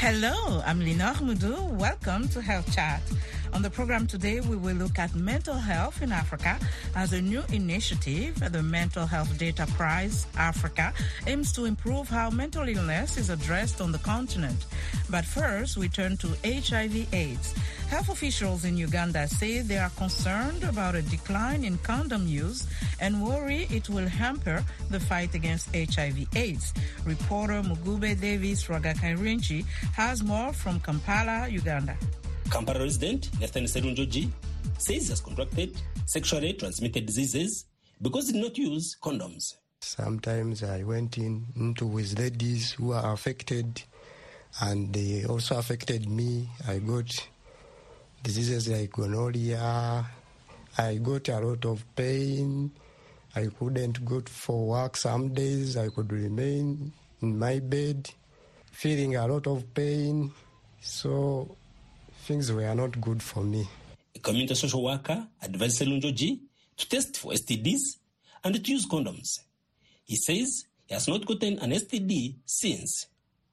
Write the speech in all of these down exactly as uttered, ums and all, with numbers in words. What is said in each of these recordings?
Hello, I'm Lina Ahmudou. Welcome to Health Chat. On the program today, we will look at mental health in Africa as a new initiative. The Mental Health Data Prize Africa aims to improve how mental illness is addressed on the continent. But first, we turn to H I V AIDS. Health officials in Uganda say they are concerned about a decline in condom use and worry it will hamper the fight against H I V AIDS. Reporter Mugube Davis Rwagakairinchi has more from Kampala, Uganda. Kampala resident Nathan Serunjoji says he has contracted sexually transmitted diseases because he did not use condoms. Sometimes I went in into with ladies who are affected, and they also affected me. I got diseases like gonorrhea. I got a lot of pain. I couldn't go for work some days. I could remain in my bed, feeling a lot of pain. So things were not good for me. A community social worker advised Serunjoji to test for S T Ds and to use condoms. He says he has not gotten an S T D since.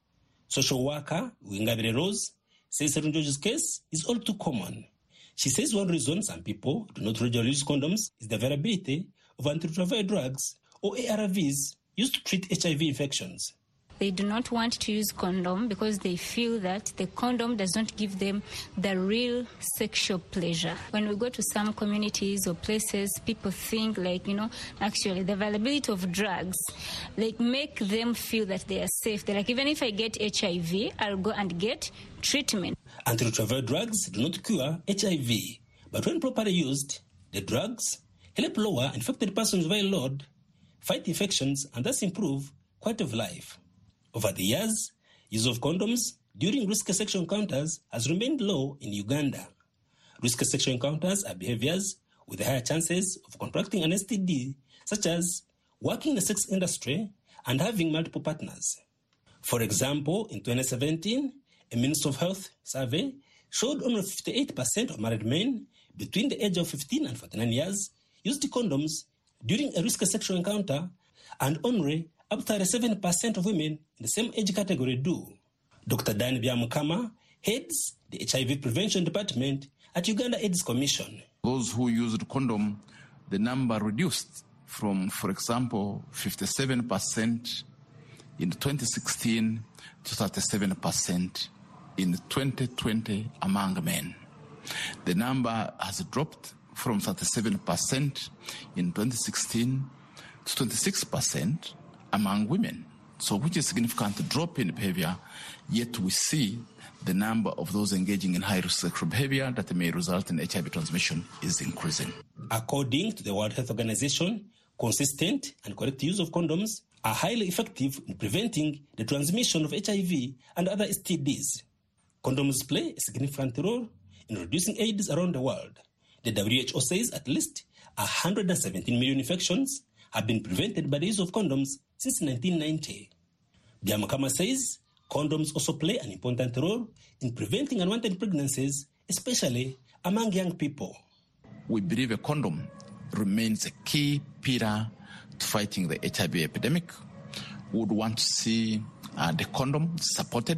Social worker Wingabire Rose says Serunjoji's case is all too common. She says one reason some people do not regularly use condoms is the availability of antiretroviral drugs or A R Vs used to treat H I V infections. They do not want to use condom because they feel that the condom does not give them the real sexual pleasure. When we go to some communities or places, people think like, you know, actually the availability of drugs, like make them feel that they are safe. They're like, even if I get H I V, I'll go and get treatment. Antiretroviral drugs do not cure H I V, but when properly used, the drugs help lower infected person's viral load, fight infections, and thus improve quality of life. Over the years, use of condoms during risky sexual encounters has remained low in Uganda. Risky sexual encounters are behaviors with higher chances of contracting an S T D, such as working in the sex industry and having multiple partners. For example, in twenty seventeen, a Ministry of Health survey showed only fifty-eight percent of married men between the age of fifteen and forty-nine years used condoms during a risky sexual encounter, and only up to thirty-seven percent of women in the same age category do. Doctor Dan Byamukama heads the H I V Prevention Department at Uganda AIDS Commission. Those who used condom, the number reduced from, for example, fifty-seven percent in twenty sixteen to thirty-seven percent in twenty twenty among men. The number has dropped from thirty-seven percent in twenty sixteen to twenty-six percent among women. So which is a significant drop in behavior, yet we see the number of those engaging in high-risk sexual behavior that may result in H I V transmission is increasing. According to the World Health Organization, consistent and correct use of condoms are highly effective in preventing the transmission of H I V and other S T Ds. Condoms play a significant role in reducing AIDS around the world. The W H O says at least one hundred seventeen million infections have been prevented by the use of condoms since nineteen ninety. Byamukama says condoms also play an important role in preventing unwanted pregnancies, especially among young people. We believe a condom remains a key pillar to fighting the H I V epidemic. We would want to see uh, the condom supported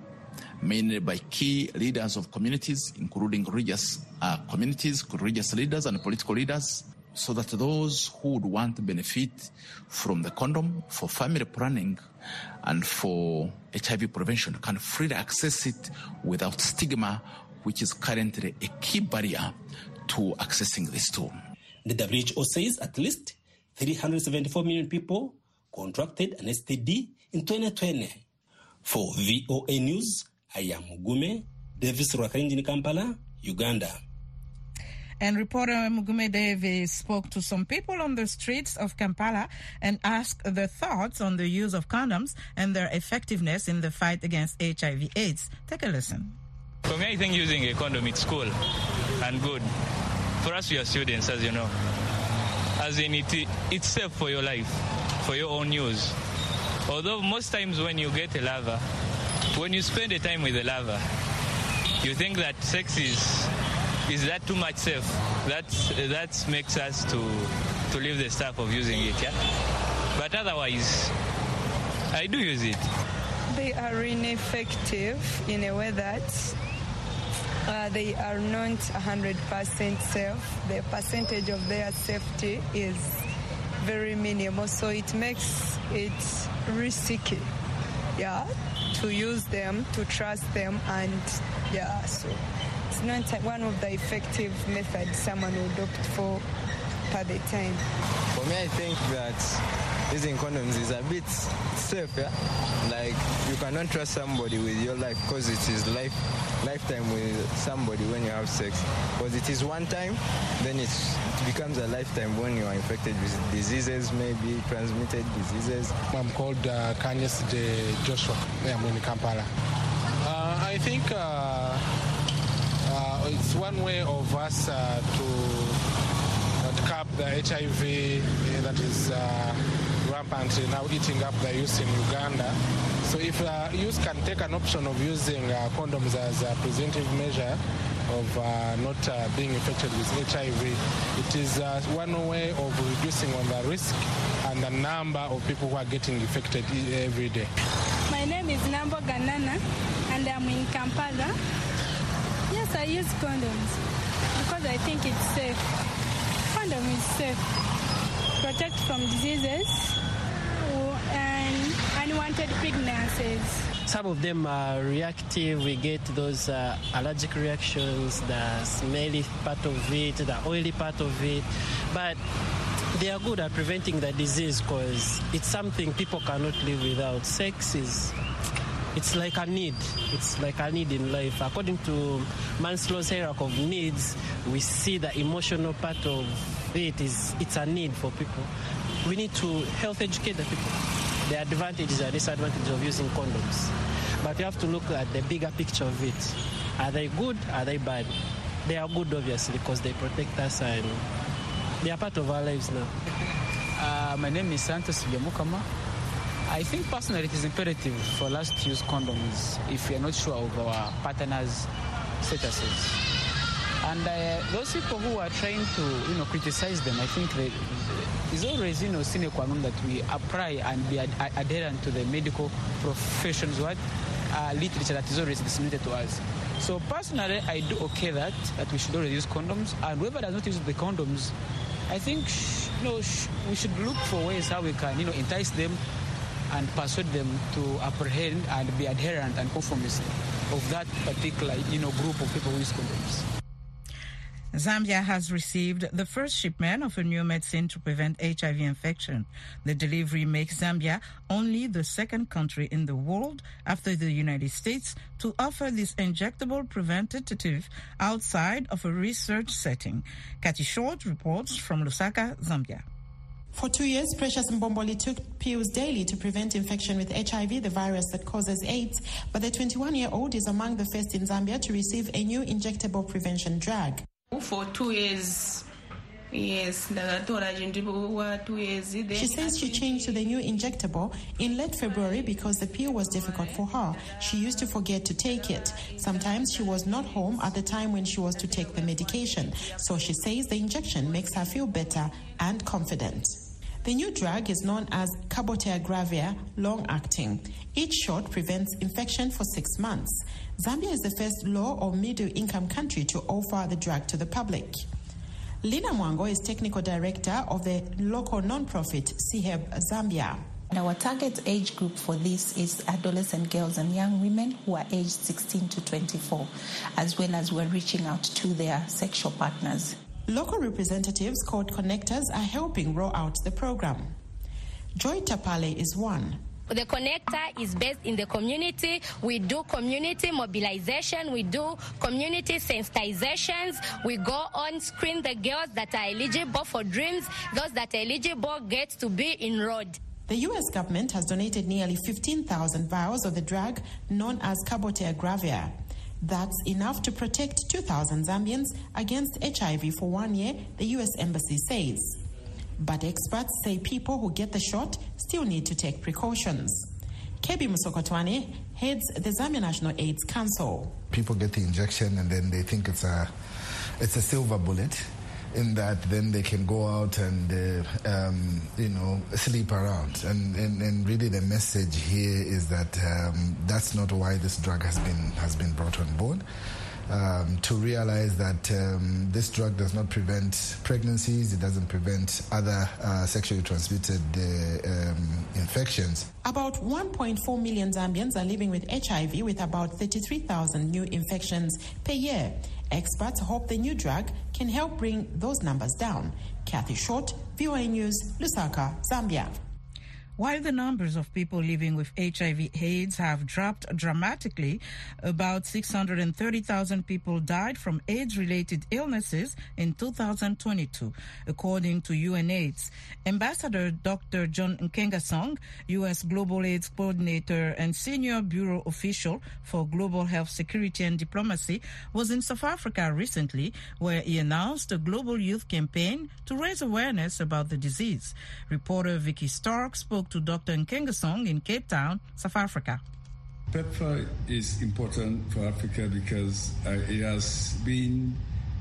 mainly by key leaders of communities, including religious uh, communities, religious leaders and political leaders, so that those who would want to benefit from the condom for family planning and for H I V prevention can freely access it without stigma, which is currently a key barrier to accessing this tool. The W H O says at least three hundred seventy-four million people contracted an S T D in twenty twenty. For V O A News, I am Mugume Davis Rwakarinji in Kampala, Uganda. And reporter Mugume Davis spoke to some people on the streets of Kampala and asked their thoughts on the use of condoms and their effectiveness in the fight against H I V AIDS. Take a listen. For me, I think using a condom, it's cool and good. For us, we are students, as you know. As in, it, it's safe for your life, for your own use. Although most times when you get a lover, when you spend a time with a lover, you think that sex is is that too much safe? That that makes us to to leave the stuff of using it, yeah. But otherwise, I do use it. They are ineffective in a way that uh, they are not one hundred percent safe. The percentage of their safety is very minimal, so it makes it risky, yeah, to use them, to trust them, and yeah, so it's not one of the effective methods someone would opt for per the time. For me, I think that using condoms is a bit safe, yeah? Like, you cannot trust somebody with your life because it is life, lifetime with somebody when you have sex. Because it is one time, then it's, it becomes a lifetime when you are infected with diseases, maybe transmitted diseases. I'm called uh, Kanyes de Joshua. I'm in Kampala. Uh, I think uh, uh, it's one way of us uh, to, uh, to curb the H I V uh, that is uh, rampant now, eating up the youth in Uganda. So if uh, youth can take an option of using uh, condoms as a preventive measure of uh, not uh, being infected with H I V, it is uh, one way of reducing on the risk and the number of people who are getting infected every day. My name is Nambo Ganana and I'm in Kampala. Yes, I use condoms because I think it's safe. Condom is safe. Protect from diseases and unwanted pregnancies. Some of them are reactive. We get those uh, allergic reactions, the smelly part of it, the oily part of it. But they are good at preventing the disease because it's something people cannot live without. Sex is, it's like a need. It's like a need in life. According to Maslow's hierarchy of needs, we see the emotional part of it is, it's a need for people. We need to health educate the people. The advantages and disadvantages of using condoms. But we have to look at the bigger picture of it. Are they good? Are they bad? They are good, obviously, because they protect us and they are part of our lives now. Uh, my name is Santos Yamukama. I think personally it is imperative for us to use condoms if we are not sure of our partner's statuses. And uh, those people who are trying to, you know, criticize them, I think they, it's always, you know, sine qua non that we apply and be ad- adherent to the medical profession's what uh, literature that is always disseminated to us. So personally, I do okay that that we should always use condoms, and whoever does not use the condoms, I think sh- you know sh- we should look for ways how we can, you know, entice them and persuade them to apprehend and be adherent and conformist of that particular, you know, group of people who use condoms. Zambia has received the first shipment of a new medicine to prevent H I V infection. The delivery makes Zambia only the second country in the world after the United States to offer this injectable preventative outside of a research setting. Kathy Short reports from Lusaka, Zambia. For two years, Precious Mbomboli took pills daily to prevent infection with H I V, the virus that causes AIDS. But the twenty-one-year-old is among the first in Zambia to receive a new injectable prevention drug. For two years, yes, two years. She says she changed to the new injectable in late February because the pill was difficult for her. She used to forget to take it. Sometimes she was not home at the time when she was to take the medication. So she says the injection makes her feel better and confident. The new drug is known as cabotegravir long-acting. Each shot prevents infection for six months. Zambia is the first low or middle-income country to offer the drug to the public. Lina Mwango is technical director of the local non-profit C H E B Zambia. Our target age group for this is adolescent girls and young women who are aged sixteen to twenty-four, as well as we're reaching out to their sexual partners. Local representatives called connectors are helping roll out the program. Joy Tapale is one. The connector is based in the community. We do community mobilization. We do community sensitizations. We go on, screen the girls that are eligible for dreams. Those that are eligible get to be enrolled. The U S government has donated nearly fifteen thousand vials of the drug known as cabotegravir. That's enough to protect two thousand Zambians against H I V for one year, the U S Embassy says. But experts say people who get the shot still need to take precautions. Kebi Musokotwane heads the Zambia National AIDS Council. People get the injection and then they think it's a, it's a silver bullet. in that then they can go out and, uh, um, you know, sleep around. And, and, and really the message here is that um, that's not why this drug has been has been brought on board. Um, to realize that um, this drug does not prevent pregnancies, it doesn't prevent other uh, sexually transmitted uh, um, infections. About one point four million Zambians are living with H I V, with about thirty-three thousand new infections per year. Experts hope the new drug can help bring those numbers down. Kathy Short, V O A News, Lusaka, Zambia. While the numbers of people living with H I V AIDS have dropped dramatically, about six hundred thirty thousand people died from AIDS-related illnesses in two thousand twenty-two, according to UNAIDS. Ambassador Doctor John Nkengasong, U S Global AIDS Coordinator and Senior Bureau Official for Global Health Security and Diplomacy, was in South Africa recently, where he announced a global youth campaign to raise awareness about the disease. Reporter Vicky Stark spoke to Doctor Nkengasong in Cape Town, South Africa. PEPFAR is important for Africa because uh, it has been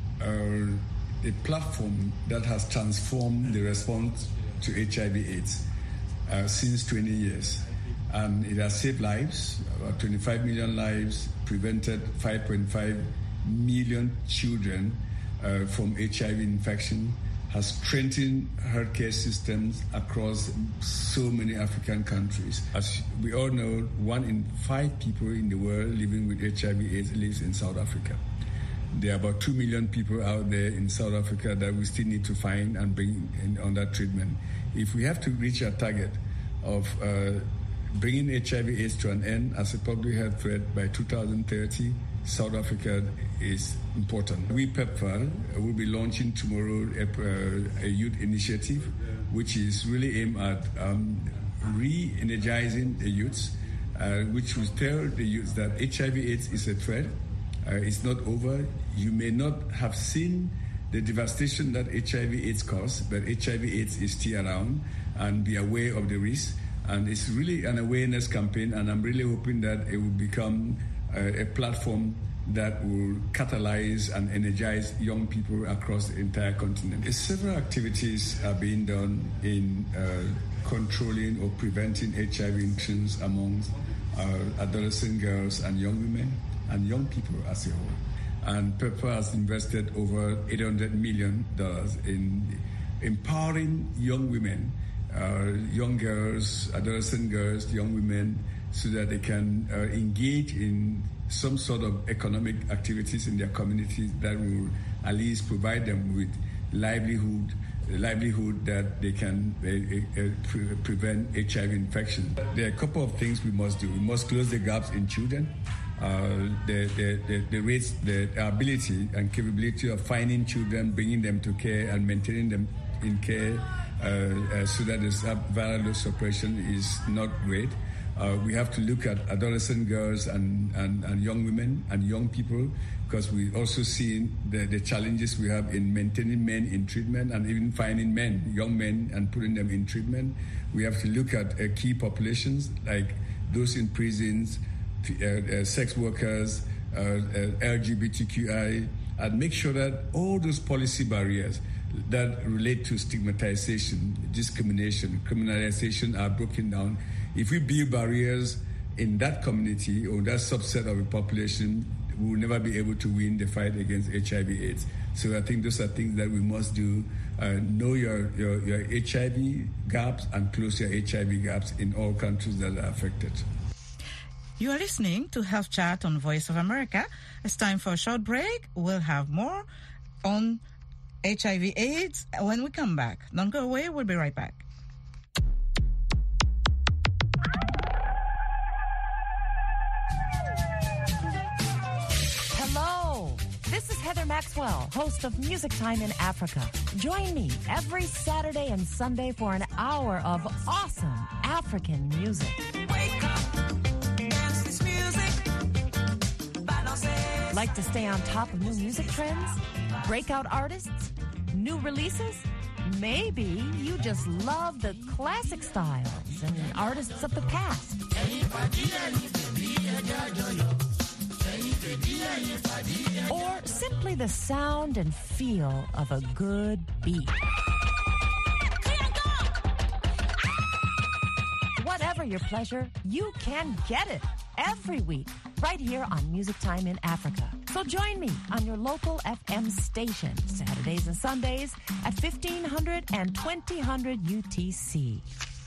uh, a platform that has transformed the response to H I V AIDS uh, since twenty years. And it has saved lives, about twenty-five million lives, prevented five point five million children uh, from H I V infection, has strengthened healthcare systems across so many African countries. As we all know, one in five people in the world living with H I V AIDS lives in South Africa. There are about two million people out there in South Africa that we still need to find and bring in under treatment. If we have to reach our target of uh, bringing H I V AIDS to an end as a public health threat by two thousand thirty, South Africa is important. We, PEPFAR, will be launching tomorrow a, a youth initiative, which is really aimed at um, re-energizing the youths, uh, which will tell the youths that H I V AIDS is a threat. Uh, it's not over. You may not have seen the devastation that H I V AIDS causes, but H I V AIDS is still around, and be aware of the risk. And it's really an awareness campaign, and I'm really hoping that it will become uh, a platform that will catalyze and energize young people across the entire continent. Several activities are being done in uh, controlling or preventing H I V infections among uh, adolescent girls and young women and young people as a whole. And PEPFAR has invested over eight hundred million dollars in empowering young women, uh, young girls, adolescent girls, young women, so that they can uh, engage in some sort of economic activities in their communities that will at least provide them with livelihood, livelihood that they can uh, uh, pre- prevent H I V infection. There are a couple of things we must do. We must close the gaps in children. Uh, the, the, the, the rates, the ability and capability of finding children, bringing them to care and maintaining them in care uh, uh, so that the viral load suppression is not great. Uh, we have to look at adolescent girls and, and, and young women and young people, because we also see the, the challenges we have in maintaining men in treatment and even finding men, young men, and putting them in treatment. We have to look at uh, key populations like those in prisons, uh, uh, sex workers, uh, uh, L G B T Q I, and make sure that all those policy barriers that relate to stigmatization, discrimination, criminalization are broken down. If we build barriers in that community or that subset of the population, we will never be able to win the fight against H I V AIDS. So I think those are things that we must do. Uh, know your, your, your H I V gaps and close your H I V gaps in all countries that are affected. You are listening to Health Chat on Voice of America. It's time for a short break. We'll have more on H I V AIDS when we come back. Don't go away. We'll be right back. Hello. This is Heather Maxwell, host of Music Time in Africa. Join me every Saturday and Sunday for an hour of awesome African music. Wake up, dance this music. Like to stay on top of new music trends? Breakout artists? New releases? Maybe you just love the classic styles and artists of the past. or simply the sound and feel of a good beat. Whatever your pleasure, you can get it every week right here on Music Time in Africa. So join me on your local F M station Saturdays and Sundays at fifteen hundred and twenty hundred U T C.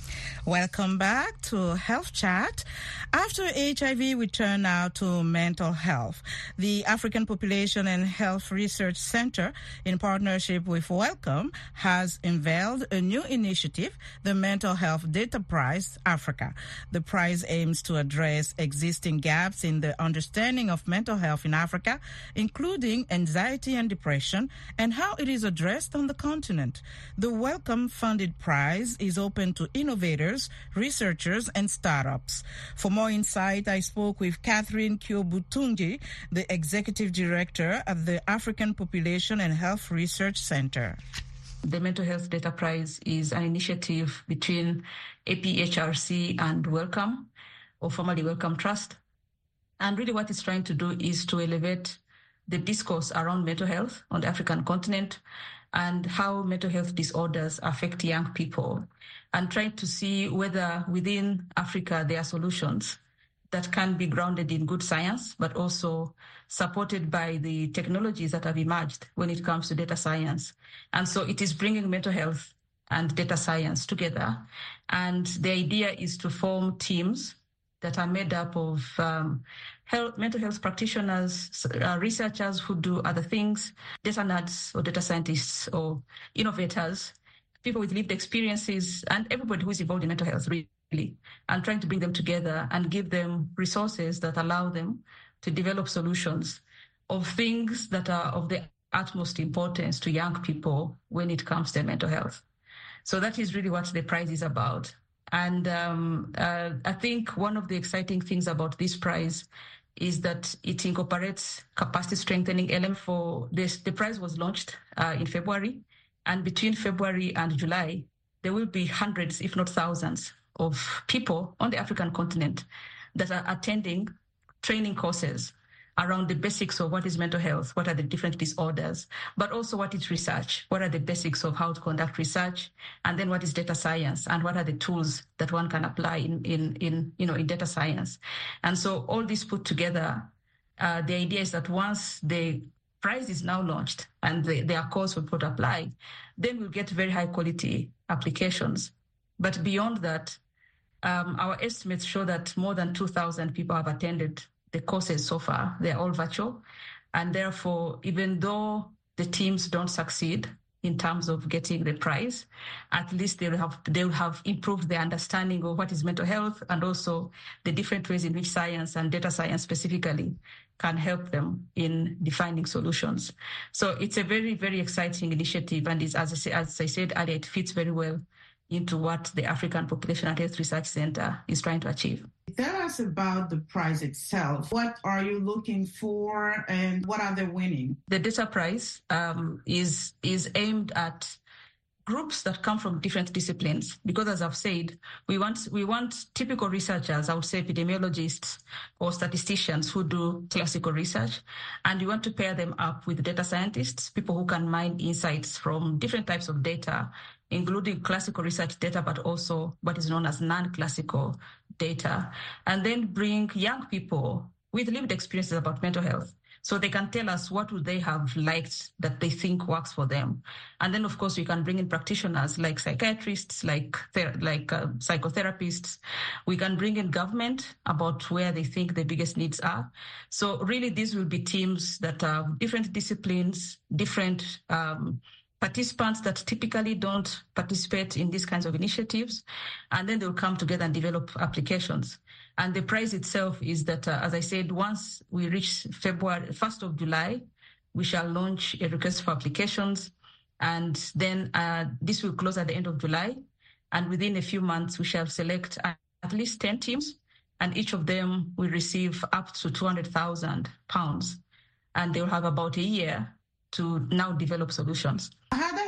Welcome back to Health Chat. After H I V, we turn now to mental health. The African Population and Health Research Center, in partnership with Wellcome, has unveiled a new initiative, the Mental Health Data Prize Africa. The prize aims to address existing gaps in the understanding of mental health in Africa, including anxiety and depression, and how it is addressed on the continent. The Wellcome-funded prize is open to innovators, researchers, and startups. For more insight, I spoke with Catherine Kyobutungi, the Executive Director at the African Population and Health Research Center. The Mental Health Data Prize is an initiative between A P H R C and Wellcome, or formerly Wellcome Trust. And really what it's trying to do is to elevate the discourse around mental health on the African continent and how mental health disorders affect young people, and trying to see whether within Africa there are solutions that can be grounded in good science, but also supported by the technologies that have emerged when it comes to data science. And so it is bringing mental health and data science together. And the idea is to form teams that are made up of um, health, mental health practitioners, uh, researchers who do other things, data nerds or data scientists or innovators, people with lived experiences, and everybody who is involved in mental health, really, and trying to bring them together and give them resources that allow them to develop solutions of things that are of the utmost importance to young people when it comes to their mental health. So that is really what the prize is about. And um, uh, I think one of the exciting things about this prize is that it incorporates capacity strengthening element for this. The prize was launched uh, in February, and between February and July, there will be hundreds, if not thousands, of people on the African continent that are attending training courses around the basics of what is mental health, what are the different disorders, but also what is research, what are the basics of how to conduct research, and then what is data science, and what are the tools that one can apply in, in, in you know, in data science. And so all this put together, uh, the idea is that once the prize is now launched and the, there are calls for people to apply, then we'll get very high quality applications. But beyond that, um, our estimates show that more than two thousand people have attended the courses so far. They're all virtual. And therefore, even though the teams don't succeed in terms of getting the prize, at least they will have, they will have improved their understanding of what is mental health, and also the different ways in which science and data science specifically can help them in defining solutions. So it's a very, very exciting initiative. And it's, as I, say, as I said earlier, it fits very well into what the African Population and Health Research Center is trying to achieve. Tell us about the prize itself. What are you looking for, and what are they winning? The Data Prize um, is is aimed at groups that come from different disciplines, because, as I've said, we want we want typical researchers, I would say epidemiologists or statisticians who do classical research, and we want to pair them up with data scientists, people who can mine insights from different types of data, including classical research data, but also what is known as non-classical data, and then bring young people with lived experiences about mental health, so they can tell us what would they have liked that they think works for them. And then, of course, we can bring in practitioners like psychiatrists, like ther- like uh, psychotherapists. We can bring in government about where they think the biggest needs are. So really, these will be teams that are different disciplines, different um, participants that typically don't participate in these kinds of initiatives, and then they'll come together and develop applications. And the prize itself is that, uh, as I said, once we reach February, first of July, we shall launch a request for applications, and then uh, this will close at the end of July. And within a few months, we shall select at least ten teams, and each of them will receive up to two hundred thousand pounds, and they'll have about a year to now develop solutions. How does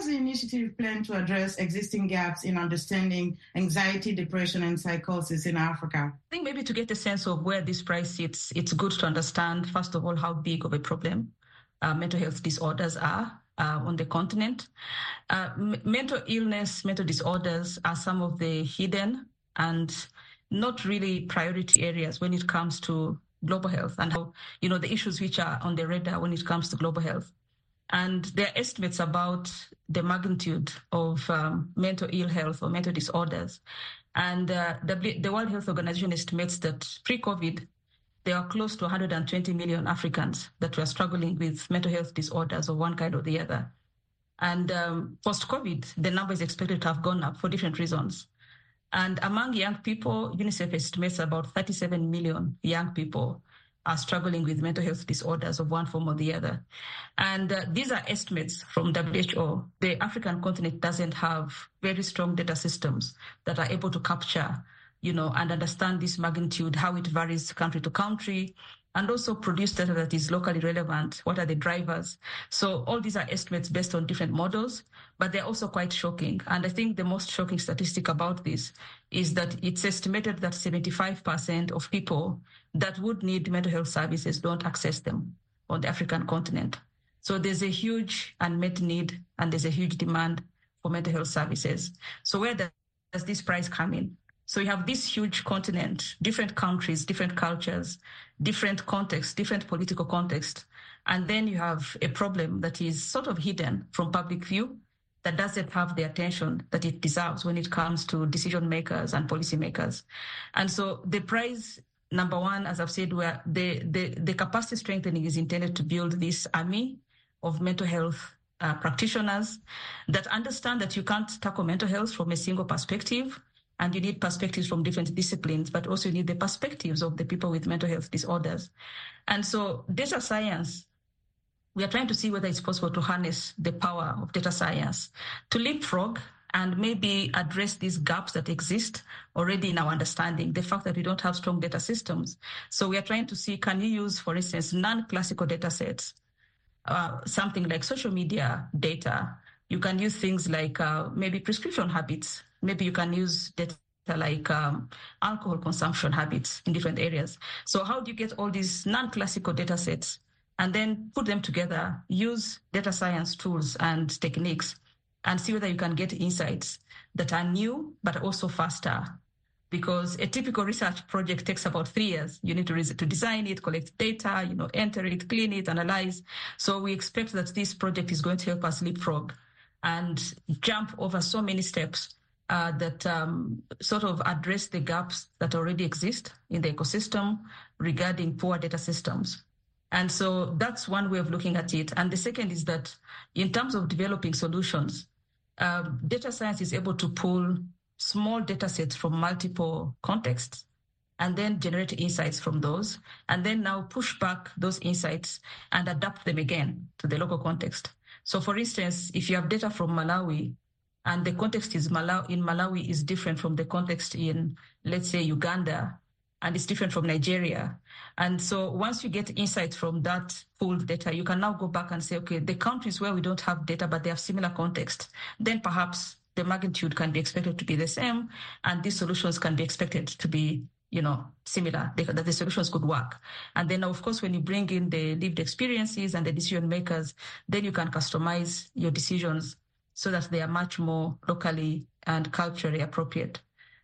does the initiative plan to address existing gaps in understanding anxiety, depression, and psychosis in Africa? I think maybe to get a sense of where this prize sits, it's good to understand, first of all, how big of a problem uh, mental health disorders are uh, on the continent. Uh, m- mental illness, mental disorders are some of the hidden and not really priority areas when it comes to global health and how, you know, the issues which are on the radar when it comes to global health. And there are estimates about the magnitude of um, mental ill health or mental disorders. And uh, the, the World Health Organization estimates that pre-COVID, there are close to one hundred twenty million Africans that were struggling with mental health disorders of one kind or the other. And um, post-COVID, the number is expected to have gone up for different reasons. And among young people, UNICEF estimates about thirty-seven million young people are struggling with mental health disorders of one form or the other. And uh, these are estimates from W H O. The African continent doesn't have very strong data systems that are able to capture, you know, and understand this magnitude, how it varies country to country, and also produce data that is locally relevant. What are the drivers? So all these are estimates based on different models, but they're also quite shocking. And I think the most shocking statistic about this is that it's estimated that seventy-five percent of people that would need mental health services don't access them on the African continent. So there's a huge unmet need and there's a huge demand for mental health services. So where does this prize come in? So you have this huge continent, different countries, different cultures, different contexts, different political context. And then you have a problem that is sort of hidden from public view that doesn't have the attention that it deserves when it comes to decision makers and policymakers. And so the prize, number one, as I've said, where the, the, the capacity strengthening is intended to build this army of mental health uh, practitioners that understand that you can't tackle mental health from a single perspective. And you need perspectives from different disciplines, but also you need the perspectives of the people with mental health disorders. And so data science, we are trying to see whether it's possible to harness the power of data science to leapfrog and maybe address these gaps that exist already in our understanding, the fact that we don't have strong data systems. So we are trying to see, can you use, for instance, non-classical data sets, uh, something like social media data. You can use things like uh, maybe prescription habits. Maybe you can use data like um, alcohol consumption habits in different areas. So how do you get all these non-classical data sets and then put them together, use data science tools and techniques, and see whether you can get insights that are new, but also faster? Because a typical research project takes about three years. You need to, re- to design it, collect data, you know, enter it, clean it, analyze. So we expect that this project is going to help us leapfrog and jump over so many steps uh, that um, sort of address the gaps that already exist in the ecosystem regarding poor data systems. And so that's one way of looking at it. And the second is that in terms of developing solutions, um, data science is able to pull small data sets from multiple contexts and then generate insights from those, and then now push back those insights and adapt them again to the local context. So for instance, if you have data from Malawi and the context is Malawi, in Malawi is different from the context in, let's say, Uganda, and it's different from Nigeria. And so once you get insights from that pooled data, you can now go back and say, okay, the countries where we don't have data, but they have similar context, then perhaps the magnitude can be expected to be the same, and these solutions can be expected to be, you know, similar, that the solutions could work. And then, of course, when you bring in the lived experiences and the decision makers, then you can customize your decisions so that they are much more locally and culturally appropriate.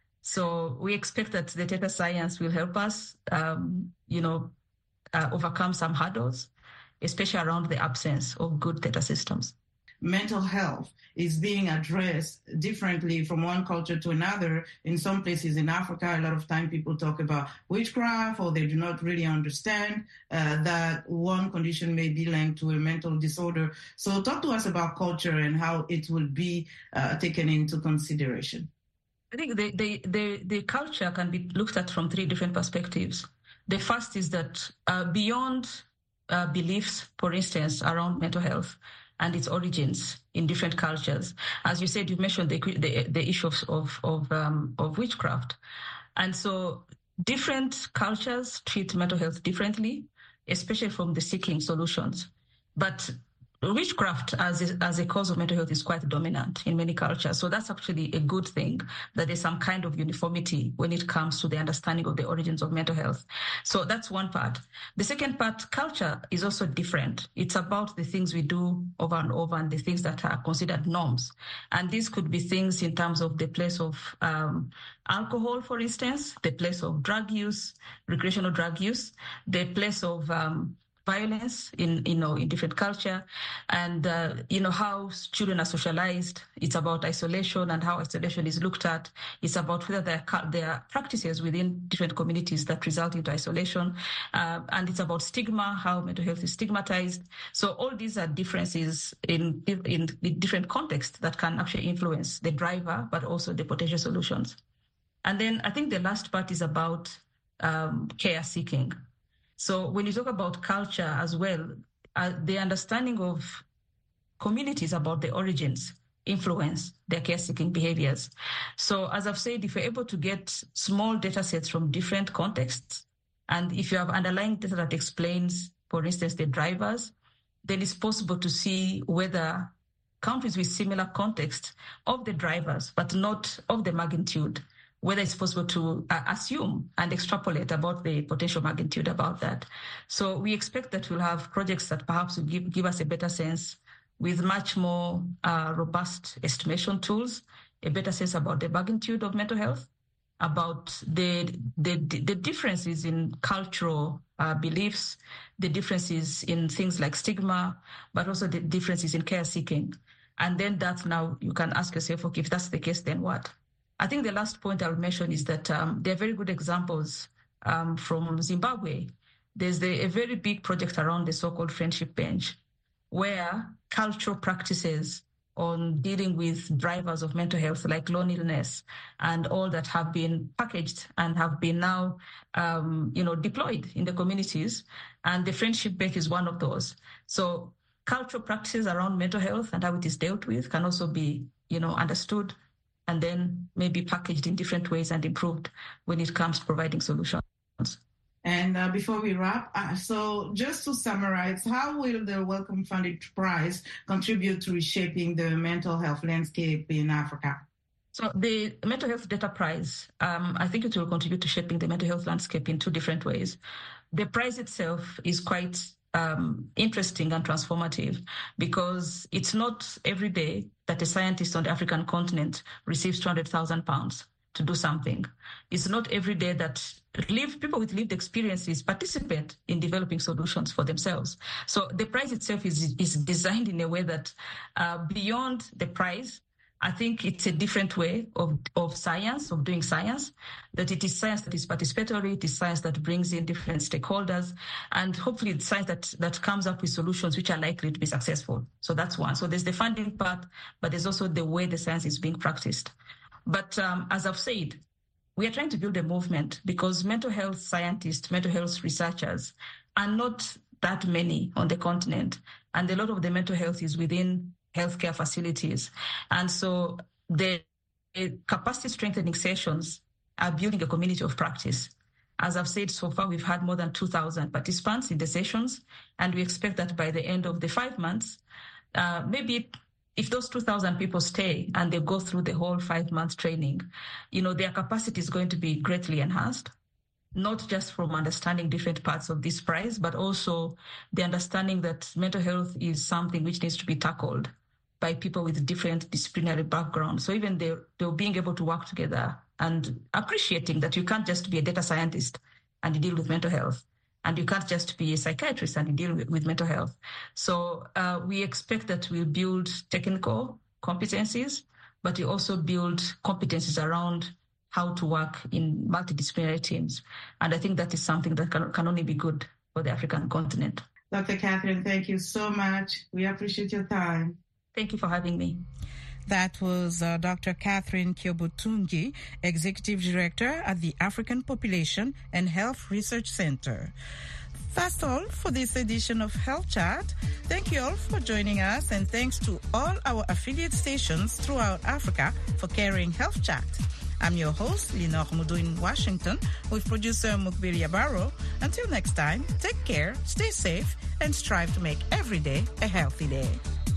So we expect that the data science will help us, um, you know, uh, overcome some hurdles, especially around the absence of good data systems. Mental health is being addressed differently from one culture to another. In some places in Africa, a lot of time people talk about witchcraft, or they do not really understand uh, that one condition may be linked to a mental disorder. So talk to us about culture and how it will be uh, taken into consideration. I think the, the, the, the culture can be looked at from three different perspectives. The first is that uh, beyond uh, beliefs, for instance, around mental health and its origins in different cultures, as you said, you mentioned the the, the issue of of of, um, of witchcraft, and so different cultures treat mental health differently, especially from the seeking solutions. But witchcraft as a, as a cause of mental health is quite dominant in many cultures. So that's actually a good thing, that there's some kind of uniformity when it comes to the understanding of the origins of mental health. So that's one part. The second part, culture is also different. It's about the things we do over and over and the things that are considered norms. And these could be things in terms of the place of um, alcohol, for instance, the place of drug use, recreational drug use, the place of um, violence in, you know, in different culture, and, uh, you know, how children are socialized. It's about isolation and how isolation is looked at. It's about whether there are, there are practices within different communities that result into isolation. Uh, and it's about stigma, how mental health is stigmatized. So all these are differences in, in, in different contexts that can actually influence the driver, but also the potential solutions. And then I think the last part is about um, care seeking. So when you talk about culture as well, uh, the understanding of communities about the origins influence their care-seeking behaviors. So as I've said, if you're able to get small data sets from different contexts, and if you have underlying data that explains, for instance, the drivers, then it's possible to see whether countries with similar context of the drivers, but not of the magnitude, whether it's possible to uh, assume and extrapolate about the potential magnitude about that. So we expect that we'll have projects that perhaps will give, give us a better sense with much more uh, robust estimation tools, a better sense about the magnitude of mental health, about the the, the differences in cultural uh, beliefs, the differences in things like stigma, but also the differences in care seeking. And then that's now you can ask yourself, okay, if that's the case, then what? I think the last point I'll mention is that um, there are very good examples um, from Zimbabwe. There's the, a very big project around the so-called friendship bench, where cultural practices on dealing with drivers of mental health like loneliness and all that have been packaged and have been now, um, you know, deployed in the communities. And the friendship bench is one of those. So cultural practices around mental health and how it is dealt with can also be, you know, understood and then maybe packaged in different ways and improved when it comes to providing solutions. And uh, before we wrap, uh, so just to summarize, how will the Wellcome Funded Prize contribute to reshaping the mental health landscape in Africa? So the Mental Health Data Prize, um, I think it will contribute to shaping the mental health landscape in two different ways. The prize itself is quite um, interesting and transformative because it's not every day that a scientist on the African continent receives two hundred thousand pounds to do something. It's not every day that live, people with lived experiences participate in developing solutions for themselves. So the prize itself is, is designed in a way that uh, beyond the prize, I think it's a different way of, of science, of doing science, that it is science that is participatory, it is science that brings in different stakeholders, and hopefully it's science that, that comes up with solutions which are likely to be successful. So that's one. So there's the funding part, but there's also the way the science is being practiced. But um, as I've said, we are trying to build a movement because mental health scientists, mental health researchers are not that many on the continent. And a lot of the mental health is within healthcare facilities. And so the capacity strengthening sessions are building a community of practice. As I've said, so far we've had more than two thousand participants in the sessions, and we expect that by the end of the five months, uh, maybe if those two thousand people stay and they go through the whole five-month training, you know, their capacity is going to be greatly enhanced, not just from understanding different parts of this prize, but also the understanding that mental health is something which needs to be tackled by people with different disciplinary backgrounds. So even they're, they're being able to work together and appreciating that you can't just be a data scientist and you deal with mental health. And you can't just be a psychiatrist and you deal with, with mental health. So uh, we expect that we'll build technical competencies, but we also build competencies around how to work in multidisciplinary teams. And I think that is something that can, can only be good for the African continent. Doctor Catherine, thank you so much. We appreciate your time. Thank you for having me. That was uh, Doctor Catherine Kyobotungi, Executive Director at the African Population and Health Research Center. That's all for this edition of Health Chat. Thank you all for joining us, and thanks to all our affiliate stations throughout Africa for carrying Health Chat. I'm your host, Lenore Mudu in Washington, with producer Mukbiri Abaro. Until next time, take care, stay safe, and strive to make every day a healthy day.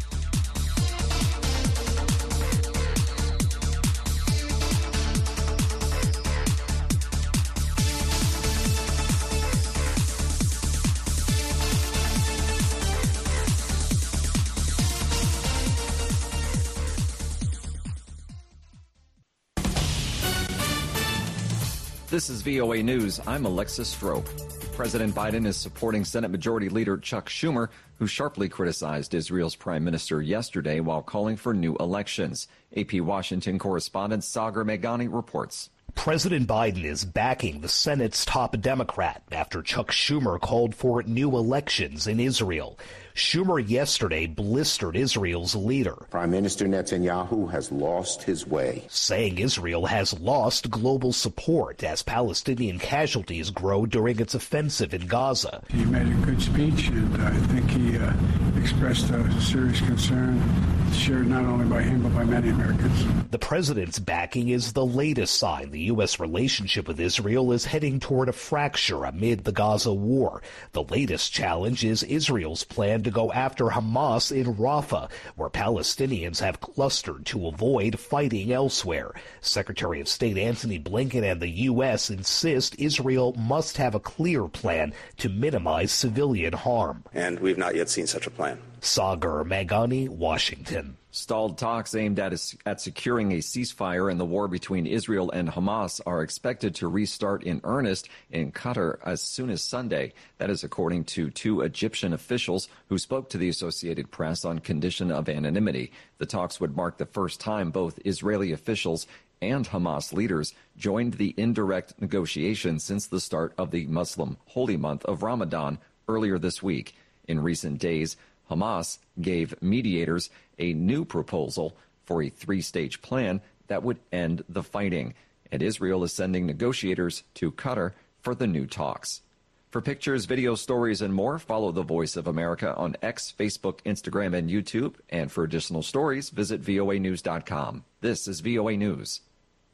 This is V O A News. I'm Alexis Strope. President Biden is supporting Senate Majority Leader Chuck Schumer, who sharply criticized Israel's prime minister yesterday while calling for new elections. A P Washington correspondent Sagar Meghani reports. President Biden is backing the Senate's top Democrat after Chuck Schumer called for new elections in Israel. Schumer yesterday blistered Israel's leader. Prime Minister Netanyahu has lost his way, saying Israel has lost global support as Palestinian casualties grow during its offensive in Gaza. He made a good speech, and I think he uh, expressed a serious concern shared not only by him but by many Americans. The president's backing is the latest sign the U S relationship with Israel is heading toward a fracture amid the Gaza war. The latest challenge is Israel's plan to go after Hamas in Rafah, where Palestinians have clustered to avoid fighting elsewhere. Secretary of State Antony Blinken and the U S insist Israel must have a clear plan to minimize civilian harm. And we've not yet seen such a plan. Sagar Meghani, Washington. Stalled talks aimed at, a, at securing a ceasefire in the war between Israel and Hamas are expected to restart in earnest in Qatar as soon as Sunday. That is according to two Egyptian officials who spoke to the Associated Press on condition of anonymity. The talks would mark the first time both Israeli officials and Hamas leaders joined the indirect negotiations since the start of the Muslim holy month of Ramadan earlier this week. In recent days, Hamas gave mediators a new proposal for a three-stage plan that would end the fighting, and Israel is sending negotiators to Qatar for the new talks. For pictures, video stories, and more, follow The Voice of America on X, Facebook, Instagram, and YouTube. And for additional stories, visit V O A news dot com. This is V O A News.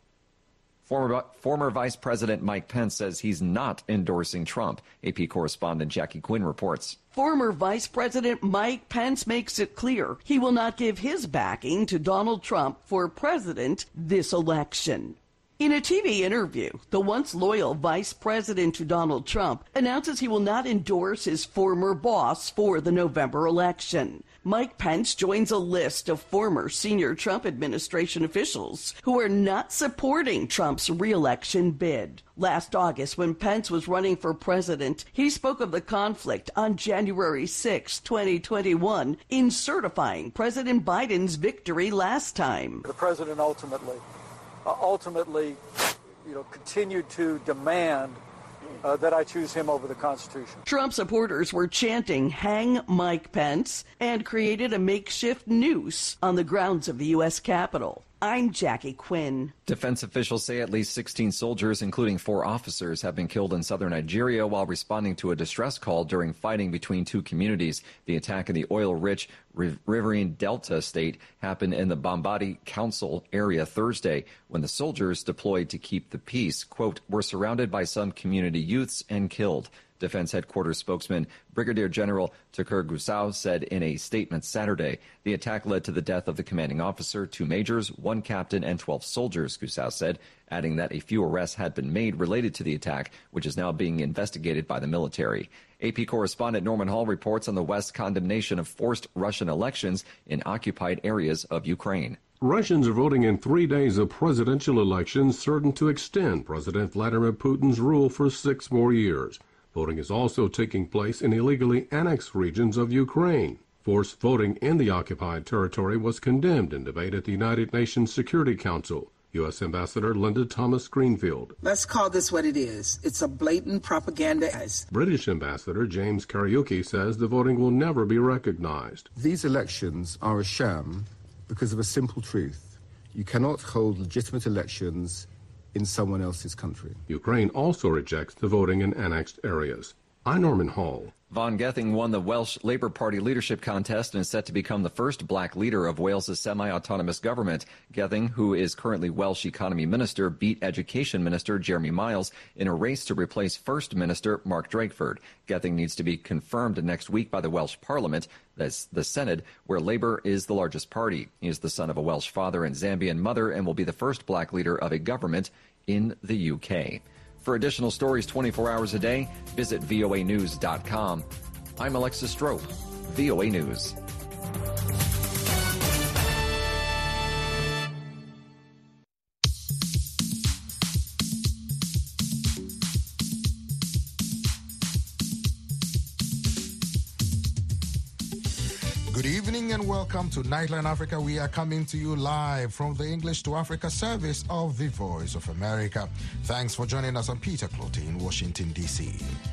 Former, former Vice President Mike Pence says he's not endorsing Trump. A P correspondent Jackie Quinn reports. Former Vice President Mike Pence makes it clear he will not give his backing to Donald Trump for president this election. In a T V interview, the once loyal vice president to Donald Trump announces he will not endorse his former boss for the November election. Mike Pence joins a list of former senior Trump administration officials who are not supporting Trump's re-election bid. Last August, when Pence was running for president, he spoke of the conflict on January sixth, twenty twenty-one, in certifying President Biden's victory last time. The president ultimately Uh, ultimately, you know, continued to demand uh, that I choose him over the Constitution. Trump supporters were chanting, "Hang Mike Pence," and created a makeshift noose on the grounds of the U S Capitol. I'm Jackie Quinn. Defense officials say at least sixteen soldiers, including four officers, have been killed in southern Nigeria while responding to a distress call during fighting between two communities. The attack in the oil-rich Riverine Delta state happened in the Bambari Council area Thursday when the soldiers deployed to keep the peace, quote, were surrounded by some community youths and killed. Defense Headquarters spokesman Brigadier General Tukur Gusau said in a statement Saturday the attack led to the death of the commanding officer, two majors, one captain, and twelve soldiers, Gusau said, adding that a few arrests had been made related to the attack, which is now being investigated by the military. A P correspondent Norman Hall reports on the West's condemnation of forced Russian elections in occupied areas of Ukraine. Russians are voting in three days of presidential elections certain to extend President Vladimir Putin's rule for six more years. Voting is also taking place in illegally annexed regions of Ukraine. Forced voting in the occupied territory was condemned in debate at the United Nations Security Council. U S Ambassador Linda Thomas-Greenfield. Let's call this what it is. It's a blatant propaganda. British Ambassador James Kariuki says the voting will never be recognized. These elections are a sham because of a simple truth. You cannot hold legitimate elections in someone else's country. Ukraine also rejects the voting in annexed areas. I'm Norman Hall. Vaughan Gething won the Welsh Labour Party leadership contest and is set to become the first black leader of Wales's semi-autonomous government. Gething, who is currently Welsh Economy Minister, beat Education Minister Jeremy Miles in a race to replace First Minister Mark Drakeford. Gething needs to be confirmed next week by the Welsh Parliament, that's the Senate, where Labour is the largest party. He is the son of a Welsh father and Zambian mother and will be the first black leader of a government in the U K. For additional stories twenty-four hours a day, visit V O A news dot com. I'm Alexis Strope, V O A News. Good evening and welcome to Nightline Africa. We are coming to you live from the English to Africa service of the Voice of America. Thanks for joining us. I'm Peter Clote in Washington, D C.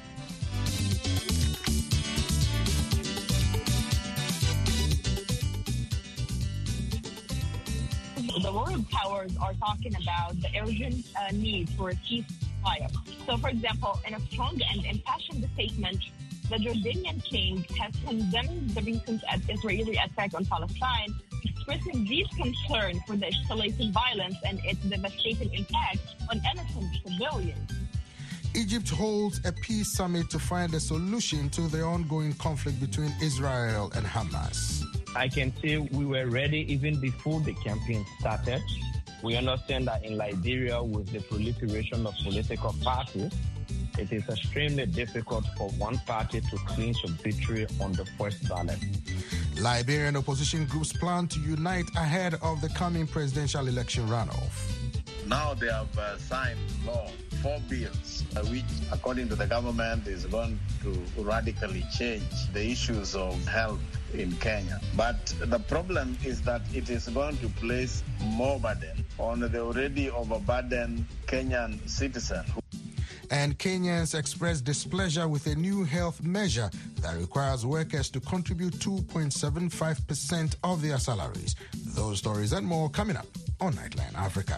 The world powers are talking about the urgent uh, need for a ceasefire. So, for example, in a strong and impassioned statement, the Jordanian king has condemned the recent Israeli attack on Palestine, expressing deep concern for the escalating violence and its devastating impact on innocent civilians. Egypt holds a peace summit to find a solution to the ongoing conflict between Israel and Hamas. I can say we were ready even before the campaign started. We understand that in Liberia, with the proliferation of political parties, it is extremely difficult for one party to clinch a victory on the first ballot. Liberian opposition groups plan to unite ahead of the coming presidential election runoff. Now they have uh, signed law, four bills, uh, which, according to the government, is going to radically change the issues of health in Kenya. But the problem is that it is going to place more burden on the already overburdened Kenyan citizen. And Kenyans express displeasure with a new health measure that requires workers to contribute two point seven five percent of their salaries. Those stories and more coming up on Nightline Africa.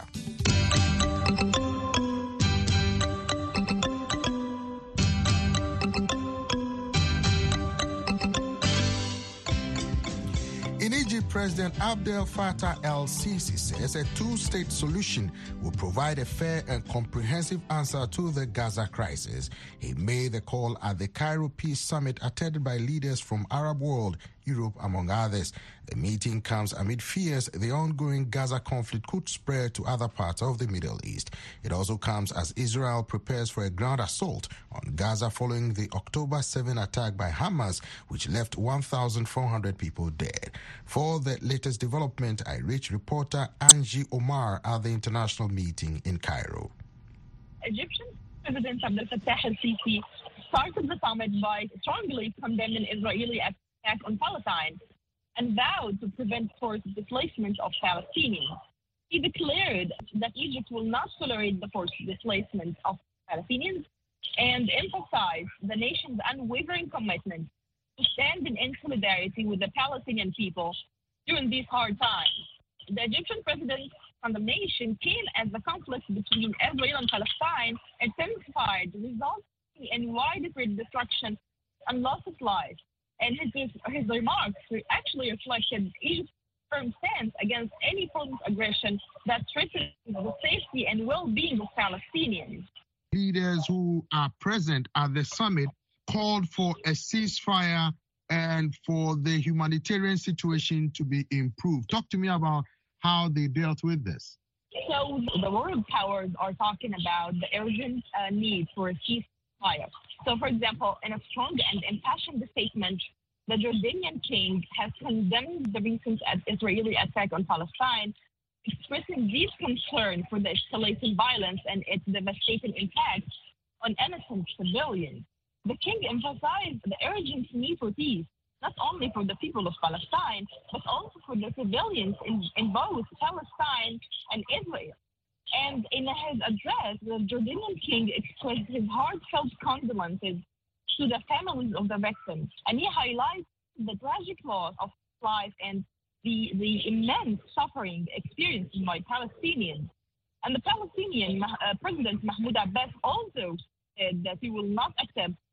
In Egypt, President Abdel Fattah el-Sisi says a two-state solution will provide a fair and comprehensive answer to the Gaza crisis. He made the call at the Cairo Peace Summit attended by leaders from Arab world, Europe, among others. The meeting comes amid fears the ongoing Gaza conflict could spread to other parts of the Middle East. It also comes as Israel prepares for a ground assault on Gaza following the October seventh attack by Hamas, which left one thousand four hundred people dead. For the latest development, I reached reporter Angie Omar at the international meeting in Cairo. Egyptian President Abdel Fattah el-Sisi started the summit by strongly condemning Israeli attack on Palestine and vowed to prevent forced displacement of Palestinians. He declared that Egypt will not tolerate the forced displacement of Palestinians and emphasized the nation's unwavering commitment to stand in solidarity with the Palestinian people during these hard times. The Egyptian president's condemnation came as the conflict between Israel and Palestine intensified, resulting in widespread destruction and loss of life. And his, his remarks actually reflected Egypt's firm stance against any form of aggression that threatens the safety and well-being of Palestinians. Leaders who are present at the summit called for a ceasefire and for the humanitarian situation to be improved. Talk to me about how they dealt with this. So the world powers are talking about the urgent uh, need for a ceasefire. So, for example, in a strong and impassioned statement, the Jordanian king has condemned the recent Israeli attack on Palestine, expressing deep concern for the escalating violence and its devastating impact on innocent civilians. The king emphasized the urgent need for peace, not only for the people of Palestine, but also for the civilians in, in both Palestine and Israel. And in his address, the Jordanian king expressed his heartfelt condolences to the families of the victims. And he highlights the tragic loss of life and the, the immense suffering experienced by Palestinians. And the Palestinian uh, President Mahmoud Abbas also said that he will not accept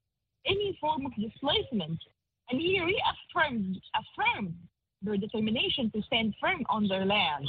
any form of displacement. And he reaffirmed affirmed their determination to stand firm on their land.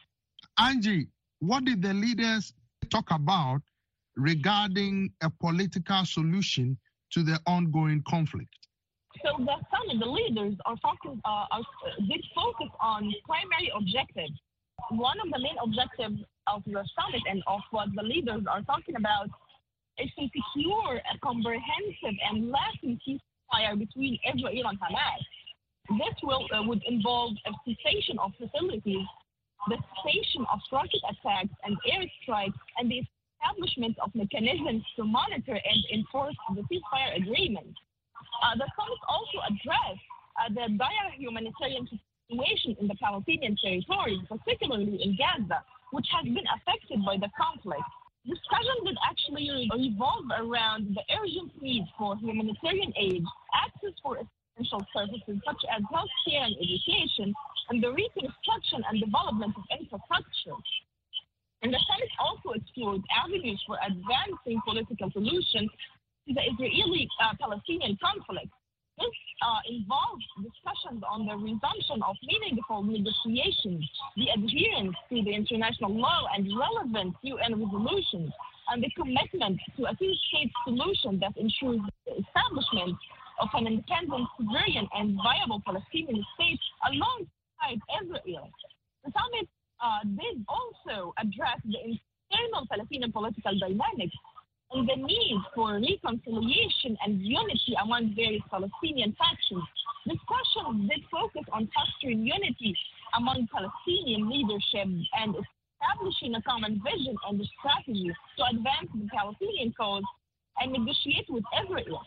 Angie, what did the leaders talk about regarding a political solution to the ongoing conflict? So the summit, the leaders are focused, uh, are, did focus on primary objectives. One of the main objectives of the summit and of what the leaders are talking about is to secure a comprehensive and lasting ceasefire between Israel and Hamas. This will uh, would involve a cessation of hostilities, the cessation of rocket attacks and airstrikes, and the establishment of mechanisms to monitor and enforce the ceasefire agreement. Uh, the summit also addressed uh, the dire humanitarian situation in the Palestinian territories, particularly in Gaza, which has been affected by the conflict. Discussion did actually revolve around the urgent need for humanitarian aid, access for essential services such as healthcare and education, and the reconstruction and development of infrastructure. And the summit also explored avenues for advancing political solutions to the Israeli-Palestinian uh, conflict. This uh, involves discussions on the resumption of meaningful negotiations, the adherence to the international law and relevant U N resolutions, and the commitment to a two-state solution that ensures the establishment of an independent, sovereign, and viable Palestinian state alongside Israel. The summit uh, did also address the internal Palestinian political dynamics and the need for reconciliation and unity among various Palestinian factions. Discussions did focus on fostering unity among Palestinian leadership and establishing a common vision and strategy to advance the Palestinian cause and negotiate with Israel.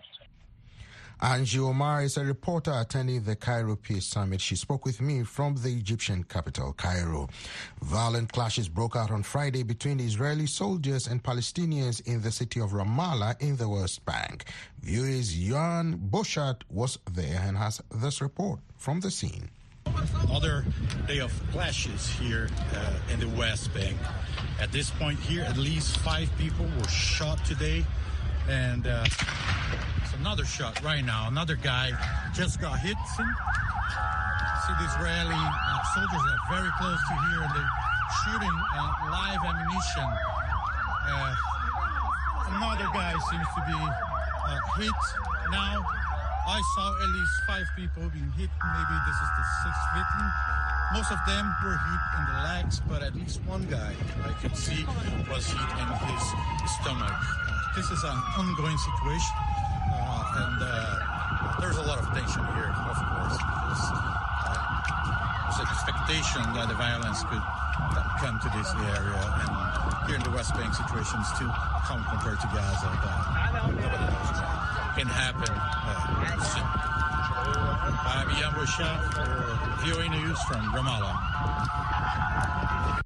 Angie Omar is a reporter attending the Cairo Peace Summit. She spoke with me from the Egyptian capital, Cairo. Violent clashes broke out on Friday between Israeli soldiers and Palestinians in the city of Ramallah in the West Bank. V O A's Jan Boshat was there and has this report from the scene. Another day of clashes here uh, in the West Bank. At this point here, at least five people were shot today, and uh, another shot right now. Another guy just got hit. See, see the Israeli uh, soldiers are very close to here, and they're shooting uh, live ammunition. Uh, another guy seems to be uh, hit now. I saw at least five people being hit. Maybe this is the sixth victim. Most of them were hit in the legs, but at least one guy I could see was hit in his stomach. Uh, this is an ongoing situation. Uh, and uh, there's a lot of tension here, of course. There's, uh, there's an expectation that the violence could come to this area. And here in the West Bank, situation is too calm compared to Gaza, but nobody knows what can happen uh, soon. I'm Jan Boshat for V O A News from Ramallah.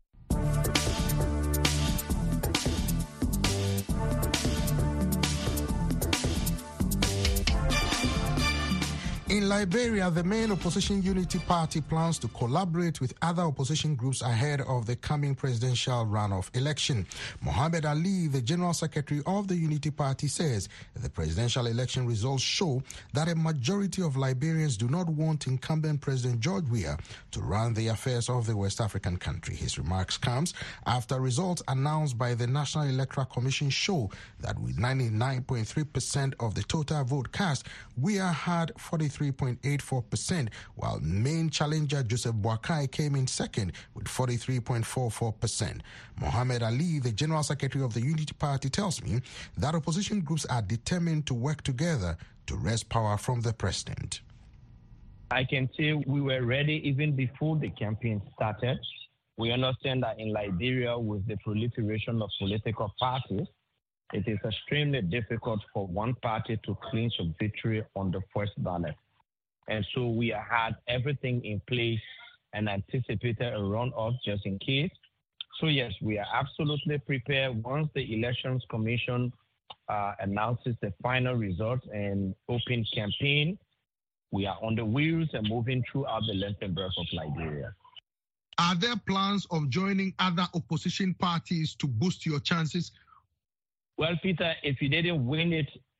In Liberia, the main opposition Unity Party plans to collaborate with other opposition groups ahead of the coming presidential runoff election. Mohammed Ali, the General Secretary of the Unity Party, says the presidential election results show that a majority of Liberians do not want incumbent President George Weah to run the affairs of the West African country. His remarks comes after results announced by the National Electoral Commission show that with ninety-nine point three percent of the total vote cast, Weah had forty-three point eight four percent, while main challenger Joseph Boakai came in second with forty-three point four four percent. Mohammed Ali, the General Secretary of the Unity Party, tells me that opposition groups are determined to work together to wrest power from the president. I can say we were ready even before the campaign started. We understand that in Liberia, with the proliferation of political parties, it is extremely difficult for one party to clinch a victory on the first ballot. And so we had everything in place and anticipated a runoff just in case. So yes, we are absolutely prepared. Once the Elections Commission uh, announces the final results and open campaign, we are on the wheels and moving throughout the length and breadth of Liberia. Are there plans of joining other opposition parties to boost your chances? Well, Peter, if you didn't win it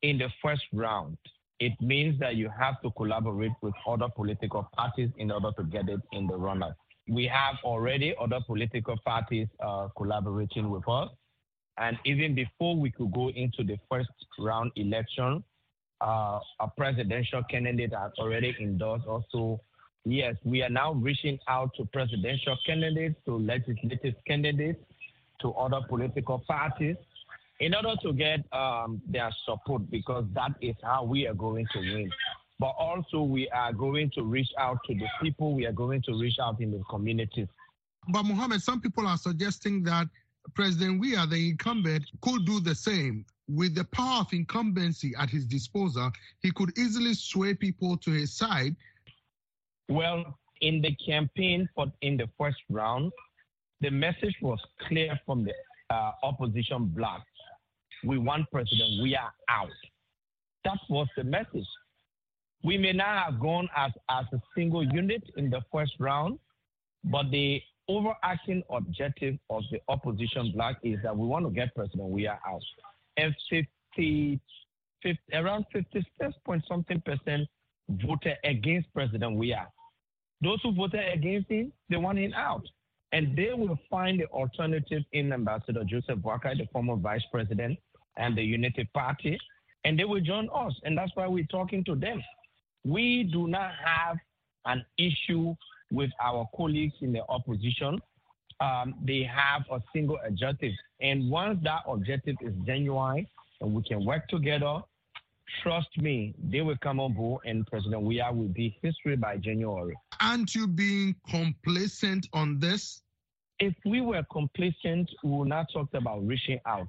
in the first round, it means that you have to collaborate with other political parties in order to get it in the runoff. We have already other political parties uh, collaborating with us. And even before we could go into the first round election, uh, a presidential candidate has already endorsed us. So, yes, we are now reaching out to presidential candidates, to legislative candidates, to other political parties, in order to get um, their support, because that is how we are going to win. But also we are going to reach out to the people, we are going to reach out in the communities. But Mohammed, some people are suggesting that President Weah, the incumbent, could do the same. With the power of incumbency at his disposal, he could easily sway people to his side. Well, in the campaign for in the first round, the message was clear from the uh, opposition bloc. We want President Weah out. That was the message. We may not have gone as, as a single unit in the first round, but the overarching objective of the opposition bloc is that we want to get President Weah out. And fifty, fifty, around fifty-six point something percent voted against President Weah. Those who voted against him, they want him out. And they will find the alternative in Ambassador Joseph Boakai, the former vice president, and the Unity Party, and they will join us. And that's why we're talking to them. We do not have an issue with our colleagues in the opposition. Um, they have a single objective. And once that objective is genuine and we can work together, trust me, they will come on board and President Weah will be history by January. Aren't you being complacent on this? If we were complacent, we would not talk about reaching out.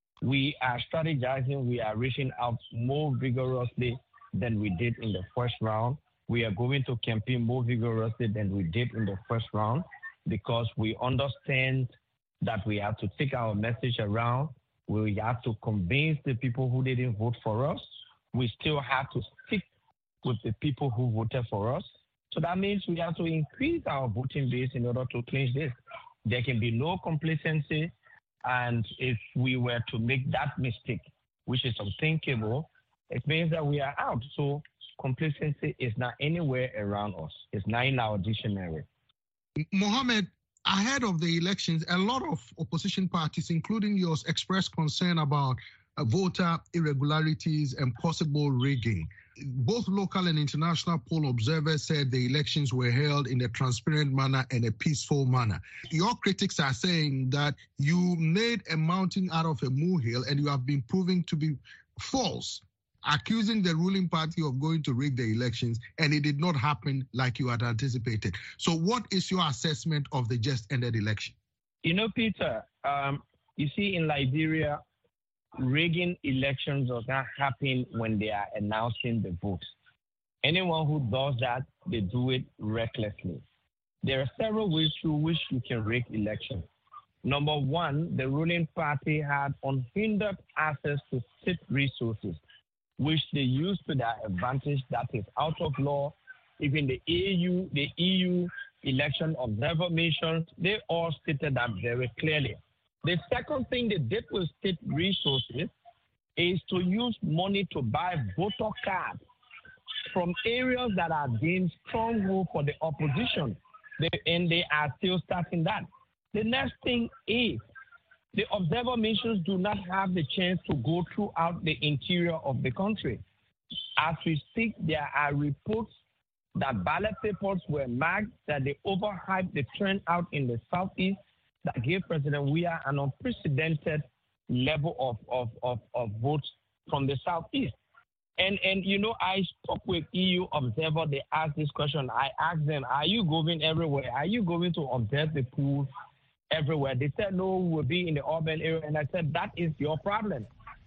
We are strategizing. We are reaching out more vigorously than we did in the first round. We are going to campaign more vigorously than we did in the first round because we understand that we have to take our message around. We have to convince the people who didn't vote for us. We still have to stick with the people who voted for us. So that means we have to increase our voting base in order to clinch this. There can be no complacency. And if we were to make that mistake, which is unthinkable, it means that we are out. So complacency is not anywhere around us. It's not in our dictionary. Mohammed, ahead of the elections, a lot of opposition parties, including yours, expressed concern about uh, voter irregularities and possible rigging. Both local and international poll observers said the elections were held in a transparent manner and a peaceful manner. Your critics are saying that you made a mountain out of a molehill and you have been proven to be false, accusing the ruling party of going to rig the elections, and it did not happen like you had anticipated. So what is your assessment of the just ended election? You know, Peter, um, you see in Liberia, rigging elections does not happen when they are announcing the votes. Anyone who does that, they do it recklessly. There are several ways through which you can rig elections. Number one, the ruling party had unhindered access to state resources, which they use to their advantage. That is out of law. Even the E U, the E U election observer missions, they all stated that very clearly. The second thing they did with state resources is to use money to buy voter cards from areas that are deemed stronghold for the opposition. They, and they are still starting that. The next thing is the observer missions do not have the chance to go throughout the interior of the country. As we speak, there are reports that ballot papers were marked, that they overhyped the turnout in the southeast, that gave President Weah an unprecedented level of, of, of, of votes from the southeast. And, and, you know, I spoke with E U observer. They asked this question. I asked them, are you going everywhere? Are you going to observe the polls everywhere? They said, no, we'll be in the urban area. And I said, that is your problem.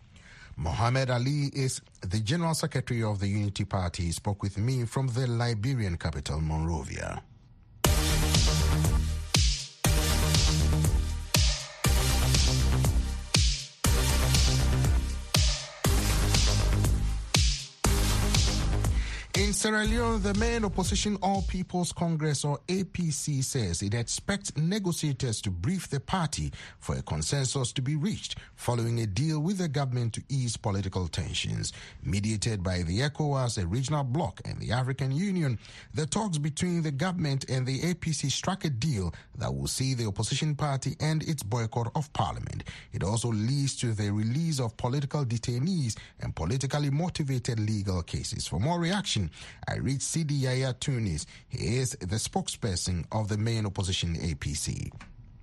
Mohammed Ali is the General Secretary of the Unity Party. He spoke with me from the Liberian capital, Monrovia. In Sierra Leone, the main opposition All People's Congress, or A P C, says it expects negotiators to brief the party for a consensus to be reached following a deal with the government to ease political tensions. Mediated by the ECOWAS, a regional bloc, and the African Union, the talks between the government and the A P C struck a deal that will see the opposition party end its boycott of parliament. It also leads to the release of political detainees and politically motivated legal cases. For more reaction, I reached Sidi Yaya Tunis. He is the spokesperson of the main opposition A P C.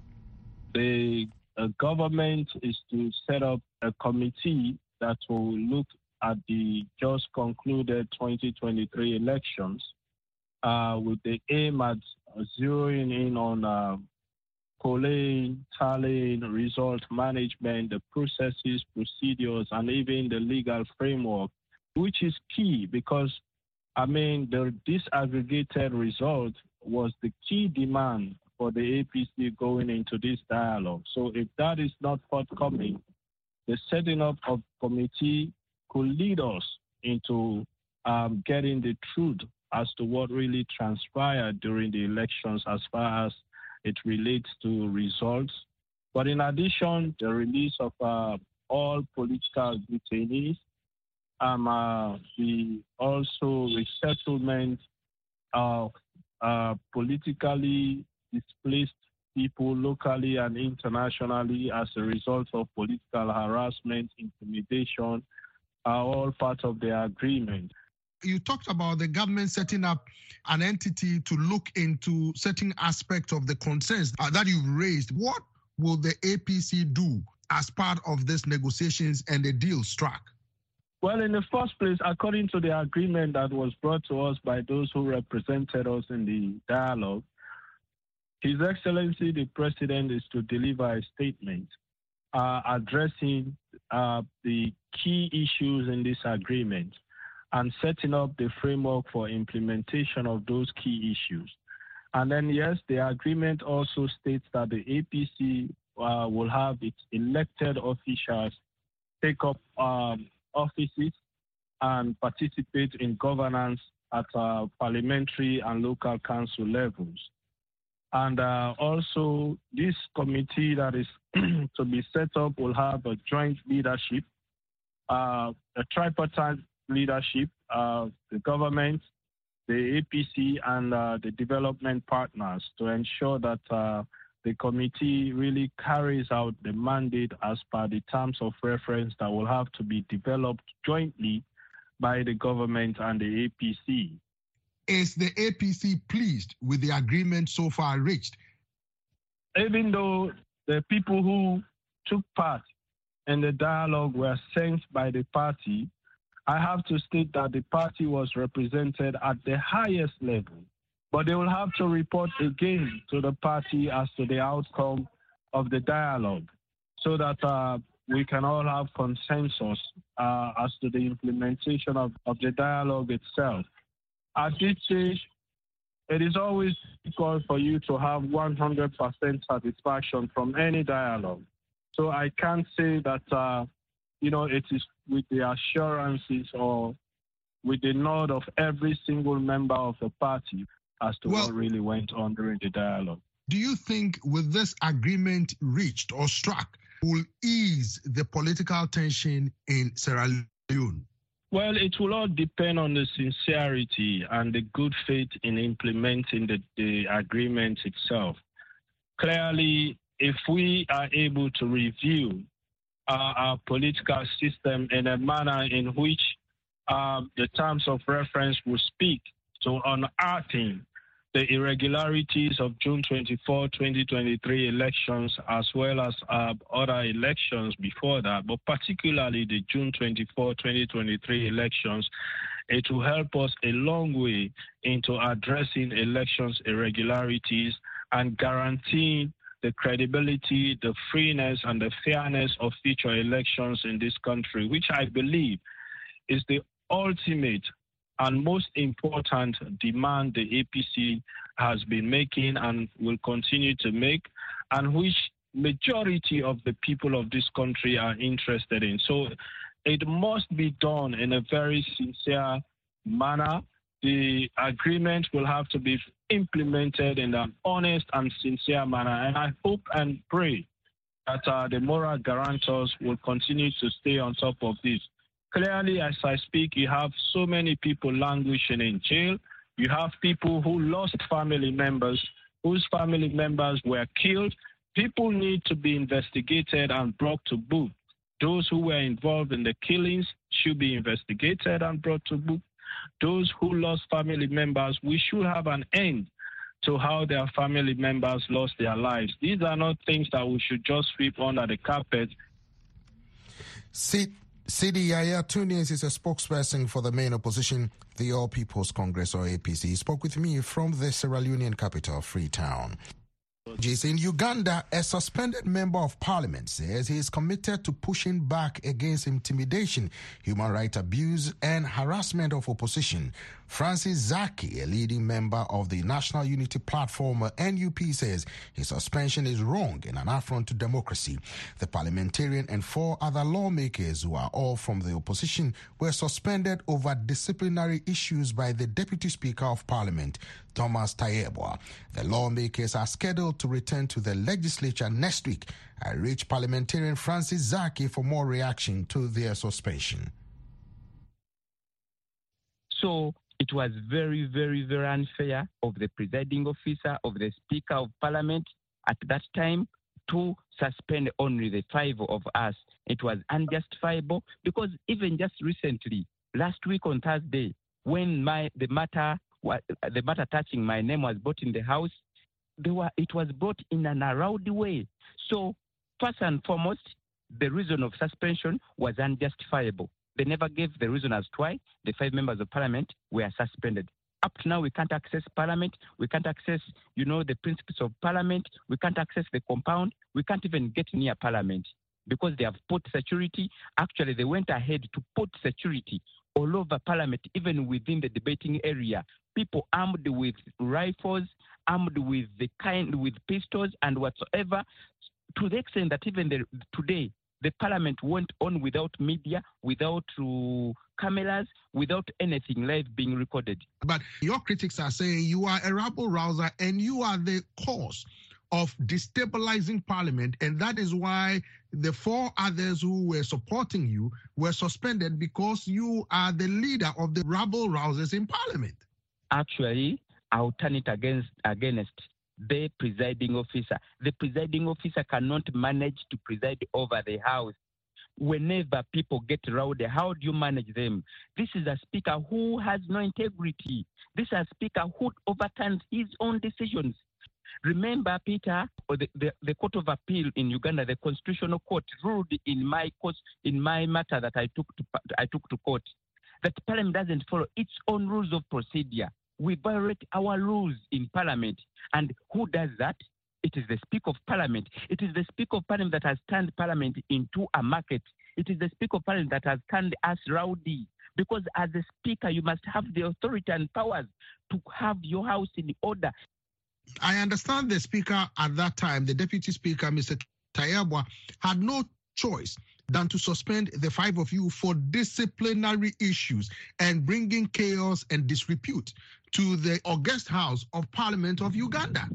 The uh, government is to set up a committee that will look at the just concluded twenty twenty-three elections uh, with the aim at zeroing in on uh, collating, tallying, result management, the processes, procedures, and even the legal framework, which is key because I mean, the disaggregated result was the key demand for the A P C going into this dialogue. So if that is not forthcoming, the setting up of committee could lead us into um, getting the truth as to what really transpired during the elections as far as it relates to results. But in addition, the release of uh, all political detainees, Um, uh, the also resettlement of uh, politically displaced people locally and internationally as a result of political harassment, intimidation, are all part of the agreement. You talked about the government setting up an entity to look into certain aspects of the concerns uh, that you've raised. What will the A P C do as part of these negotiations and the deal struck? Well, in the first place, according to the agreement that was brought to us by those who represented us in the dialogue, His Excellency the President is to deliver a statement uh, addressing uh, the key issues in this agreement and setting up the framework for implementation of those key issues. And then, yes, the agreement also states that the A P C uh, will have its elected officials take up um, offices and participate in governance at uh, parliamentary and local council levels. And uh, also, this committee that is to be set up will have a joint leadership, uh, a tripartite leadership, uh, the government, the A P C, and uh, the development partners to ensure that uh, the committee really carries out the mandate as per the terms of reference that will have to be developed jointly by the government and the A P C. Is the A P C pleased with the agreement so far reached? Even though the people who took part in the dialogue were sent by the party, I have to state that the party was represented at the highest level. But they will have to report again to the party as to the outcome of the dialogue so that uh, we can all have consensus uh, as to the implementation of, of the dialogue itself. At this stage, it is always difficult for you to have one hundred percent satisfaction from any dialogue. So I can't say that, uh, you know, it is with the assurances or with the nod of every single member of the party as to well, what really went on during the dialogue. Do you think with this agreement reached or struck will ease the political tension in Sierra Leone? Well, it will all depend on the sincerity and the good faith in implementing the, the agreement itself. Clearly, if we are able to review uh, our political system in a manner in which uh, the terms of reference will speak to unearthing the irregularities of June twenty-fourth, twenty twenty-three elections, as well as uh, other elections before that, but particularly the June twenty-fourth, twenty twenty-three elections, it will help us a long way into addressing elections irregularities and guaranteeing the credibility, the freeness, and the fairness of future elections in this country, which I believe is the ultimate and most important demand the A P C has been making and will continue to make, and which majority of the people of this country are interested in. So it must be done in a very sincere manner the agreement will have to be implemented in an honest and sincere manner. And I hope and pray that uh, the moral guarantors will continue to stay on top of this. Clearly, as I speak, you have so many people languishing in jail. You have people who lost family members, whose family members were killed. People need to be investigated and brought to book. Those who were involved in the killings should be investigated and brought to book. Those who lost family members, we should have an end to how their family members lost their lives. These are not things that we should just sweep under the carpet. Sidi Yaya Tunis is a spokesperson for the main opposition, the All People's Congress, or A P C. He spoke with me from the Sierra Leonean capital, Freetown. In Uganda, a suspended member of parliament says he is committed to pushing back against intimidation, human rights abuse, and harassment of opposition. Francis Zaki, a leading member of the National Unity Platform, N U P, says his suspension is wrong and an affront to democracy. The parliamentarian and four other lawmakers, who are all from the opposition, were suspended over disciplinary issues by the Deputy Speaker of Parliament, Thomas Tayebwa. The lawmakers are scheduled to return to the legislature next week. I reached parliamentarian Francis Zaki for more reaction to their suspension. So it was very, very, very unfair of the presiding officer, of the Speaker of Parliament at that time to suspend only the five of us. It was unjustifiable because even just recently, last week on Thursday, when my the matter the matter touching my name was brought in the House, they were, it was brought in an rowdy way. So first and foremost, the reason of suspension was unjustifiable. They never gave the reason as to why the five members of parliament were suspended. Up to now, we can't access parliament. We can't access, you know, the principles of parliament. We can't access the compound. We can't even get near parliament because they have put security. Actually, they went ahead to put security all over parliament, even within the debating area. People armed with rifles, armed with the kind, with pistols and whatsoever, to the extent that even the, today, the parliament went on without media, without uh, cameras, without anything live being recorded. But your critics are saying you are a rabble-rouser and you are the cause of destabilizing parliament, and that is why the four others who were supporting you were suspended because you are the leader of the rabble-rousers in parliament. Actually, I'll turn it against, against the presiding officer. The presiding officer cannot manage to preside over the House. Whenever people get rowdy, how do you manage them? This is a speaker who has no integrity. This is a speaker who overturns his own decisions. Remember, Peter, or the, the, the Court of Appeal in Uganda, the Constitutional Court, ruled in my court, in my matter that I took to I took to court, that Parliament doesn't follow its own rules of procedure. We violate our rules in Parliament. And who does that? It is the Speaker of Parliament. It is the Speaker of Parliament that has turned Parliament into a market. It is the Speaker of Parliament that has turned us rowdy. Because as a Speaker, you must have the authority and powers to have your house in order. I understand the Speaker at that time, the Deputy Speaker, Mister Tayebwa, had no choice than to suspend the five of you for disciplinary issues and bringing chaos and disrepute to the august House of Parliament of Uganda.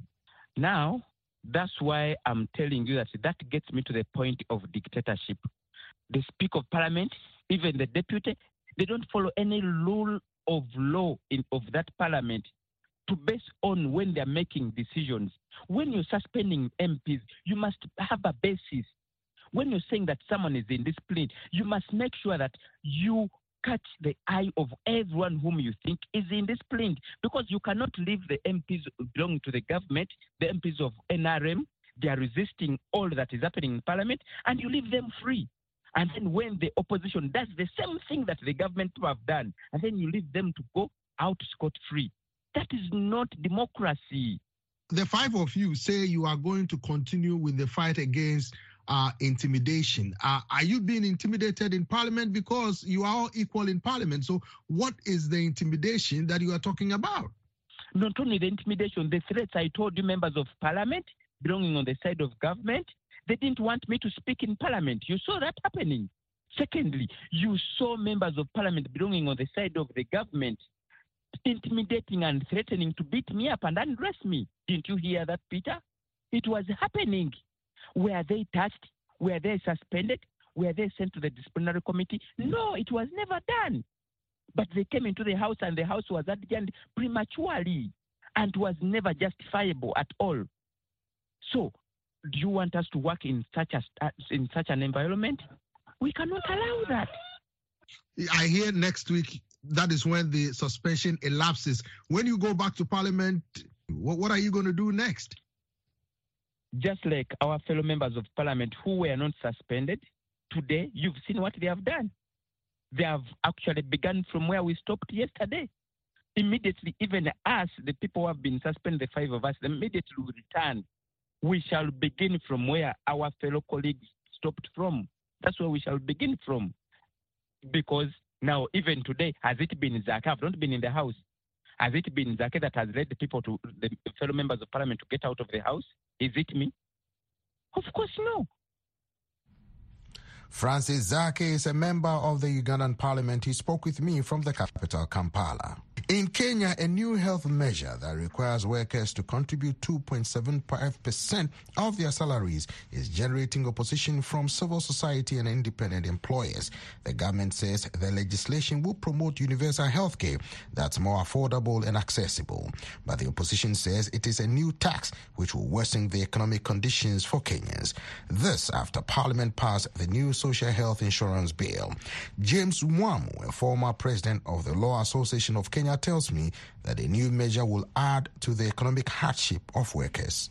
Now, that's why I'm telling you that that gets me to the point of dictatorship. The Speaker of Parliament, even the Deputy, they don't follow any rule of law in, of that Parliament to base on when they're making decisions. When you're suspending M Ps, you must have a basis. When you're saying that someone is indisciplined, you must make sure that you catch the eye of everyone whom you think is indisciplined, because you cannot leave the M Ps belonging to the government, the M Ps of N R M, they are resisting all that is happening in Parliament, and you leave them free. And then when the opposition does the same thing that the government have done, and then you leave them to go out scot-free. That is not democracy. The five of you say you are going to continue with the fight against uh, intimidation. Uh, are you being intimidated in Parliament? Because you are all equal in Parliament. So what is the intimidation that you are talking about? Not only the intimidation, the threats I told you, members of Parliament belonging on the side of government, they didn't want me to speak in Parliament. You saw that happening. Secondly, you saw members of Parliament belonging on the side of the government intimidating and threatening to beat me up and undress me. Didn't you hear that, Peter? It was happening. Were they touched? Were they suspended? Were they sent to the disciplinary committee? No, it was never done. But they came into the house and the house was adjourned prematurely and was never justifiable at all. So, do you want us to work in such a in such an environment? We cannot allow that. I hear next week that is when the suspension elapses. When you go back to Parliament, what, what are you going to do next? Just like our fellow members of Parliament who were not suspended, today you've seen what they have done. They have actually begun from where we stopped yesterday. Immediately, even us, the people who have been suspended, the five of us, immediately we return. We shall begin from where our fellow colleagues stopped from. That's where we shall begin from. Because now, even today, has it been Zake? I've not been in the house. Has it been Zake that has led the people to, the fellow members of Parliament to get out of the house? Is it me? Of course, no. Francis Zake is a member of the Ugandan Parliament. He spoke with me from the capital, Kampala. In Kenya, a new health measure that requires workers to contribute two point seven five percent of their salaries is generating opposition from civil society and independent employers. The government says the legislation will promote universal health care that's more affordable and accessible. But the opposition says it is a new tax which will worsen the economic conditions for Kenyans. This after Parliament passed the new social health insurance bill. James Mwamu, a former president of the Law Association of Kenya, tells me that a new measure will add to the economic hardship of workers.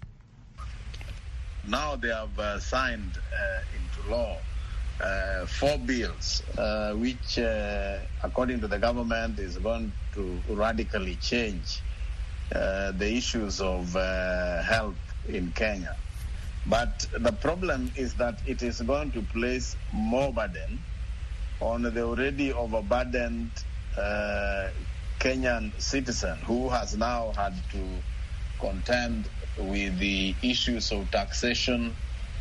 Now they have uh, signed uh, into law uh, four bills, uh, which, uh, according to the government, is going to radically change uh, the issues of uh, health in Kenya. But the problem is that it is going to place more burden on the already overburdened uh, Kenyan citizen who has now had to contend with the issues of taxation,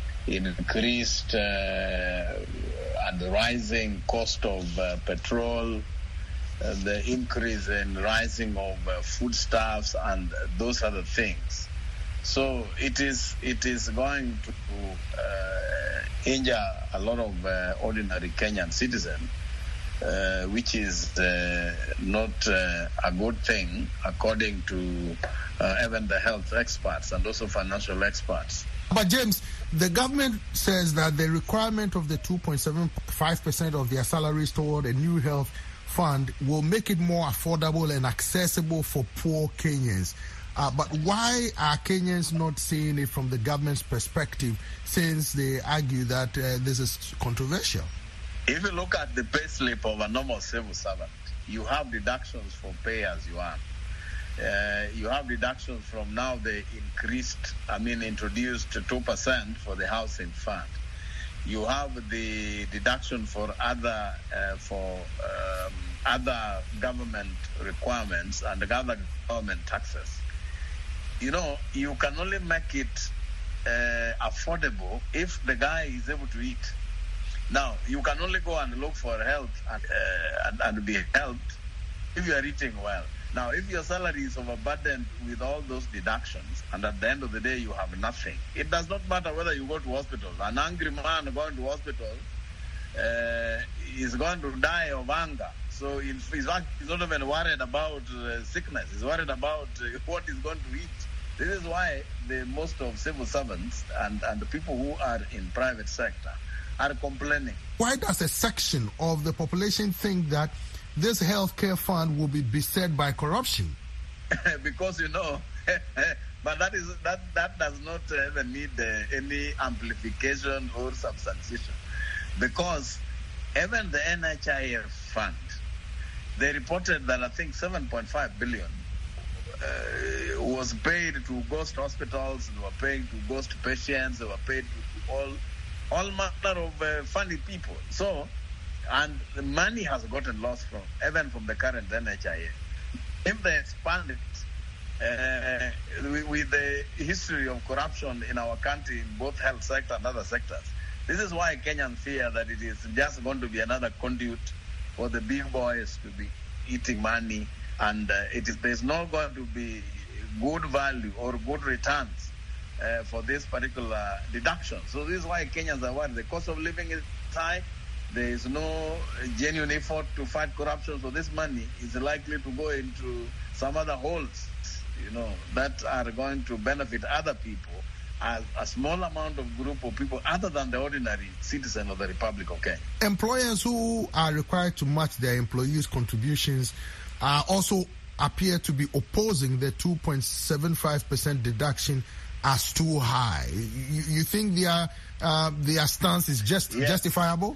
increased uh, and rising cost of uh, petrol, uh, the increase in rising of uh, foodstuffs, and those other things. So it is it is going to uh, injure a lot of uh, ordinary Kenyan citizens. Uh, which is uh, not uh, a good thing, according to uh, even the health experts and also financial experts. But James, the government says that the requirement of the two point seven five percent of their salaries toward a new health fund will make it more affordable and accessible for poor Kenyans. Uh, but why are Kenyans not seeing it from the government's perspective, since they argue that uh, this is controversial? If you look at the pay slip of a normal civil servant, you have deductions for pay as you earn. Uh, you have deductions from now the increased, I mean, introduced two percent for the housing fund. You have the deduction for other uh, for um, other government requirements and other government taxes. You know, you can only make it uh, affordable if the guy is able to eat. Now, you can only go and look for help and, uh, and, and be helped if you are eating well. Now, if your salary is overburdened with all those deductions, and at the end of the day you have nothing, it does not matter whether you go to hospital. An angry man going to hospital uh, is going to die of anger. So he's, he's not even worried about uh, sickness. He's worried about uh, what he's going to eat. This is why the most of civil servants and, and the people who are in private sector are complaining. Why does a section of the population think that this healthcare fund will be beset by corruption? Because, you know, but that is that that does not even need uh, any amplification or substantiation. Because even the N H I F fund, they reported that I think seven point five billion uh, was paid to ghost hospitals, they were paid to ghost patients, they were paid to all all manner of uh, funny people. So, and the money has gotten lost from, even from the current N H I F. If they expand it, uh, with, with the history of corruption in our country in both health sector and other sectors, this is why Kenyans fear that it is just going to be another conduit for the big boys to be eating money And uh, it is, there's not going to be good value or good returns uh, for this particular deduction. So this is why Kenyans are worried. The cost of living is high. There is no genuine effort to fight corruption. So this money is likely to go into some other holes, you know, that are going to benefit other people, as a small amount of group of people other than the ordinary citizen of the Republic of Kenya. Employers who are required to match their employees' contributions uh, also appear to be opposing the two point seven five percent deduction as too high. You, you think their uh, their stance is just yes. justifiable?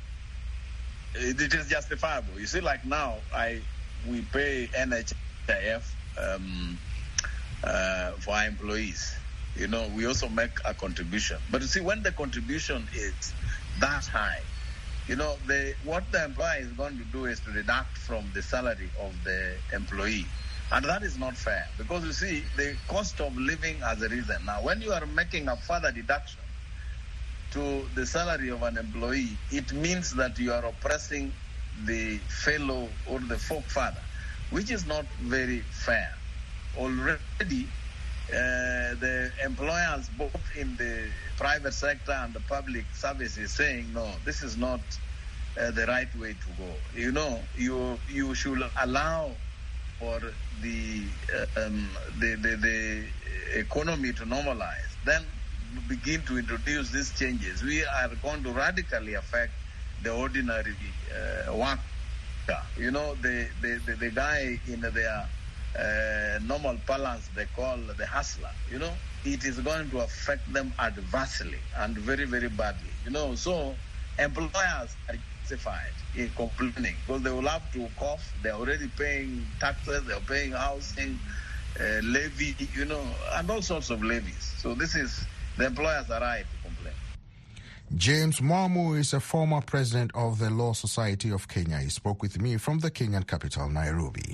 It is justifiable. You see, like now, I we pay N H I F um, uh, for our employees. You know, we also make a contribution. But you see, when the contribution is that high, you know, the, what the employer is going to do is to deduct from the salary of the employee. And that is not fair, because you see, the cost of living has arisen. Now, when you are making a further deduction to the salary of an employee, it means that you are oppressing the fellow or the forefather, which is not very fair. Already, uh, the employers, both in the private sector and the public service, is saying, no, this is not uh, the right way to go. You know, you you should allow for the, uh, um, the, the, the economy to normalize. Then begin to introduce these changes. We are going to radically affect the ordinary uh, worker. You know, the, the, the, the guy in their uh, normal balance they call the hustler, you know, it is going to affect them adversely and very, very badly. You know, so employers are justified in complaining because they will have to cough. They're already paying taxes, they're paying housing, uh, levy, you know, and all sorts of levies. So this is, the employers are right to complain. James Mwamu is a former president of the Law Society of Kenya. He spoke with me from the Kenyan capital, Nairobi.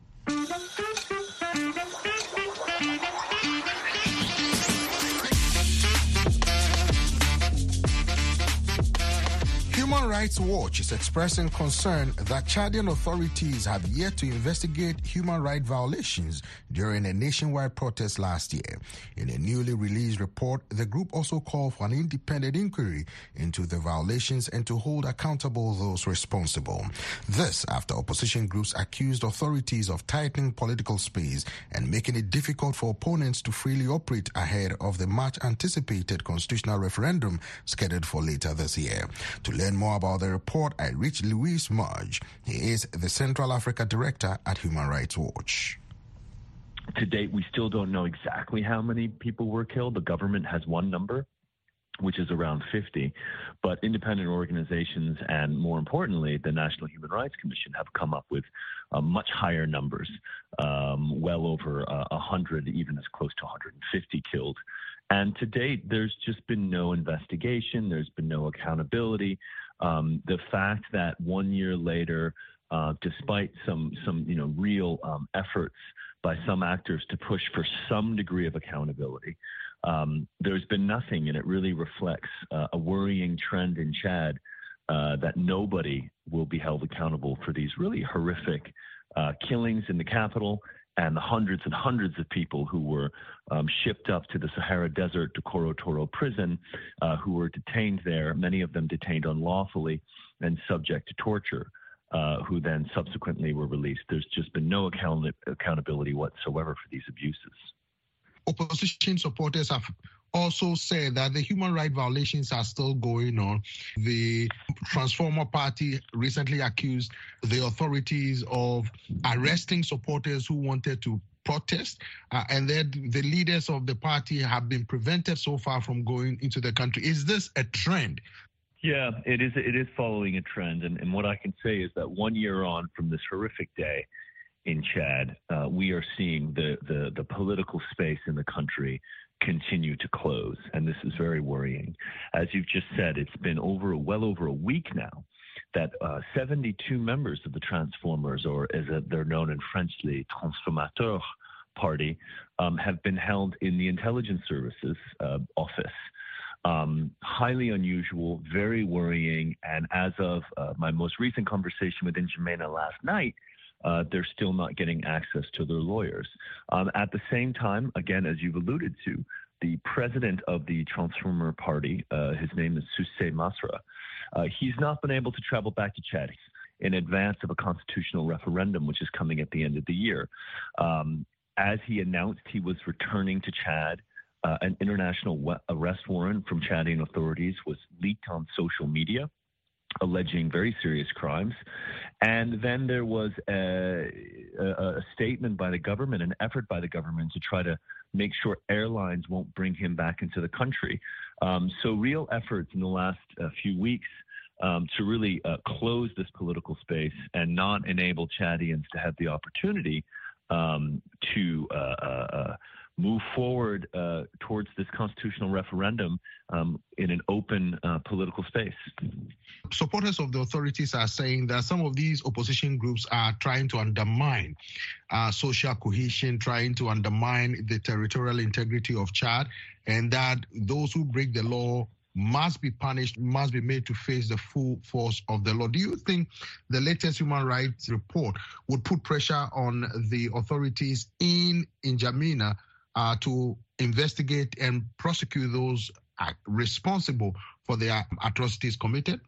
Human Rights Watch is expressing concern that Chadian authorities have yet to investigate human rights violations during a nationwide protest last year. In a newly released report, the group also called for an independent inquiry into the violations and to hold accountable those responsible. This after opposition groups accused authorities of tightening political space and making it difficult for opponents to freely operate ahead of the much-anticipated constitutional referendum scheduled for later this year. To learn more about the report, I reached Luis Marge. He is the Central Africa Director at Human Rights Watch. To date, we still don't know exactly how many people were killed. The government has one number, which is around fifty. But independent organizations and, more importantly, the National Human Rights Commission have come up with uh, much higher numbers, um, well over uh, one hundred, even as close to one hundred fifty killed. And to date, there's just been no investigation. There's been no accountability. Um, the fact that one year later, uh, despite some, some you know, real um, efforts by some actors to push for some degree of accountability, um, there's been nothing, and it really reflects uh, a worrying trend in Chad uh, that nobody will be held accountable for these really horrific uh, killings in the capital and the hundreds and hundreds of people who were um, shipped up to the Sahara Desert to Koro Toro prison, uh, who were detained there, many of them detained unlawfully and subject to torture, uh, who then subsequently were released. There's just been no account- accountability whatsoever for these abuses. Opposition supporters have also said that the human rights violations are still going on. The Transformer Party recently accused the authorities of arresting supporters who wanted to protest, uh, and then the leaders of the party have been prevented so far from going into the country. Is this a trend? Yeah, it is. It is following a trend, and, and what I can say is that one year on from this horrific day in Chad, uh, we are seeing the, the the political space in the country continue to close, and this is very worrying. As you've just said, it's been over well over a week now that uh, seventy-two members of the Transformers, or as they're known in French, the Transformateurs Party, um, have been held in the intelligence services uh, office. Um, highly unusual, very worrying, and as of uh, my most recent conversation with N'Djamena last night, uh, they're still not getting access to their lawyers. Um, at the same time, again, as you've alluded to, the president of the Transformer Party, uh, his name is Cissé Masra, uh, he's not been able to travel back to Chad in advance of a constitutional referendum, which is coming at the end of the year. Um, as he announced he was returning to Chad, uh, an international wa- arrest warrant from Chadian authorities was leaked on social media, alleging very serious crimes. And then there was a, a, a statement by the government, an effort by the government to try to make sure airlines won't bring him back into the country. Um, so real efforts in the last uh, few weeks um, to really uh, close this political space and not enable Chadians to have the opportunity um, to uh, uh, move forward uh, towards this constitutional referendum um, in an open uh, political space. Supporters of the authorities are saying that some of these opposition groups are trying to undermine uh, social cohesion, trying to undermine the territorial integrity of Chad, and that those who break the law must be punished, must be made to face the full force of the law. Do you think the latest human rights report would put pressure on the authorities in N'Djamena Uh, to investigate and prosecute those uh, responsible for the uh, atrocities committed?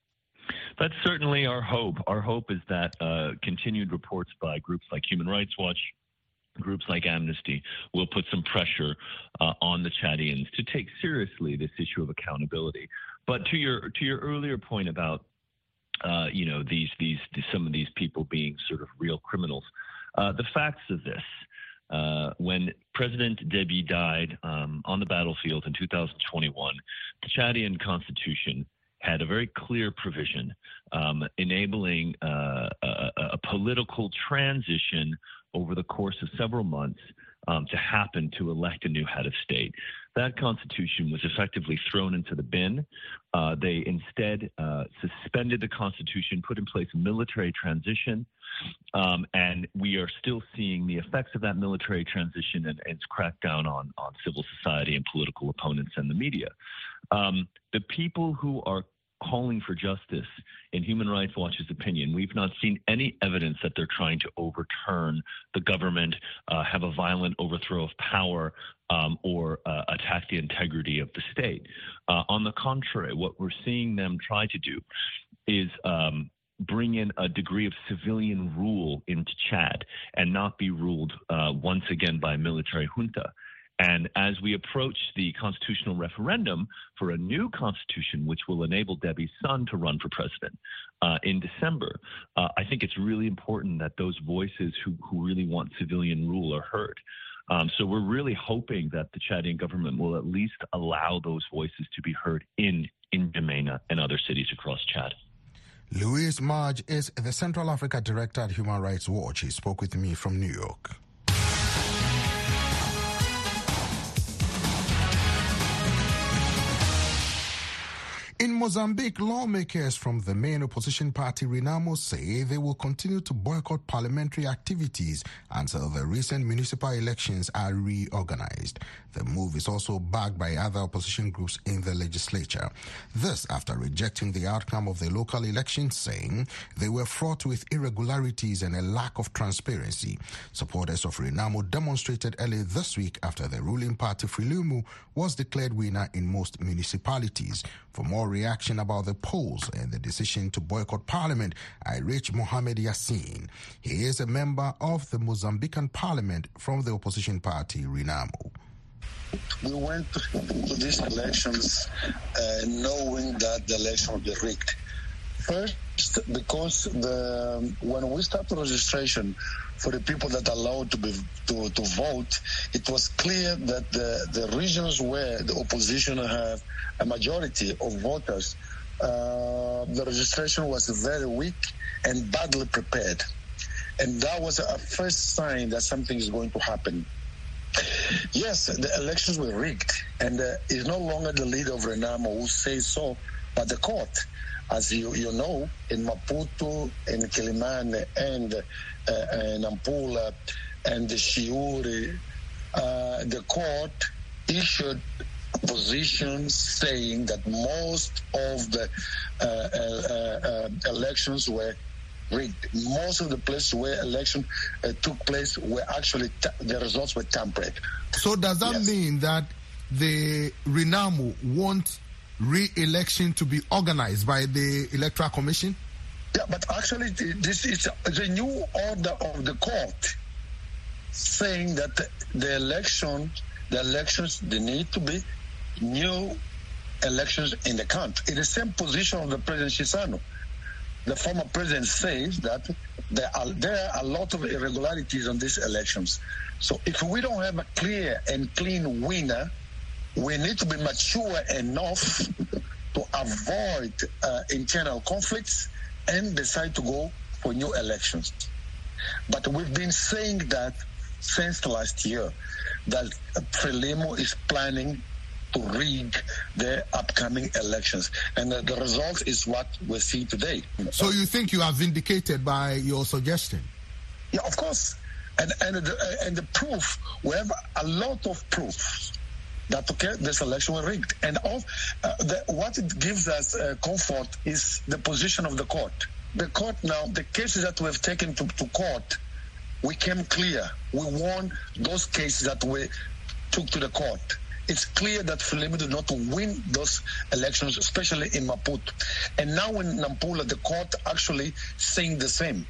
That's certainly our hope. Our hope is that uh, continued reports by groups like Human Rights Watch, groups like Amnesty, will put some pressure uh, on the Chadians to take seriously this issue of accountability. But to your to your earlier point about uh, you know these these some of these people being sort of real criminals, uh, the facts of this. Uh, when President Deby died um, on the battlefield in two thousand twenty-one, the Chadian constitution had a very clear provision um, enabling uh, a, a political transition over the course of several months um, to happen to elect a new head of state. That constitution was effectively thrown into the bin. Uh, they instead uh, suspended the constitution, put in place a military transition, um, and we are still seeing the effects of that military transition and, and its crackdown on, on civil society and political opponents and the media. Um, the people who are calling for justice, in Human Rights Watch's opinion, we've not seen any evidence that they're trying to overturn the government, uh, have a violent overthrow of power, um, or uh, attack the integrity of the state. Uh, on the contrary, what we're seeing them try to do is um, bring in a degree of civilian rule into Chad and not be ruled uh, once again by a military junta. And as we approach the constitutional referendum for a new constitution, which will enable Deby's son to run for president uh, in December, uh, I think it's really important that those voices who, who really want civilian rule are heard. Um, so we're really hoping that the Chadian government will at least allow those voices to be heard in N'Djamena and other cities across Chad. Louise Marge is the Central Africa Director at Human Rights Watch. He spoke with me from New York. In Mozambique, lawmakers from the main opposition party Renamo say they will continue to boycott parliamentary activities until the recent municipal elections are reorganized. The move is also backed by other opposition groups in the legislature. This after rejecting the outcome of the local elections, saying they were fraught with irregularities and a lack of transparency. Supporters of Renamo demonstrated early this week after the ruling party Frelimo was declared winner in most municipalities. For more reaction about the polls and the decision to boycott parliament, I reached Mohamed Yassin. He is a member of the Mozambican parliament from the opposition party Renamo. We went to these elections uh, knowing that the election would be rigged. First, because the, when we started registration for the people that are allowed to be to, to vote, it was clear that the, the regions where the opposition have a majority of voters, uh, the registration was very weak and badly prepared. And that was a first sign that something is going to happen. Yes, the elections were rigged, and uh, it's no longer the leader of Renamo who says so, but the court. As you, you know, in Maputo, in Quelimane, and uh, in Nampula, and the Chiuri, uh, the court issued positions saying that most of the uh, uh, uh, elections were rigged. Most of the places where election uh, took place were actually, ta- the results were tampered. So does that yes. mean that the RENAMO want re-election to be organized by the Electoral Commission? Yeah, but actually this is the new order of the court saying that the, the election, the elections, they need to be new elections in the country. In the same position of the President Chissano. The former president says that there are, there are a lot of irregularities on these elections. So if we don't have a clear and clean winner, we need to be mature enough to avoid uh, internal conflicts and decide to go for new elections. But we've been saying that since last year, that Frelimo is planning to rig the upcoming elections. And the, the result is what we see today. So you think you are vindicated by your suggestion? Yeah, of course. And and the, and the proof, we have a lot of proof that, okay, this election was rigged. And all, uh, the, what it gives us uh, comfort is the position of the court. The court now, the cases that we have taken to, to court, we came clear. We won those cases that we took to the court. It's clear that Frelimo did not win those elections, especially in Maputo. And now in Nampula, the court actually saying the same.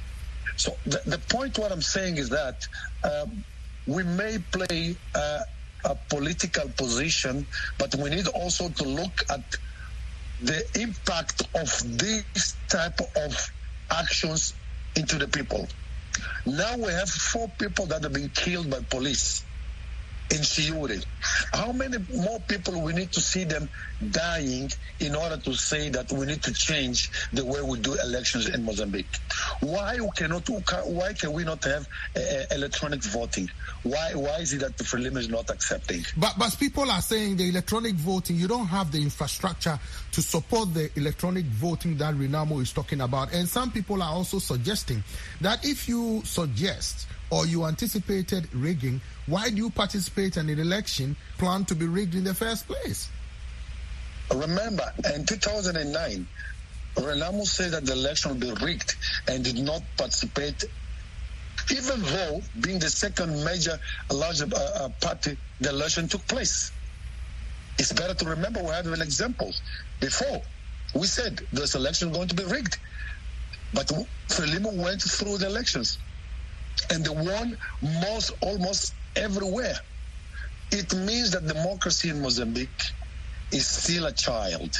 So the, the point what I'm saying is that um, we may play uh, a political position, but we need also to look at the impact of this type of actions into the people. Now we have four people that have been killed by police in Siuri. How many more people we need to see them dying in order to say that we need to change the way we do elections in Mozambique? Why we cannot? Why can we not have uh, electronic voting? Why? Why is it that the Frelimo is not accepting? But but people are saying the electronic voting, you don't have the infrastructure to support the electronic voting that RENAMO is talking about, and some people are also suggesting that if you suggest or you anticipated rigging, why do you participate in an election planned to be rigged in the first place? Remember, in two thousand nine, RENAMO said that the election will be rigged and did not participate, even though being the second major large uh, party, the election took place. It's better to remember we have an example. Before, we said this election is going to be rigged, but Frelimo went through the elections and they won most, almost everywhere. It means that democracy in Mozambique is still a child.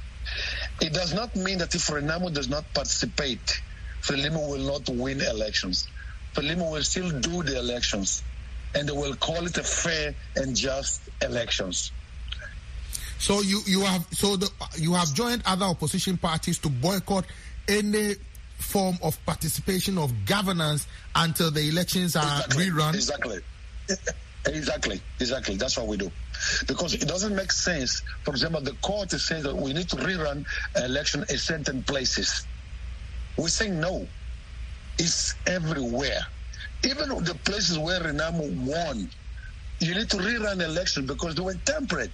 It does not mean that if RENAMO does not participate, Frelimo will not win elections. Frelimo will still do the elections, and they will call it a fair and just elections. So you, you have so the, you have joined other opposition parties to boycott any form of participation of governance until the elections are exactly, rerun? Exactly. Exactly. Exactly. That's what we do. Because it doesn't make sense. For example, the court is saying that we need to rerun election in certain places. We're saying no. It's everywhere. Even the places where RENAMO won, you need to rerun election because they were temperate.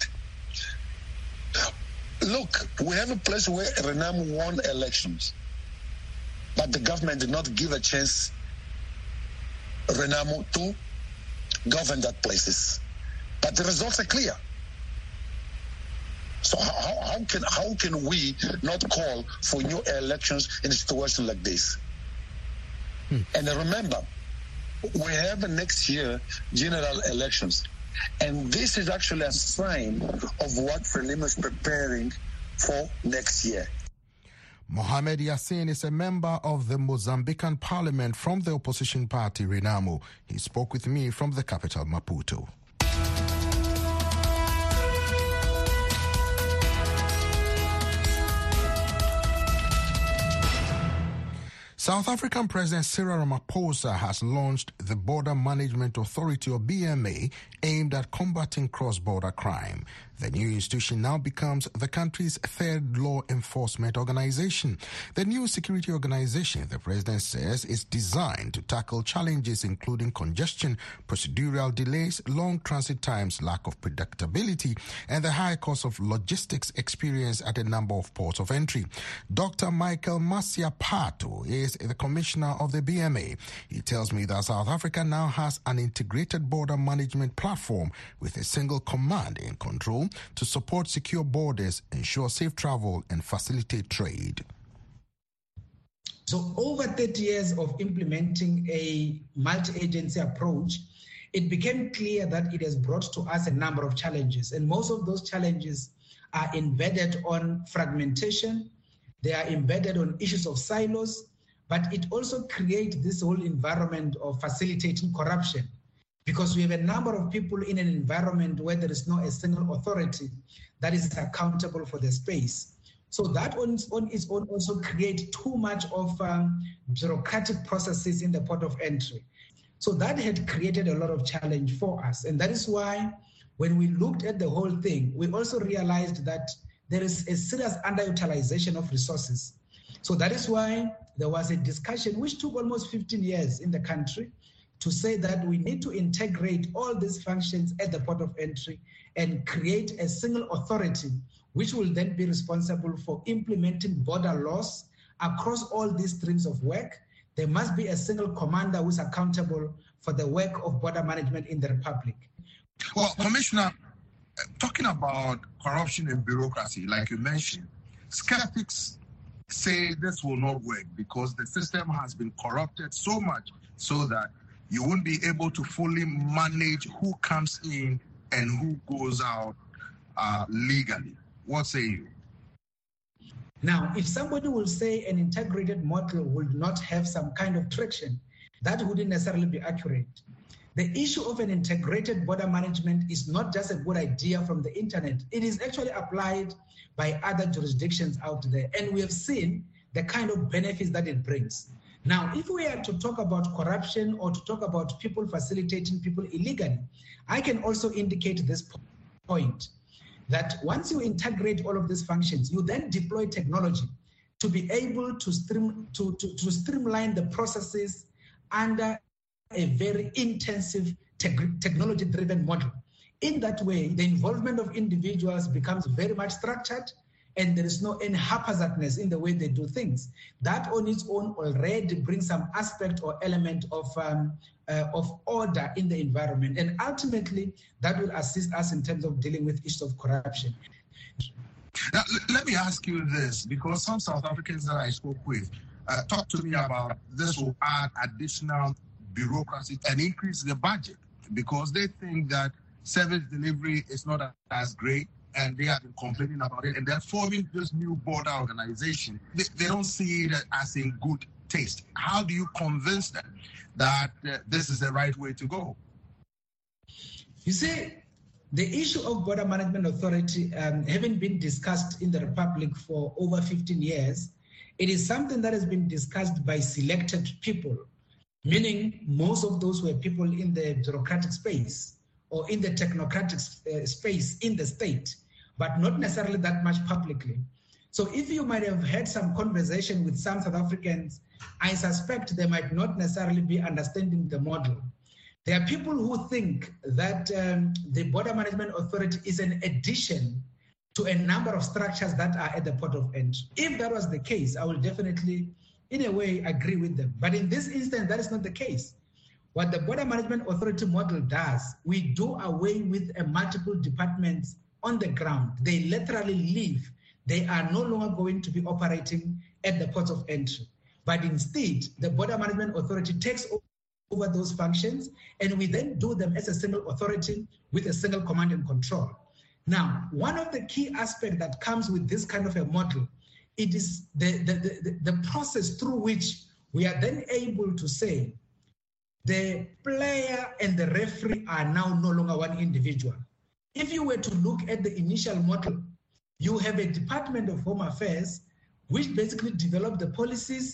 Look, we have a place where RENAMO won elections, but the government did not give a chance RENAMO to govern that places. But the results are clear. So how, how can how can we not call for new elections in a situation like this? Hmm. And remember, we have next year general elections. And this is actually a sign of what Frelimo is preparing for next year. Mohamed Yassin is a member of the Mozambican parliament from the opposition party RENAMO. He spoke with me from the capital, Maputo. South African President Cyril Ramaphosa has launched the Border Management Authority, or B M A, aimed at combating cross-border crime. The new institution now becomes the country's third law enforcement organization. The new security organization, the president says, is designed to tackle challenges including congestion, procedural delays, long transit times, lack of predictability, and the high cost of logistics experienced at a number of ports of entry. Doctor Michael Masiapato is the commissioner of the B M A. He tells me that South Africa now has an integrated border management platform with a single command and control to support secure borders, ensure safe travel, and facilitate trade. So over thirty years of implementing a multi-agency approach, it became clear that it has brought to us a number of challenges. And most of those challenges are embedded on fragmentation. They are embedded on issues of silos, but it also creates this whole environment of facilitating corruption, because we have a number of people in an environment where there is no a single authority that is accountable for the space. So that on its own, its own also create too much of um, bureaucratic processes in the port of entry. So that had created a lot of challenge for us. And that is why when we looked at the whole thing, we also realized that there is a serious underutilization of resources. So that is why there was a discussion which took almost fifteen years in the country to say that we need to integrate all these functions at the port of entry and create a single authority which will then be responsible for implementing border laws across all these streams of work. There must be a single commander who's accountable for the work of border management in the Republic. Well, Commissioner, talking about corruption and bureaucracy, like you mentioned, skeptics say this will not work because the system has been corrupted so much so that you won't be able to fully manage who comes in and who goes out uh, legally. What say you? Now, if somebody will say an integrated model will not have some kind of traction, that wouldn't necessarily be accurate. The issue of an integrated border management is not just a good idea from the internet. It is actually applied by other jurisdictions out there. And we have seen the kind of benefits that it brings. Now, if we are to talk about corruption or to talk about people facilitating people illegally, I can also indicate this point, that once you integrate all of these functions, you then deploy technology to be able to, stream, to, to, to streamline the processes under a very intensive te- technology-driven model. In that way, the involvement of individuals becomes very much structured, and there is no any haphazardness in the way they do things. That on its own already brings some aspect or element of, um, uh, of order in the environment. And ultimately, that will assist us in terms of dealing with issues of corruption. Now, let me ask you this, because some South Africans that I spoke with uh, talked to me about this will add additional bureaucracy and increase the budget, because they think that service delivery is not as great, and they have been complaining about it, and they're forming this new border organization. They, they don't see it as in good taste. How do you convince them that uh, this is the right way to go? You see, the issue of Border Management Authority um, having been discussed in the Republic for over fifteen years, it is something that has been discussed by selected people, meaning most of those were people in the bureaucratic space or in the technocratic uh, space in the state, but not necessarily that much publicly. So if you might have had some conversation with some South Africans, I suspect they might not necessarily be understanding the model. There are people who think that um, the Border Management Authority is an addition to a number of structures that are at the port of entry. If that was the case, I will definitely, in a way, agree with them. But in this instance, that is not the case. What the Border Management Authority model does, we do away with a multiple departments on the ground. They literally leave. They are no longer going to be operating at the port of entry. But instead, the Border Management Authority takes over those functions, and we then do them as a single authority with a single command and control. Now, one of the key aspects that comes with this kind of a model, it is the, the, the, the process through which we are then able to say the player and the referee are now no longer one individual. If you were to look at the initial model, you have a Department of Home Affairs which basically developed the policies,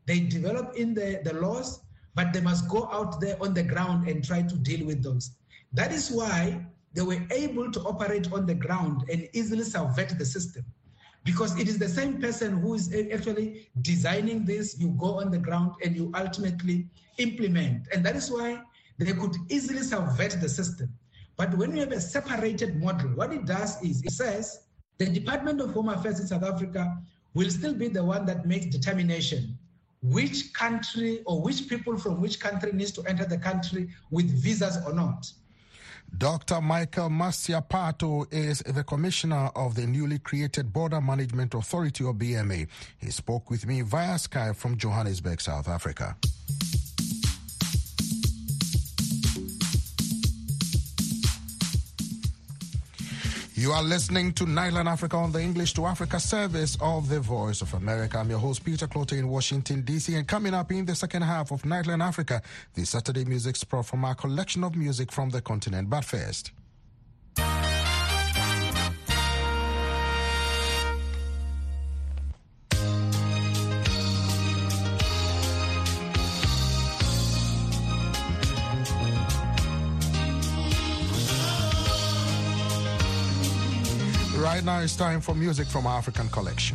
they develop in the, the laws, but they must go out there on the ground and try to deal with those. That is why they were able to operate on the ground and easily subvert the system. Because it is the same person who is actually designing this, you go on the ground and you ultimately implement. And that is why they could easily subvert the system. But when you have a separated model, what it does is it says the Department of Home Affairs in South Africa will still be the one that makes determination which country or which people from which country needs to enter the country with visas or not. Doctor Michael Masiapato is the commissioner of the newly created Border Management Authority, or B M A. He spoke with me via Skype from Johannesburg, South Africa. You are listening to Nightline Africa on the English to Africa service of the Voice of America. I'm your host, Peter Clote in Washington, D C. And coming up in the second half of Nightline Africa, the Saturday music spot from our collection of music from the continent. But first... Right now it's time for music from our African collection.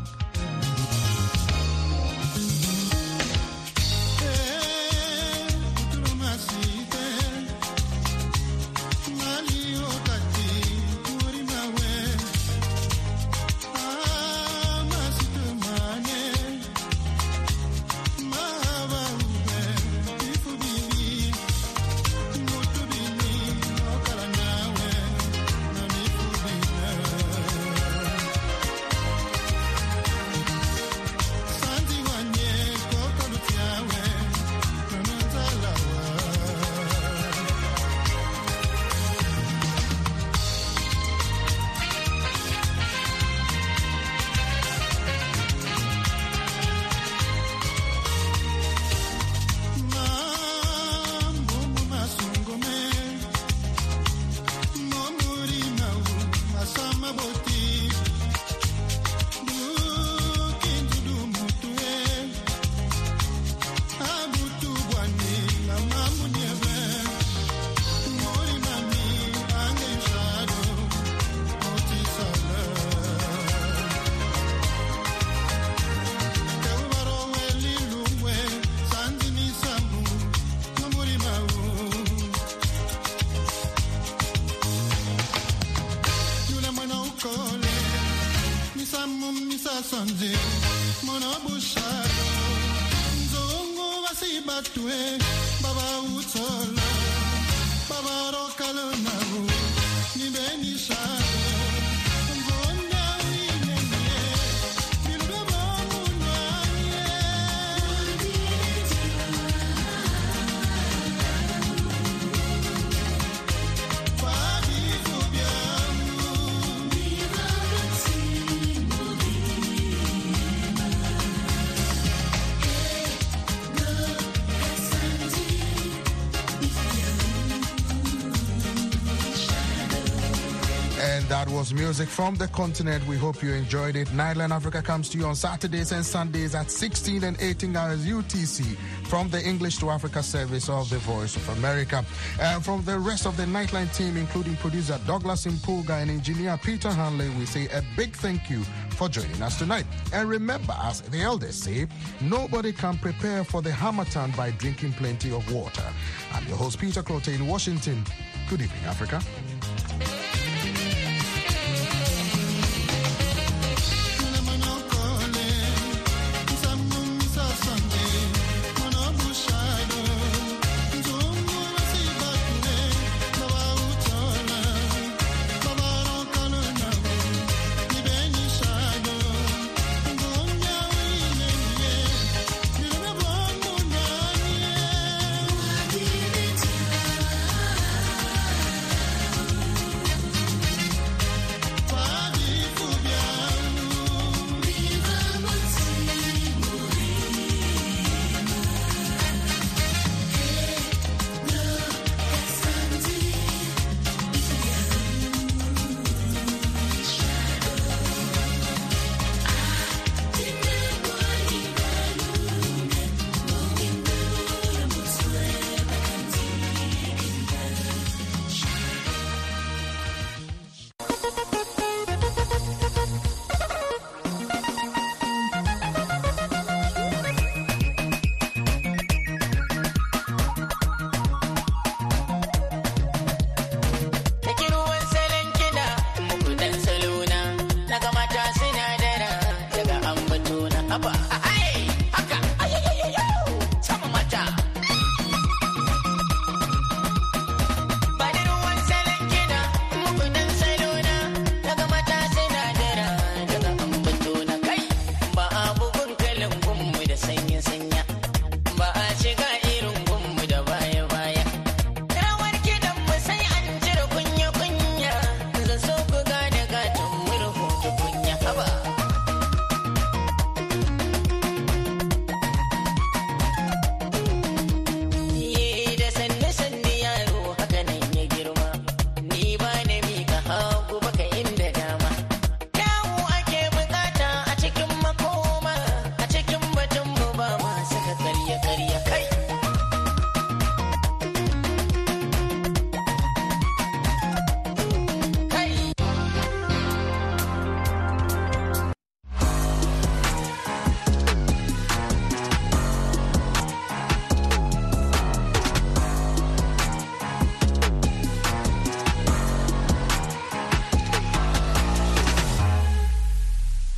That was music from the continent. We hope you enjoyed it. Nightline Africa comes to you on Saturdays and Sundays at sixteen and eighteen hours U T C from the English to Africa service of the Voice of America. And from the rest of the Nightline team, including producer Douglas Impulga and engineer Peter Hanley, we say a big thank you for joining us tonight. And remember, as the elders say, nobody can prepare for the Harmattan by drinking plenty of water. I'm your host, Peter Clote in Washington. Good evening, Africa.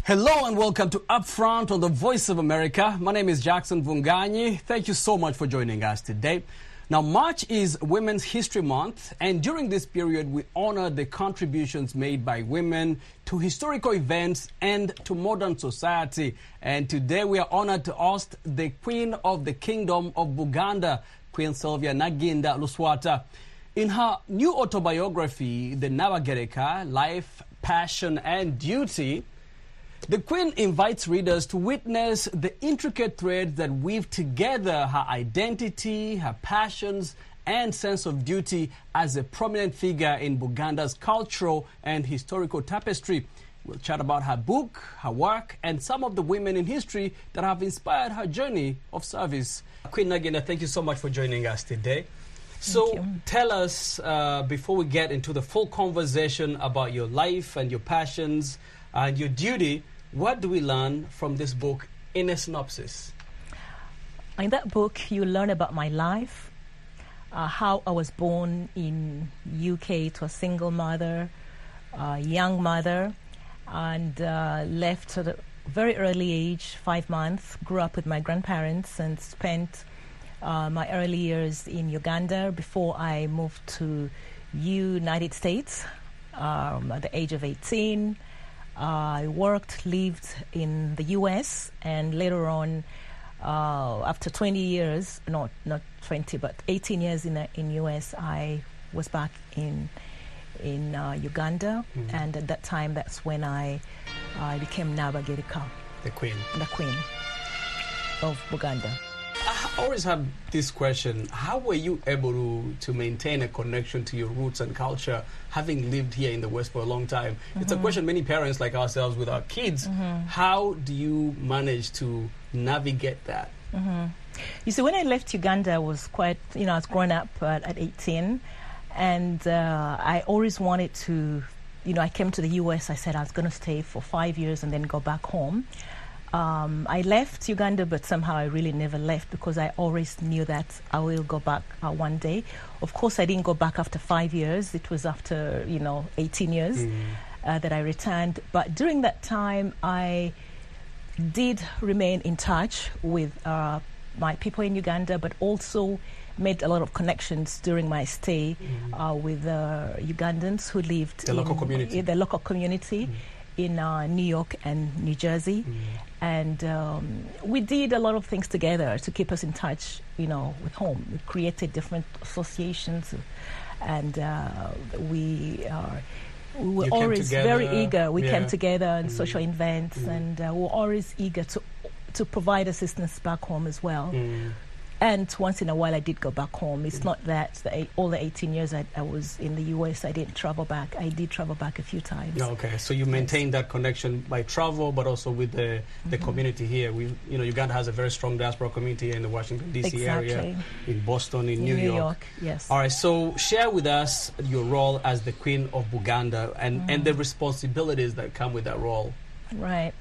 Hello and welcome to Upfront on the Voice of America. My name is Jackson Vunganyi. Thank you so much for joining us today. Now, March is Women's History Month, and during this period, we honor the contributions made by women to historical events and to modern society. And today, we are honored to host the Queen of the Kingdom of Buganda, Queen Sylvia Nagginda Luswata. In her new autobiography, The Nabagereka, Life, Passion, and Duty, the Queen invites readers to witness the intricate threads that weave together her identity, her passions, and sense of duty as a prominent figure in Buganda's cultural and historical tapestry. We'll chat about her book, her work, and some of the women in history that have inspired her journey of service. Queen Nagginda, thank you so much for joining us today. So tell us, uh, before we get into the full conversation about your life and your passions and your duty, what do we learn from this book in a synopsis? In that book, you learn about my life, uh, how I was born in U K to a single mother, a young mother, and uh, left at a very early age, five months, grew up with my grandparents and spent uh, my early years in Uganda before I moved to United States um, at the age of eighteen. I worked, lived in the U S, and later on, uh, after twenty years, not not twenty, but eighteen years in the in U S, I was back in in uh, Uganda, mm-hmm. and at that time, that's when I I became Nabagereka, the Queen, the Queen of Buganda. I always have this question: how were you able to, to maintain a connection to your roots and culture, having lived here in the West for a long time? Mm-hmm. It's a question many parents like ourselves with our kids. Mm-hmm. How do you manage to navigate that? Mm-hmm. You see, when I left Uganda, I was quite, you know, I was growing up uh, at eighteen, and uh, I always wanted to, you know, I came to the U S, I said I was going to stay for five years and then go back home. Um, I left Uganda, but somehow I really never left because I always knew that I will go back uh, one day. Of course, I didn't go back after five years. It was after, you know, eighteen years mm. uh, that I returned. But during that time, I did remain in touch with uh, my people in Uganda, but also made a lot of connections during my stay mm. uh, with uh, Ugandans who lived the in local community. the local community. Mm. in uh, New York and New Jersey. Mm. And um, we did a lot of things together to keep us in touch, you know, with home. We created different associations, and uh, we are we were you always very eager. We yeah. came together on mm. social events, mm. and uh, we were always eager to to provide assistance back home as well. Mm. And once in a while, I did go back home. It's mm. not that the eight, all the eighteen years I, I was in the U S, I didn't travel back. I did travel back a few times. Okay, so you maintain yes. that connection by travel, but also with the, the mm-hmm. community here. We, you know, Uganda has a very strong diaspora community in the Washington, D C exactly. area, in Boston, in, in New, New York. York. Yes. All right, so share with us your role as the Queen of Buganda and, mm. and the responsibilities that come with that role. Right.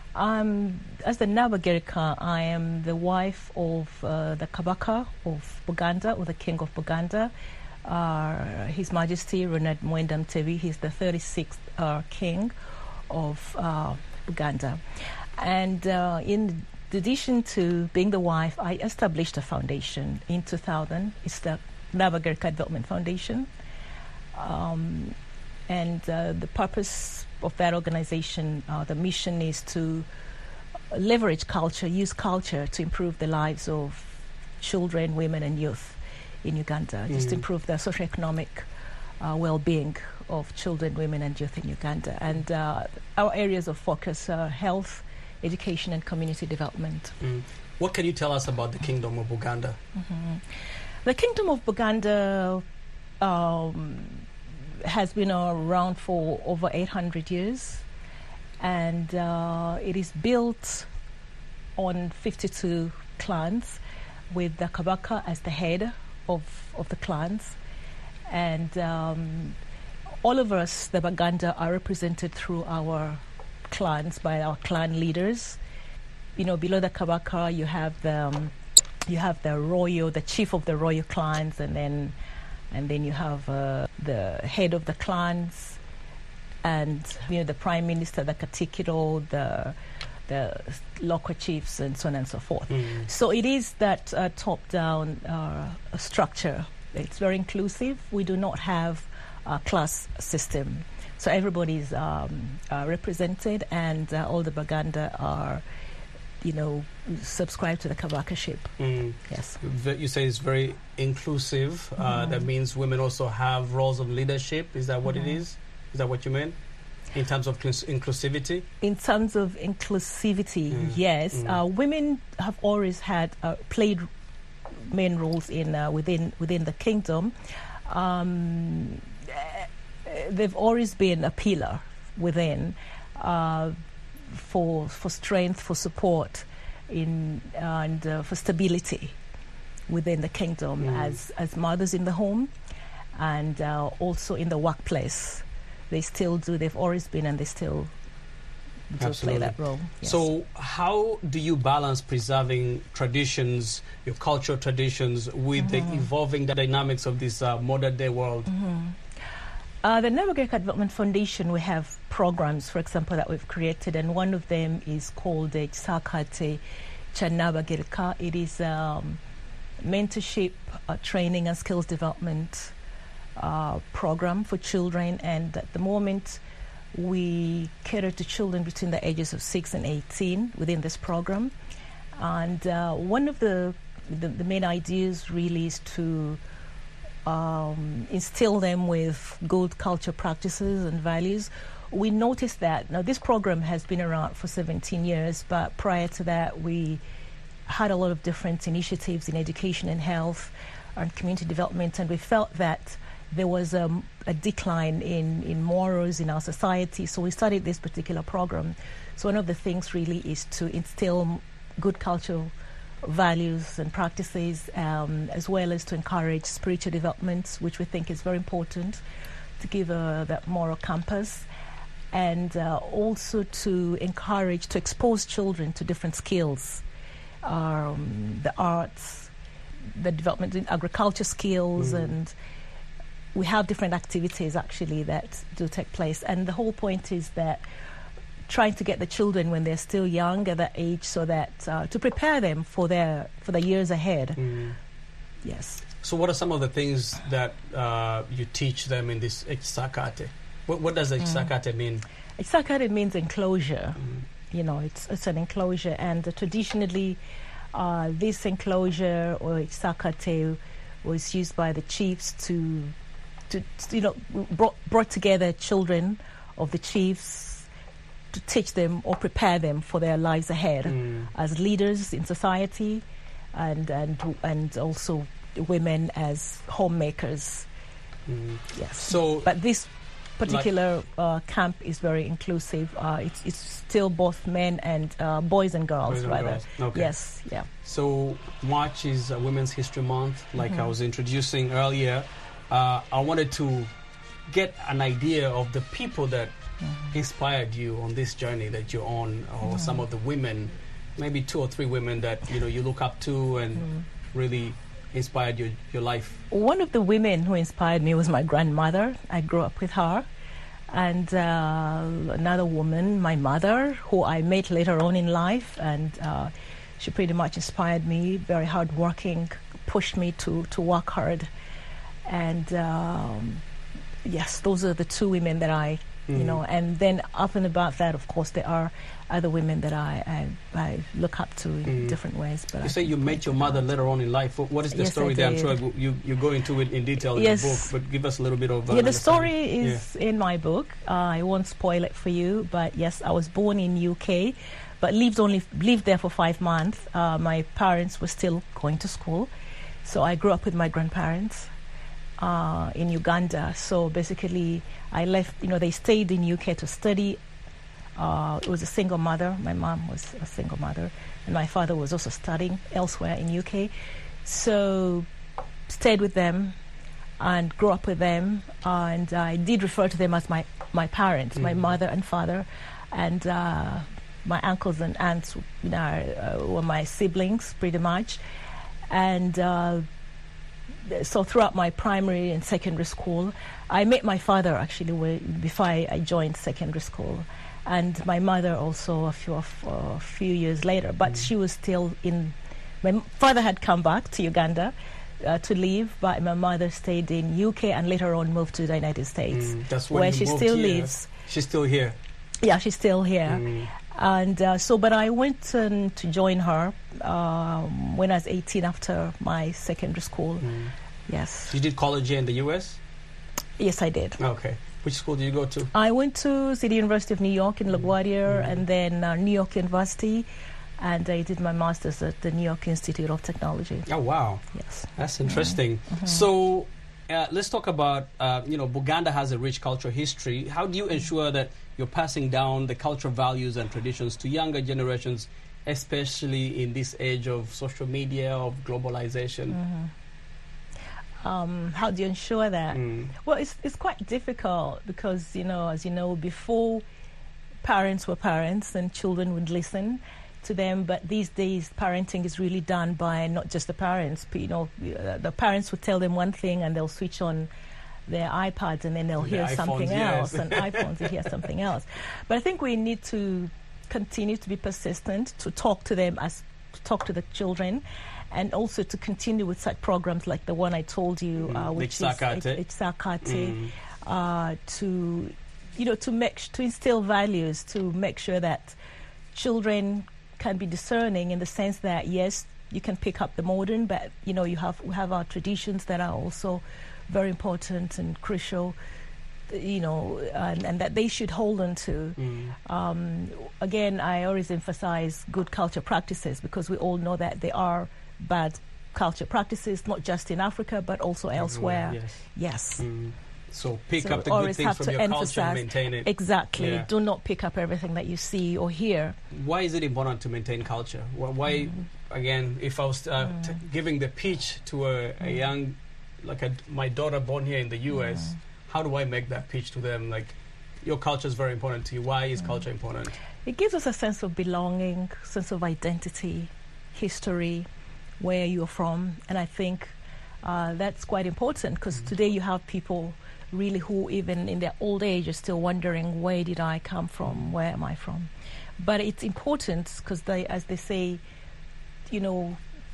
Um, as the Nabagereka, I am the wife of uh, the Kabaka of Buganda, or the King of Buganda, uh, His Majesty Ronald Mwenda Mutebi. He's the thirty-sixth uh, King of uh, Buganda. And uh, in addition to being the wife, I established a foundation in two thousand. It's the Nabagereka Development Foundation. Um, and uh, the purpose of that organization, uh, the mission is to leverage culture, use culture to improve the lives of children, women, and youth in Uganda, mm. just improve the socioeconomic uh, well-being of children, women, and youth in Uganda. And uh, our areas of focus are health, education, and community development. Mm. What can you tell us about the Kingdom of Buganda? Mm-hmm. The Kingdom of Buganda um, has been around for over eight hundred years, and uh, it is built on fifty-two clans, with the Kabaka as the head of, of the clans. And um, all of us, the Baganda, are represented through our clans, by our clan leaders. You know, below the Kabaka, you have the, um, you have the royal, the chief of the royal clans, and then and then you have uh, the head of the clans, and you know the Prime Minister, the Katikiro, the the local chiefs, and so on and so forth. Mm. So it is that uh, top-down uh, structure. It's very inclusive. We do not have a class system. So everybody is um, uh, represented, and uh, all the Baganda are, you know, subscribed to the Kabakaship. Mm. Yes. You say it's very inclusive. Mm. Uh, that means women also have roles of leadership. Is that what mm. it is? Is that what you mean? In terms of inclusivity? In terms of inclusivity, mm. yes. Mm. Uh, women have always had uh, played main roles in uh, within within the kingdom. Um, they've always been a pillar within uh, for for strength, for support, in and uh, for stability within the kingdom mm. as as mothers in the home, and uh, also in the workplace. They still do. They've always been, and they still do Absolutely. play that role. Yes. So, how do you balance preserving traditions, your cultural traditions, with mm-hmm. the evolving dynamics of this uh, modern-day world? Mm-hmm. Uh, the Nabagirika Development Foundation, we have programs, for example, that we've created, and one of them is called the Sakate Chanabagirika. It is um, mentorship, uh, training, and skills development Uh, program for children, and at the moment we cater to children between the ages of six and eighteen within this program. And uh, one of the, the the main ideas really is to um, instill them with good culture practices and values. We noticed that now this program has been around for seventeen years, but prior to that we had a lot of different initiatives in education and health and community development, and we felt that there was um, a decline in, in morals in our society, so we started this particular program. So one of the things really is to instill good cultural values and practices, um, as well as to encourage spiritual development, which we think is very important, to give uh, that moral compass, and uh, also to encourage, to expose children to different skills, um, the arts, the development in agriculture skills, mm. and we have different activities actually that do take place, and the whole point is that trying to get the children when they're still young at that age, so that uh, to prepare them for their for the years ahead. Mm. Yes. So, what are some of the things that uh, you teach them in this Echsakate? What, what does Echsakate mm. mean? Echsakate means enclosure. Mm. You know, it's it's an enclosure, and uh, traditionally, uh, this enclosure or Echsakate was used by the chiefs to. To, you know, brought, brought together children of the chiefs to teach them or prepare them for their lives ahead mm. as leaders in society, and and and also women as homemakers. Mm. Yes. So, but this particular like, uh, camp is very inclusive. Uh, it's it's still both men and uh, boys and girls, boys and rather. Girls. Okay. Yes. Yeah. So March is uh, Women's History Month, like mm-hmm. I was introducing earlier. Uh, I wanted to get an idea of the people that mm-hmm. inspired you on this journey that you're on, or mm-hmm. some of the women, maybe two or three women that you know you look up to and mm-hmm. really inspired your, your life. One of the women who inspired me was my grandmother. I grew up with her. And uh, another woman, my mother, who I met later on in life, and uh, she pretty much inspired me, very hardworking, pushed me to, to work hard. And um, yes, those are the two women that I, mm. you know, and then up and about that, of course, there are other women that I, I, I look up to in mm. different ways. But you I say you met your mother later on in life. What is the yes, story there? I'm sure you, you go into it in detail in yes. the book, but give us a little bit of... Uh, yeah, the story is yeah. in my book. Uh, I won't spoil it for you, but yes, I was born in U K, but lived only lived there for five months. Uh, my parents were still going to school, so I grew up with my grandparents. Uh, in Uganda, so basically I left, you know, they stayed in U K to study. Uh, it was a single mother. My mom was a single mother, and my father was also studying elsewhere in U K. So stayed with them and grew up with them, and I did refer to them as my, my parents, mm-hmm. my mother and father, and uh, my uncles and aunts, you know, uh, were my siblings pretty much. And uh, so throughout my primary and secondary school, I met my father actually way, before I, I joined secondary school, and my mother also a few, a few years later, but mm. she was still in, my father had come back to Uganda uh, to live, but my mother stayed in U K and later on moved to the United States, mm. That's when where you she moved still here. lives. She's still here? Yeah, she's still here. Mm. And uh, so, but I went um, to join her um, when I was eighteen after my secondary school. Mm. Yes. You did college here in the U S? Yes, I did. Okay. Which school did you go to? I went to City University of New York in LaGuardia, mm. and then uh, New York University, and I did my master's at the New York Institute of Technology. Oh, wow. Yes. That's interesting. Mm-hmm. So uh, let's talk about, uh, you know, Buganda has a rich cultural history. How do you ensure that you're passing down the cultural values and traditions to younger generations, especially in this age of social media, of globalization? Mm-hmm. Um, how do you ensure that? Mm. Well, it's it's quite difficult because, you know, as you know, before parents were parents and children would listen to them, but these days parenting is really done by not just the parents. You know, the parents would tell them one thing and they'll switch on their iPads and then they'll the hear iPhones, something yes. else, and iPhones will hear something else. But I think we need to continue to be persistent, to talk to them as to talk to the children, and also to continue with such programs like the one I told you, uh, which Itsakate. is Itsakate, mm. uh, to, you know, to make to instill values, to make sure that children can be discerning in the sense that yes, you can pick up the modern, but you know, you have we have our traditions that are also very important and crucial, you know, and, and that they should hold on to. Mm. Um, again, I always emphasize good culture practices because we all know that there are bad culture practices, not just in Africa, but also elsewhere. Yes. yes. Mm. So pick so up the good things from your culture and maintain it. Exactly. Yeah. Do not pick up everything that you see or hear. Why is it important to maintain culture? Why, mm. again, if I was uh, mm. t- giving the pitch to a, a mm. young, like a, my daughter born here in the U S, mm. how do I make that pitch to them? Like, your culture is very important to you. Why is mm. culture important? It gives us a sense of belonging, sense of identity, history, where you're from, and I think uh, that's quite important because mm. today you have people really who even in their old age are still wondering, where did I come from, where am I from? But it's important because they, as they say, you know,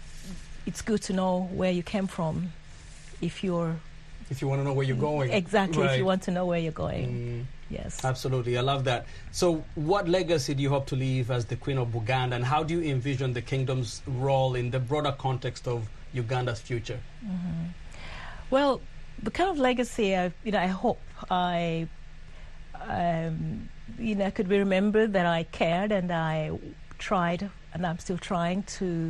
it's good to know where you came from if you're if you want to know where you're going. Exactly, right. If you want to know where you're going. Mm. Yes. Absolutely. I love that. So what legacy do you hope to leave as the Queen of Buganda, and how do you envision the kingdom's role in the broader context of Uganda's future? Mm-hmm. Well, the kind of legacy, I, you know, I hope I, um, you know, could be remembered that I cared and I tried, and I'm still trying to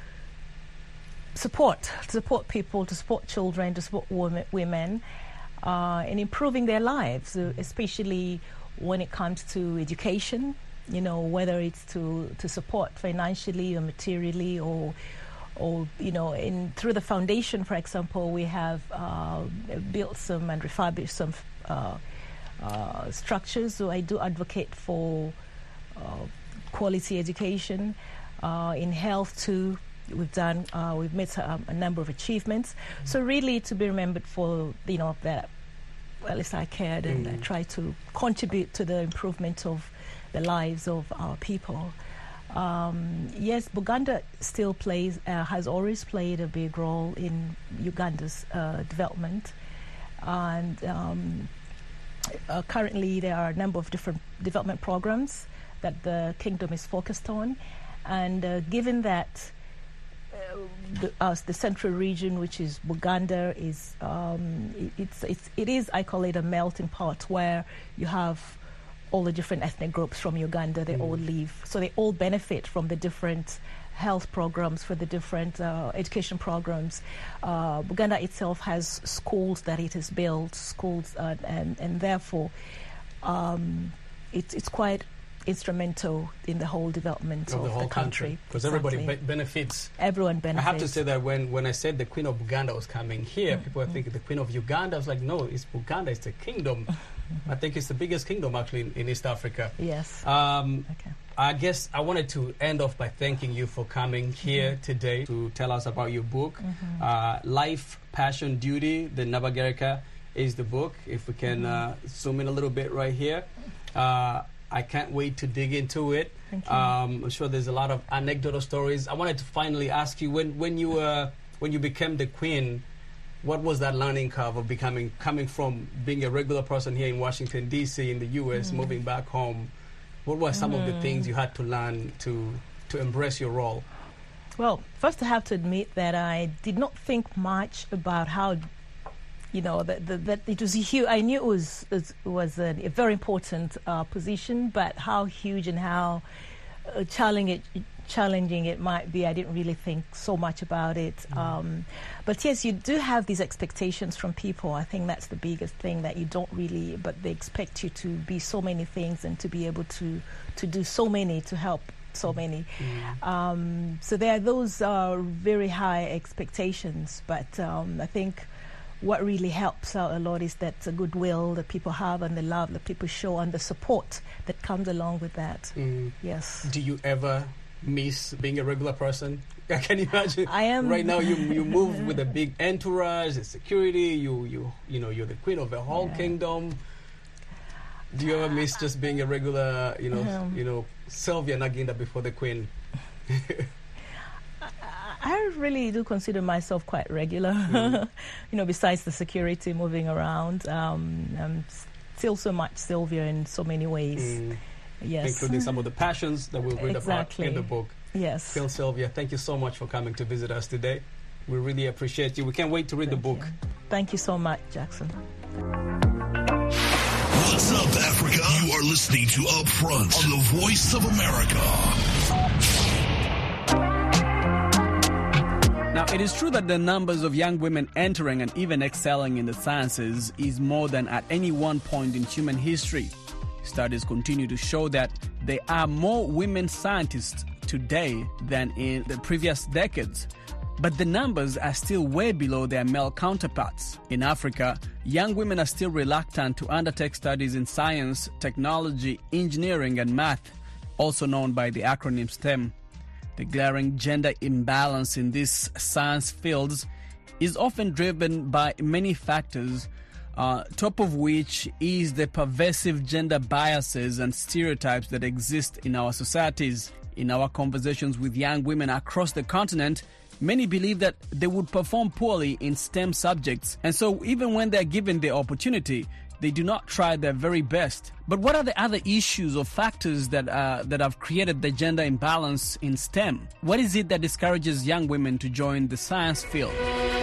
support, to support people, to support children, to support women, women uh, in improving their lives, uh, especially when it comes to education, you know, whether it's to, to support financially or materially or or you know, in through the foundation, for example, we have uh, built some and refurbished some uh, uh, structures. So I do advocate for uh, quality education uh, in health too. We've done, uh, we've made um, a number of achievements. Mm-hmm. So really, to be remembered for, you know, that. Well, at least I cared and mm. I tried to contribute to the improvement of the lives of our people. Um, yes, Buganda still plays, uh, has always played a big role in Uganda's uh, development. And um, uh, currently there are a number of different development programs that the kingdom is focused on. And uh, given that uh, the, uh, the central region, which is Buganda, is um, it, it's, it's, it is, I call it a melting pot where you have all the different ethnic groups from Uganda, they mm. all live. So they all benefit from the different health programs, for the different uh, education programs. Uh, Buganda itself has schools that it has built, schools, uh, and, and therefore um, it, it's quite instrumental in the whole development of, of the, whole the country. Because exactly. everybody be- benefits. Everyone benefits. I have to say that when, when I said the Queen of Buganda was coming here, mm-hmm. people are thinking the Queen of Uganda. I was like, no, it's Buganda, it's the kingdom. I think it's the biggest kingdom actually in, in East Africa. Yes. Um, okay. I guess I wanted to end off by thanking you for coming here mm-hmm. today to tell us about your book. Mm-hmm. uh, Life, Passion, Duty, the Nabagereka is the book. If we can mm-hmm. uh, zoom in a little bit right here. Uh, I can't wait to dig into it. Thank you. Um, I'm sure there's a lot of anecdotal stories. I wanted to finally ask you, when, when you uh, when you became the queen, what was that learning curve of becoming, coming from being a regular person here in Washington, D C, in the U S, mm. moving back home? What were some mm. of the things you had to learn to, to embrace your role? Well, first I have to admit that I did not think much about how, you know, that, that, that it was huge. I knew it was, it was a, a very important uh, position, but how huge and how uh, challenging it, challenging it might be, I didn't really think so much about it. Mm. Um, but yes, you do have these expectations from people. I think that's the biggest thing, that you don't really, but they expect you to be so many things and to be able to, to do so many, to help so many. Mm. Um, so there are those uh, very high expectations, but um, I think what really helps out a lot is that the goodwill that people have and the love that people show and the support that comes along with that. Mm. Yes. Do you ever miss being a regular person? I can imagine. I am right now. You you move with a big entourage, the security. You you you know you're the queen of the whole yeah. kingdom. Do you ever miss just being a regular? You know um, you know Sylvia Naginda before the queen. I really do consider myself quite regular, mm. you know, besides the security, moving around. Um, I'm still so much Sylvia in so many ways. Mm. Yes. Including some of the passions that we'll read exactly. about in the book. Yes. Still, Sylvia, thank you so much for coming to visit us today. We really appreciate you. We can't wait to read thank the book. You. Thank you so much, Jackson. What's up, Africa? You are listening to Up Front on the Voice of America. Now, it is true that the numbers of young women entering and even excelling in the sciences is more than at any one point in human history. Studies continue to show that there are more women scientists today than in the previous decades. But the numbers are still way below their male counterparts. In Africa, young women are still reluctant to undertake studies in science, technology, engineering, and math, also known by the acronym STEM. The glaring gender imbalance in these science fields is often driven by many factors, uh, top of which is the pervasive gender biases and stereotypes that exist in our societies. In our conversations with young women across the continent, many believe that they would perform poorly in STEM subjects, and so even when they're given the opportunity, they do not try their very best. But what are the other issues or factors that uh, that have created the gender imbalance in STEM? What is it that discourages young women to join the science field?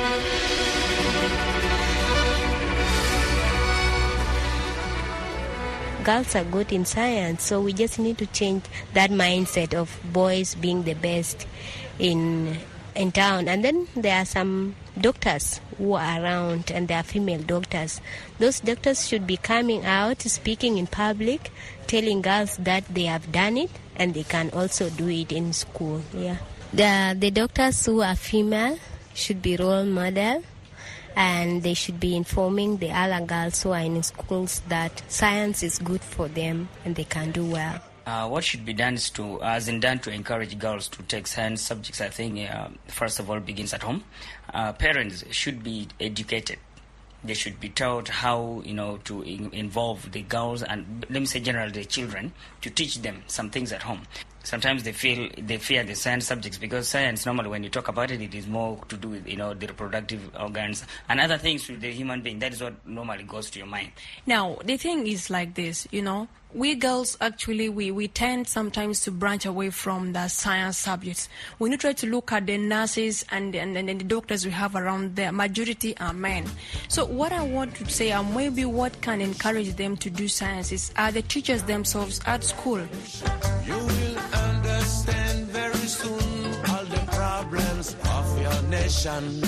Girls are good in science, so we just need to change that mindset of boys being the best in in town. And then there are some doctors who are around, and they are female doctors. Those doctors should be coming out, speaking in public, telling girls that they have done it and they can also do it in school. Yeah, the the doctors who are female should be role model, and they should be informing the other girls who are in schools that science is good for them and they can do well. Uh, what should be done is to, as in done to encourage girls to take science subjects, I think, uh, first of all, begins at home. Uh, parents should be educated. They should be taught how, you know, to in- involve the girls and, let me say, generally the children, to teach them some things at home. Sometimes they feel they fear the science subjects because science, normally when you talk about it, it is more to do with, you know, the reproductive organs and other things with the human being. That is what normally goes to your mind. Now, the thing is like this, you know, we girls actually, we, we tend sometimes to branch away from the science subjects. When you try to look at the nurses and, and, and the doctors we have around there, majority are men. So what I want to say, and maybe what can encourage them to do science is are the teachers themselves at school. You will understand very soon all the problems of your nation.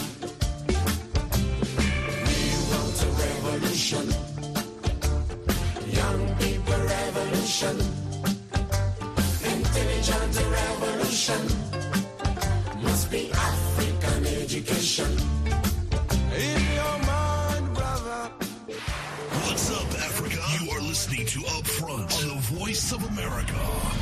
We want a revolution. Young people revolution. Intelligent revolution. Must be African education. In your mind, brother. What's up, Africa? You are listening to Up Front on the Voice voice of America.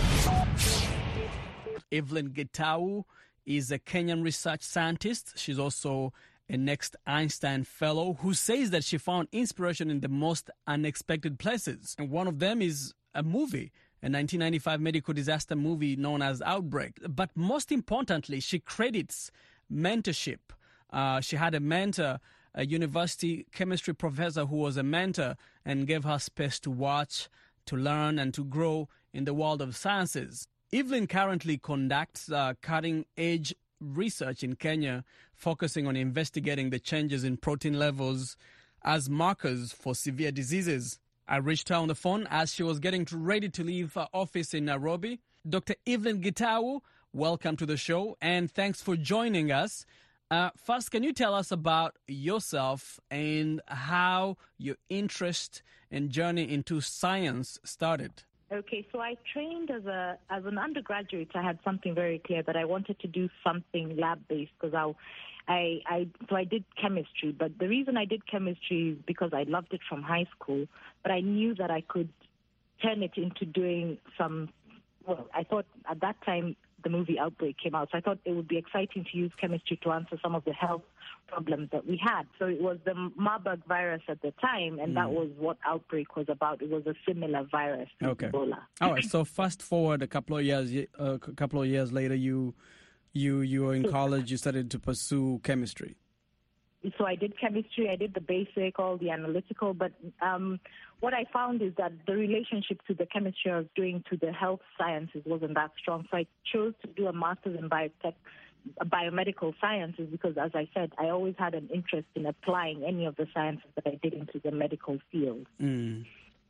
Evelyn Gitau is a Kenyan research scientist. She's also a Next Einstein Fellow who says that she found inspiration in the most unexpected places. And one of them is a movie, a nineteen ninety-five medical disaster movie known as Outbreak. But most importantly, she credits mentorship. Uh, she had a mentor, a university chemistry professor who was a mentor and gave her space to watch, to learn, and to grow in the world of sciences. Evelyn currently conducts uh, cutting-edge research in Kenya, focusing on investigating the changes in protein levels as markers for severe diseases. I reached her on the phone as she was getting ready to leave her office in Nairobi. Doctor Evelyn Gitau, welcome to the show, and thanks for joining us. Uh, first, can you tell us about yourself and how your interest and journey into science started? Okay, so I trained as a as an undergraduate. I had something very clear that I wanted to do something lab-based because I, I, I, so I did chemistry. But the reason I did chemistry is because I loved it from high school. But I knew that I could turn it into doing some. Well, I thought at that time the movie Outbreak came out, so I thought it would be exciting to use chemistry to answer some of the health problems that we had. So it was the Marburg virus at the time, and mm. that was what Outbreak was about. It was a similar virus to okay. Ebola. All right. So fast forward a couple of years, a uh, couple of years later, you, you, you were in college. You started to pursue chemistry. So I did chemistry, I did the basic, all the analytical, but um, what I found is that the relationship to the chemistry I was doing to the health sciences wasn't that strong. So I chose to do a master's in biotech, biomedical sciences because, as I said, I always had an interest in applying any of the sciences that I did into the medical field. Mm.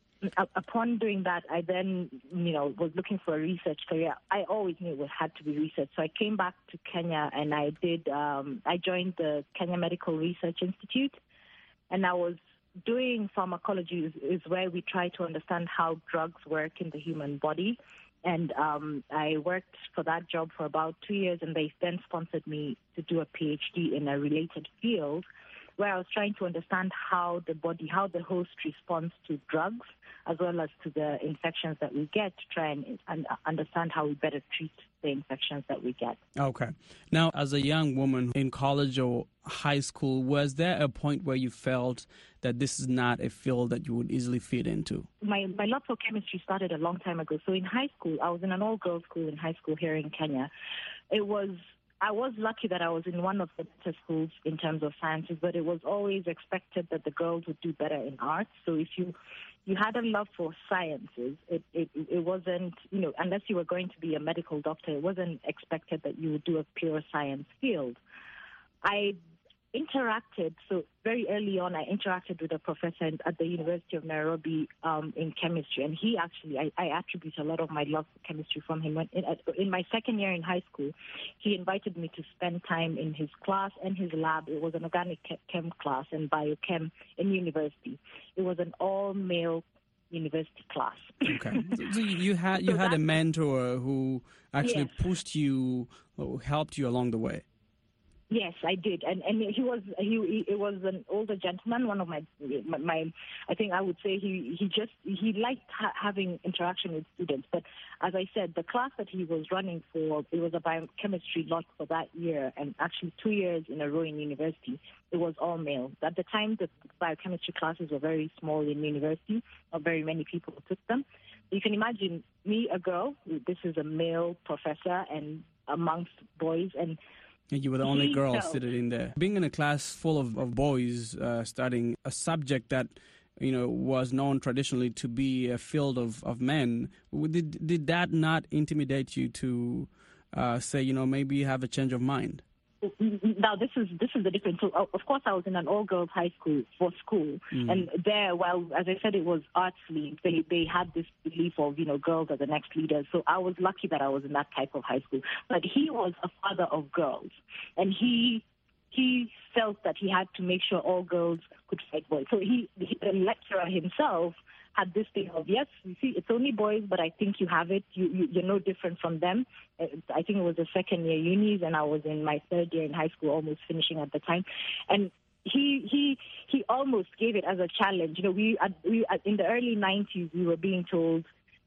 Upon doing that, I then, you know, was looking for a research career. I always knew it had to be research. So I came back to Kenya and I did, um, I joined the Kenya Medical Research Institute, and I was doing pharmacology is, is where we try to understand how drugs work in the human body. And um, I worked for that job for about two years, and they then sponsored me to do a PhD in a related field where I was trying to understand how the body, how the host responds to drugs, as well as to the infections that we get, to try and, and understand how we better treat the infections that we get. Okay. Now, as a young woman in college or high school, was there a point where you felt that this is not a field that you would easily fit into? My, my love for chemistry started a long time ago. So in high school, I was in an all-girls school in high school here in Kenya. It was... I was lucky that I was in one of the better schools in terms of sciences, but it was always expected that the girls would do better in arts. So if you you had a love for sciences, it, it, it wasn't, you know, unless you were going to be a medical doctor, it wasn't expected that you would do a pure science field. I interacted, so very early on, I interacted with a professor at the University of Nairobi um, in chemistry, and he actually, I, I attribute a lot of my love for chemistry from him. When, in, in my second year in high school, he invited me to spend time in his class and his lab. It was an organic chem class and biochem in university. It was an all-male university class. Okay. So you had you so had a mentor who actually yes. pushed you, helped you along the way. Yes, I did, and and he was he, he it was an older gentleman. One of my my I think I would say he he just he liked ha- having interaction with students. But as I said, the class that he was running for, it was a biochemistry lot for that year, and actually two years in a row in university, it was all male. At the time, the biochemistry classes were very small in university. Not very many people took them. You can imagine me, a girl. This is a male professor, and amongst boys and. And you were the only girl sitting in there. Being in a class full of, of boys uh, studying a subject that, you know, was known traditionally to be a field of, of men, did, did that not intimidate you to uh, say, you know, maybe you have a change of mind? Now, this is this is the difference. So, of course, I was in an all-girls high school for school. Mm. And there, well, as I said, it was arts league. They, they had this belief of, you know, girls are the next leaders. So I was lucky that I was in that type of high school. But he was a father of girls. And he he felt that he had to make sure all girls could fight boys. So he, he the lecturer himself, had this thing of, yes, you see, it's only boys, but I think you have it. You, you, you're no different from them. I think it was a second year unis, and I was in my third year in high school, almost finishing at the time. And he he he almost gave it as a challenge. You know, we, at, we at, in the early nineties, we were being told,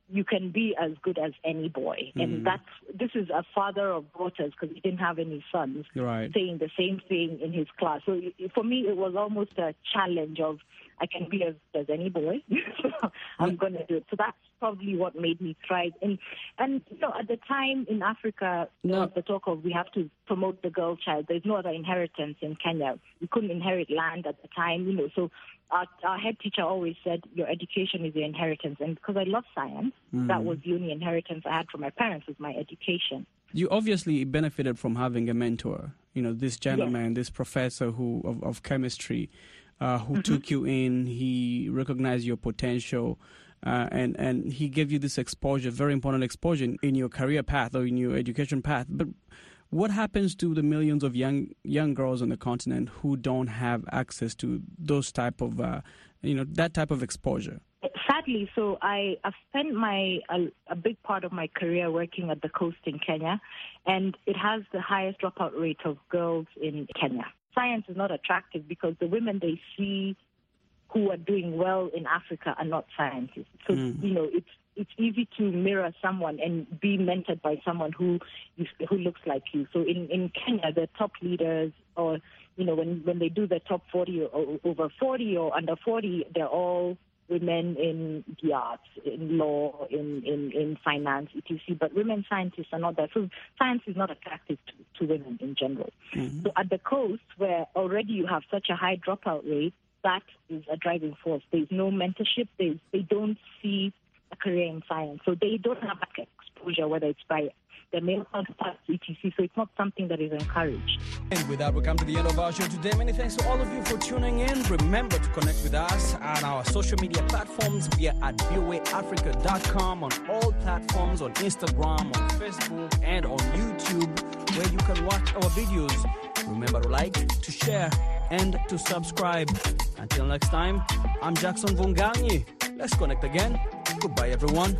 you can be as good as any boy. Mm. And that's this is a father of daughters, because he didn't have any sons, right, saying the same thing in his class. So for me, it was almost a challenge of, I can be as, as any boy. So I'm going to do it. So that's probably what made me thrive. And, and you know, at the time in Africa, no. there was the talk of we have to promote the girl child. There's no other inheritance in Kenya. We couldn't inherit land at the time, you know. So our, our head teacher always said, your education is your inheritance. And because I love science, mm. that was the only inheritance I had from my parents, was my education. You obviously benefited from having a mentor, you know, this gentleman, yes. this professor who of, of chemistry, uh, who mm-hmm. took you in. He recognized your potential, uh, and, and he gave you this exposure, very important exposure in, in your career path or in your education path. But what happens to the millions of young young girls on the continent who don't have access to those type of, uh, you know, that type of exposure? Sadly, so I have spent my a, a big part of my career working at the coast in Kenya, and it has the highest dropout rate of girls in Kenya. Science is not attractive because the women they see who are doing well in Africa are not scientists. So, mm. you know, it's it's easy to mirror someone and be mentored by someone who who looks like you. So in, in Kenya, the top leaders, or, you know, when, when they do the top forty or over forty or under forty, they're all women in the arts, in law, in, in, in finance, et cetera. But women scientists are not there. So science is not attractive to, to women in general. Mm-hmm. So at the coast, where already you have such a high dropout rate, that is a driving force. There's no mentorship. There's, they don't see a career in science. So they don't have that exposure, whether it's by the male counterparts, et cetera. So it's not something that is encouraged. And with that, we come to the end of our show today. Many thanks to all of you for tuning in. Remember to connect with us on our social media platforms. We are at V O A Africa dot com, on all platforms, on Instagram, on Facebook, and on YouTube, where you can watch our videos. Remember to like, to share, and to subscribe. Until next time, I'm Jackson Vunganyi. Let's connect again. Goodbye, everyone.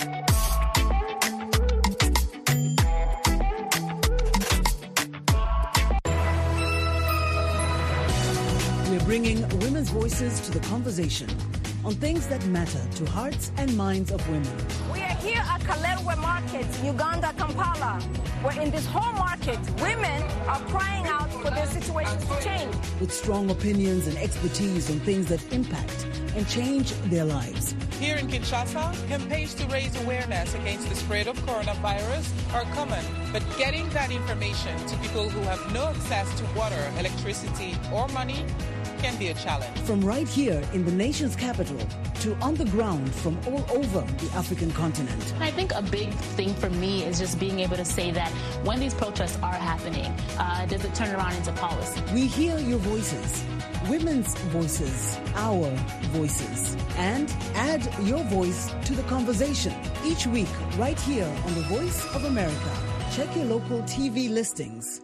We're bringing women's voices to the conversation on things that matter to hearts and minds of women. We are here at Kalerwe Market, Uganda, Kampala, where in this whole market, women are crying out for their situations to change. With strong opinions and expertise on things that impact and change their lives. Here in Kinshasa, campaigns to raise awareness against the spread of coronavirus are common, but getting that information to people who have no access to water, electricity, or money can be a challenge. From right here in the nation's capital to on the ground from all over the African continent. I think a big thing for me is just being able to say that when these protests are happening, uh, does it turn around into policy? We hear your voices, women's voices, our voices, and add your voice to the conversation each week right here on The Voice of America. Check your local T V listings.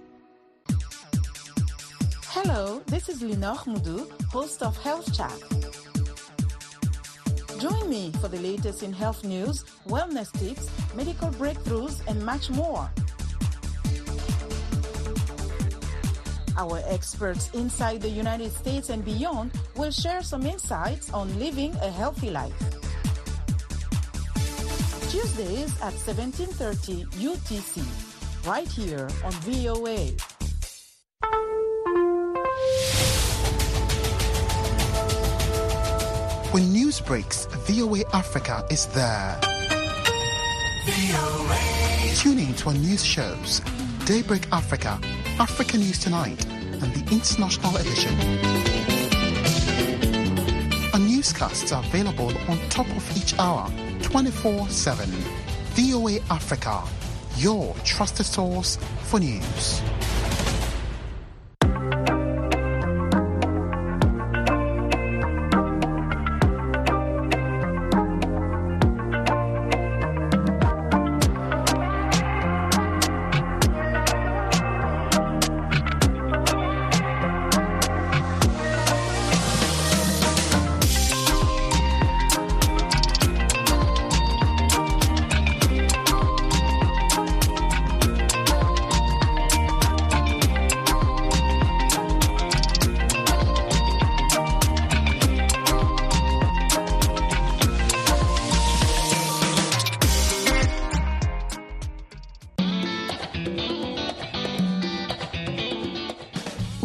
Hello, this is Lenore Moudou, host of Health Chat. Join me for the latest in health news, wellness tips, medical breakthroughs, and much more. Our experts inside the United States and beyond will share some insights on living a healthy life. Tuesdays at seventeen thirty U T C, right here on V O A. When news breaks, V O A Africa is there. V O A. Tune in to our news shows, Daybreak Africa, Africa News Tonight, and the International Edition. Our newscasts are available on top of each hour, twenty-four seven. V O A Africa, your trusted source for news.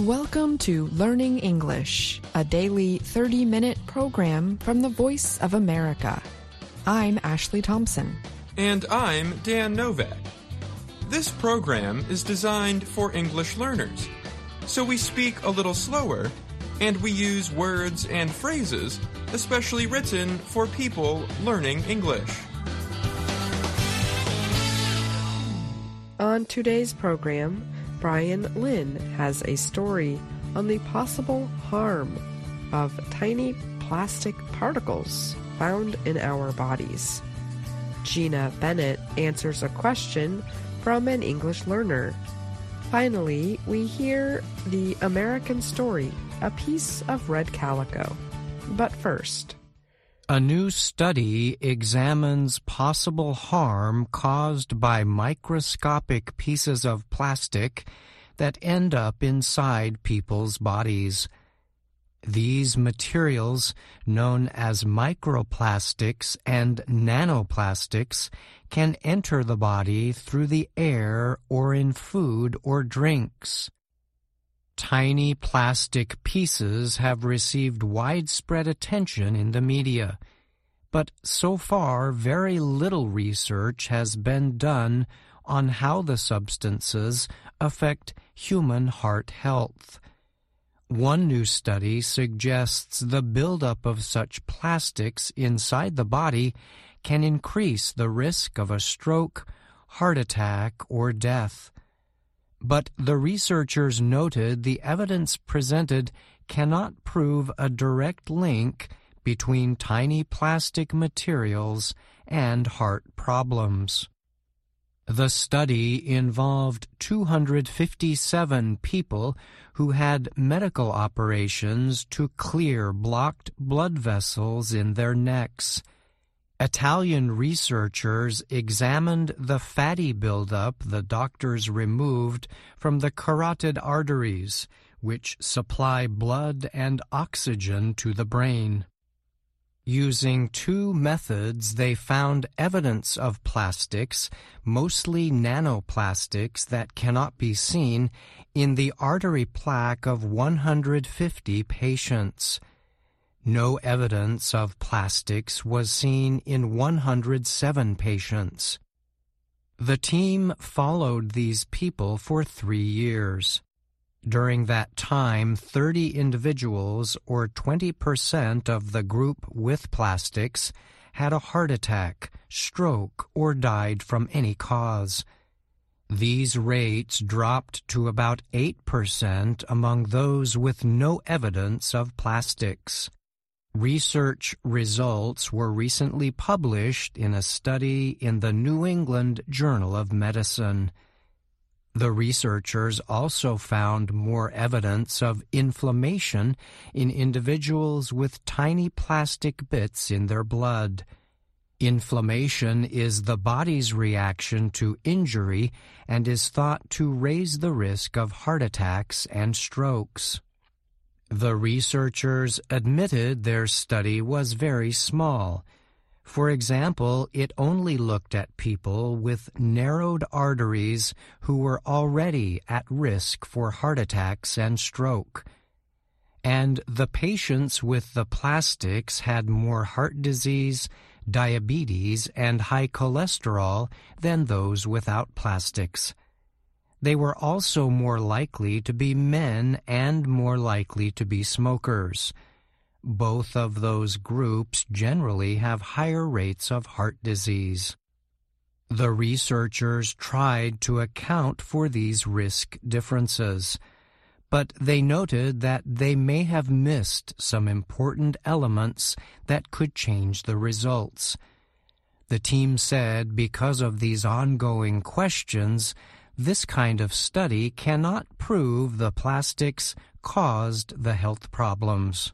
Welcome to Learning English, a daily thirty-minute program from the Voice of America. I'm Ashley Thompson. And I'm Dan Novak. This program is designed for English learners, so we speak a little slower and we use words and phrases especially written for people learning English. On today's program, Brian Lynn has a story on the possible harm of tiny plastic particles found in our bodies. Gina Bennett answers a question from an English learner. Finally, we hear the American story, A Piece of Red Calico. But first, a new study examines possible harm caused by microscopic pieces of plastic that end up inside people's bodies. These materials, known as microplastics and nanoplastics, can enter the body through the air or in food or drinks. Tiny plastic pieces have received widespread attention in the media, but so far very little research has been done on how the substances affect human heart health. One new study suggests the buildup of such plastics inside the body can increase the risk of a stroke, heart attack, or death. But the researchers noted the evidence presented cannot prove a direct link between tiny plastic materials and heart problems. The study involved two hundred fifty-seven people who had medical operations to clear blocked blood vessels in their necks. Italian researchers examined the fatty buildup the doctors removed from the carotid arteries, which supply blood and oxygen to the brain. Using two methods, they found evidence of plastics, mostly nanoplastics that cannot be seen, in the artery plaque of one hundred fifty patients. No evidence of plastics was seen in one hundred seven patients. The team followed these people for three years. During that time, thirty individuals, or twenty percent of the group with plastics, had a heart attack, stroke, or died from any cause. These rates dropped to about eight percent among those with no evidence of plastics. Research results were recently published in a study in the New England Journal of Medicine. The researchers also found more evidence of inflammation in individuals with tiny plastic bits in their blood. Inflammation is the body's reaction to injury and is thought to raise the risk of heart attacks and strokes. The researchers admitted their study was very small. For example, it only looked at people with narrowed arteries who were already at risk for heart attacks and stroke. And the patients with the plastics had more heart disease, diabetes, and high cholesterol than those without plastics. They were also more likely to be men and more likely to be smokers. Both of those groups generally have higher rates of heart disease. The researchers tried to account for these risk differences, but they noted that they may have missed some important elements that could change the results. The team said because of these ongoing questions, this kind of study cannot prove the plastics caused the health problems.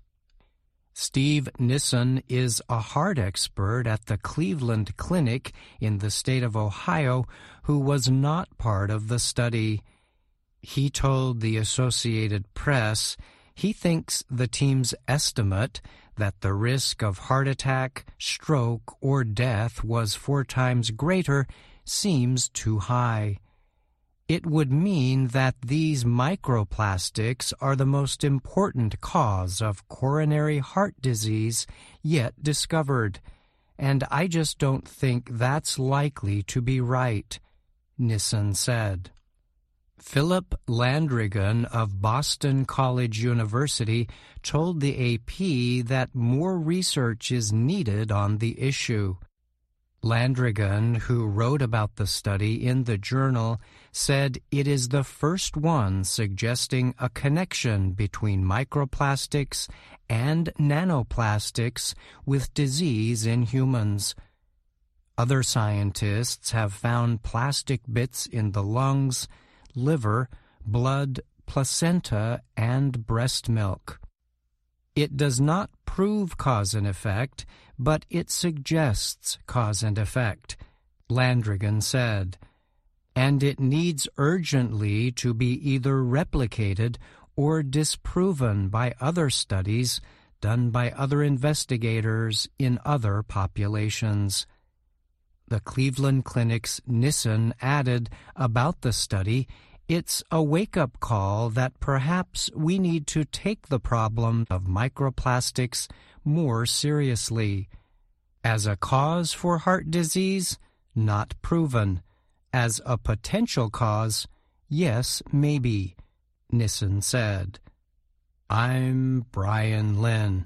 Steve Nissen is a heart expert at the Cleveland Clinic in the state of Ohio who was not part of the study. He told the Associated Press he thinks the team's estimate that the risk of heart attack, stroke, or death was four times greater seems too high. it would mean that these microplastics are the most important cause of coronary heart disease yet discovered, and I just don't think that's likely to be right, Nissen said. Philip Landrigan of Boston College University told the A P that more research is needed on the issue. Landrigan, who wrote about the study in the journal, said it is the first one suggesting a connection between microplastics and nanoplastics with disease in humans. Other scientists have found plastic bits in the lungs, liver, blood, placenta, and breast milk. It does not prove cause and effect, but it suggests cause and effect, Landrigan said, and it needs urgently to be either replicated or disproven by other studies done by other investigators in other populations. The Cleveland Clinic's Nissen added about the study, it's a wake-up call that perhaps we need to take the problem of microplastics more seriously. As a cause for heart disease, not proven. As a potential cause, yes, maybe, Nissen said. I'm Brian Lynn.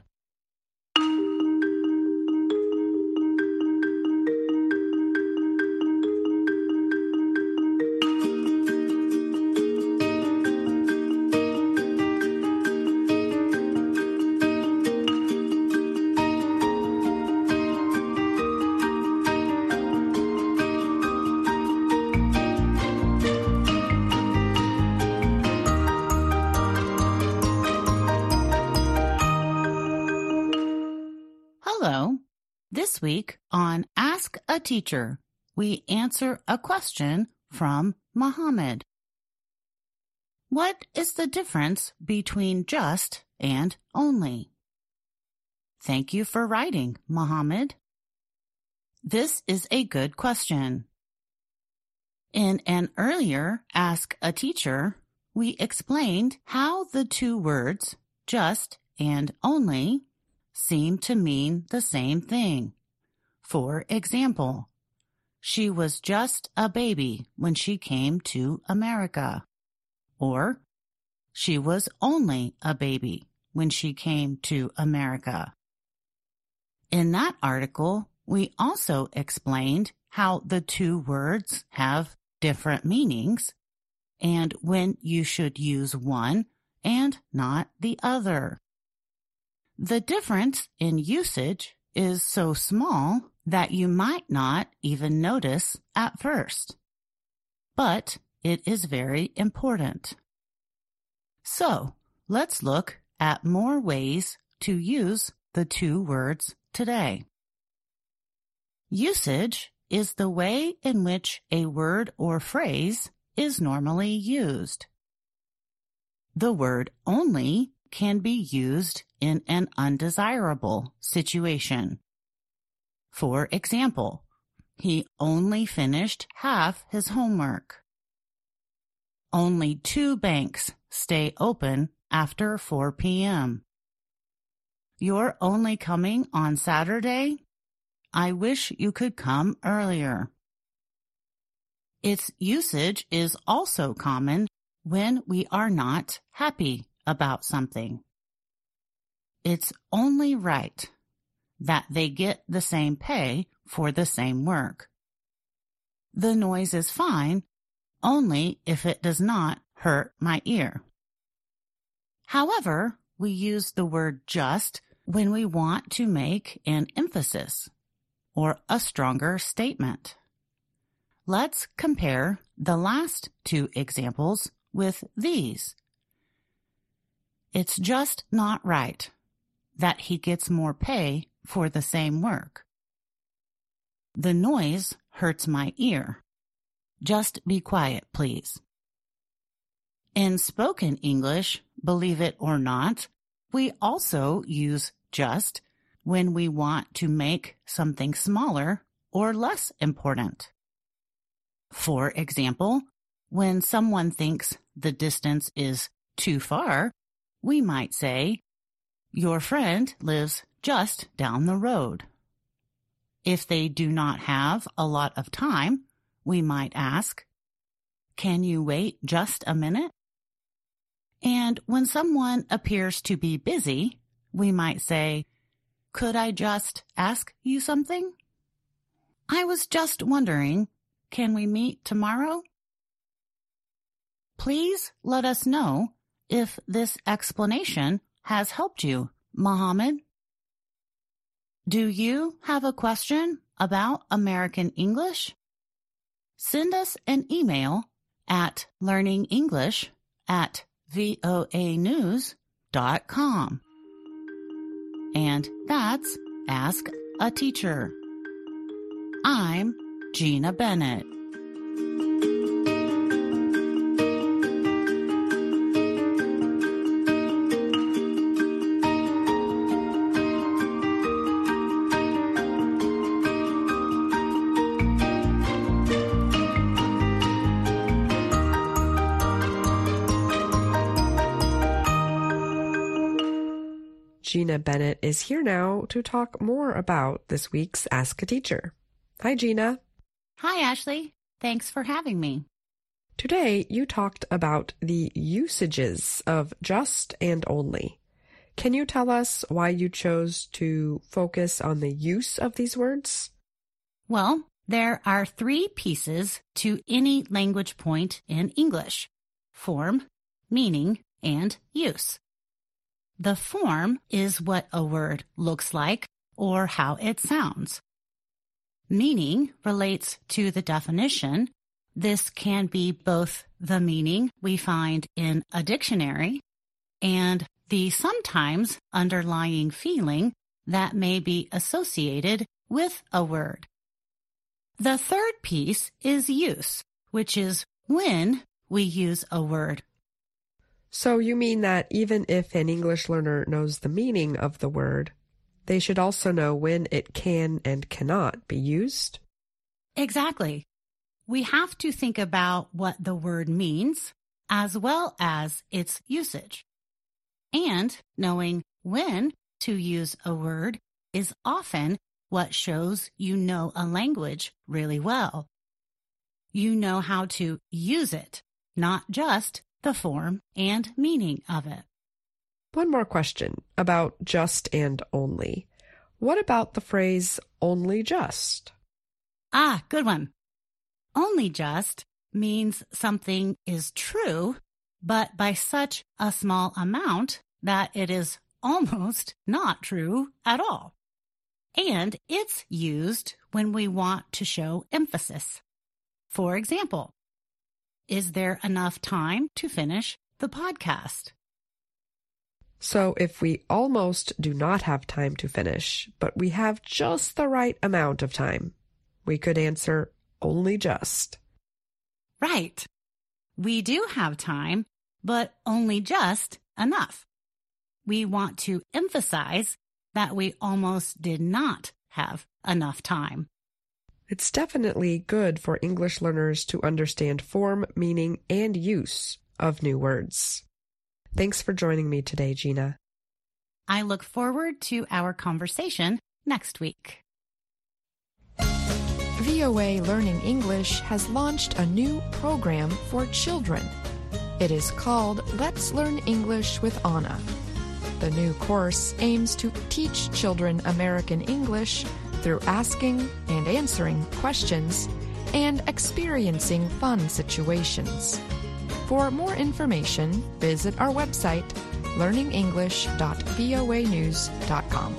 This week on Ask a Teacher, we answer a question from Mohammed. What is the difference between just and only? Thank you for writing, Mohammed. This is a good question. In an earlier Ask a Teacher, we explained how the two words, just and only, seem to mean the same thing. For example, she was just a baby when she came to America. Or, she was only a baby when she came to America. In that article, we also explained how the two words have different meanings and when you should use one and not the other. The difference in usage is so small that you might not even notice at first. But it is very important. So, let's look at more ways to use the two words today. Usage is the way in which a word or phrase is normally used. The word only can be used in an undesirable situation. For example, he only finished half his homework. Only two banks stay open after four p.m. You're only coming on Saturday? I wish you could come earlier. Its usage is also common when we are not happy about something. It's only right that they get the same pay for the same work. The noise is fine only if it does not hurt my ear. However, we use the word just when we want to make an emphasis or a stronger statement. Let's compare the last two examples with these. It's just not right that he gets more pay for the same work. The noise hurts my ear. Just be quiet, please. In spoken English, believe it or not, we also use just when we want to make something smaller or less important. For example, When someone thinks the distance is too far, we might say, "Your friend lives just down the road." If they do not have a lot of time, we might ask, "Can you wait just a minute?" And when someone appears to be busy, we might say, "Could I just ask you something? I was just wondering, can we meet tomorrow?" Please let us know if this explanation has helped you, Mohammed. Do you have a question about American English? Send us an email at learningenglish at voa news dot com. And that's Ask a Teacher. I'm Gina Bennett. Gina Bennett is here now to talk more about this week's Ask a Teacher. Hi, Gina. Hi, Ashley. Thanks for having me. Today, you talked about the usages of just and only. Can you tell us why you chose to focus on the use of these words? Well, there are three pieces to any language point in English: form, meaning, and use. The form is what a word looks like or how it sounds. Meaning relates to the definition. This can be both the meaning we find in a dictionary and the sometimes underlying feeling that may be associated with a word. The third piece is use, which is when we use a word. So you mean that even if an English learner knows the meaning of the word, they should also know when it can and cannot be used? Exactly. We have to think about what the word means as well as its usage. And knowing when to use a word is often what shows you know a language really well. You know how to use it, not just the form and meaning of it. One more question about just and only. What about the phrase only just? Ah, good one. Only just means something is true, but by such a small amount that it is almost not true at all. And it's used when we want to show emphasis. For example, is there enough time to finish the podcast? So if we almost do not have time to finish, but we have just the right amount of time, we could answer only just. Right. We do have time, but only just enough. We want to emphasize that we almost did not have enough time. It's definitely good for English learners to understand form, meaning, and use of new words. Thanks for joining me today, Gina. I look forward to our conversation next week. V O A Learning English has launched a new program for children. It is called Let's Learn English with Anna. The new course aims to teach children American English through asking and answering questions and experiencing fun situations. For more information, visit our website, learning english dot voa news dot com.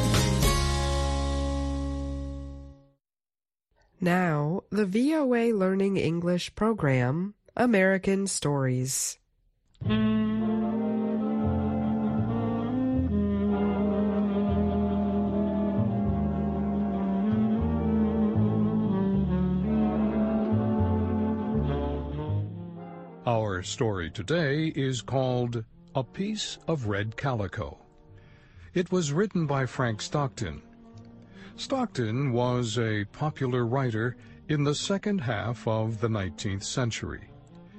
Now, the V O A Learning English program, American Stories. Our story today is called A Piece of Red Calico. It was written by Frank Stockton. Stockton was a popular writer in the second half of the nineteenth century.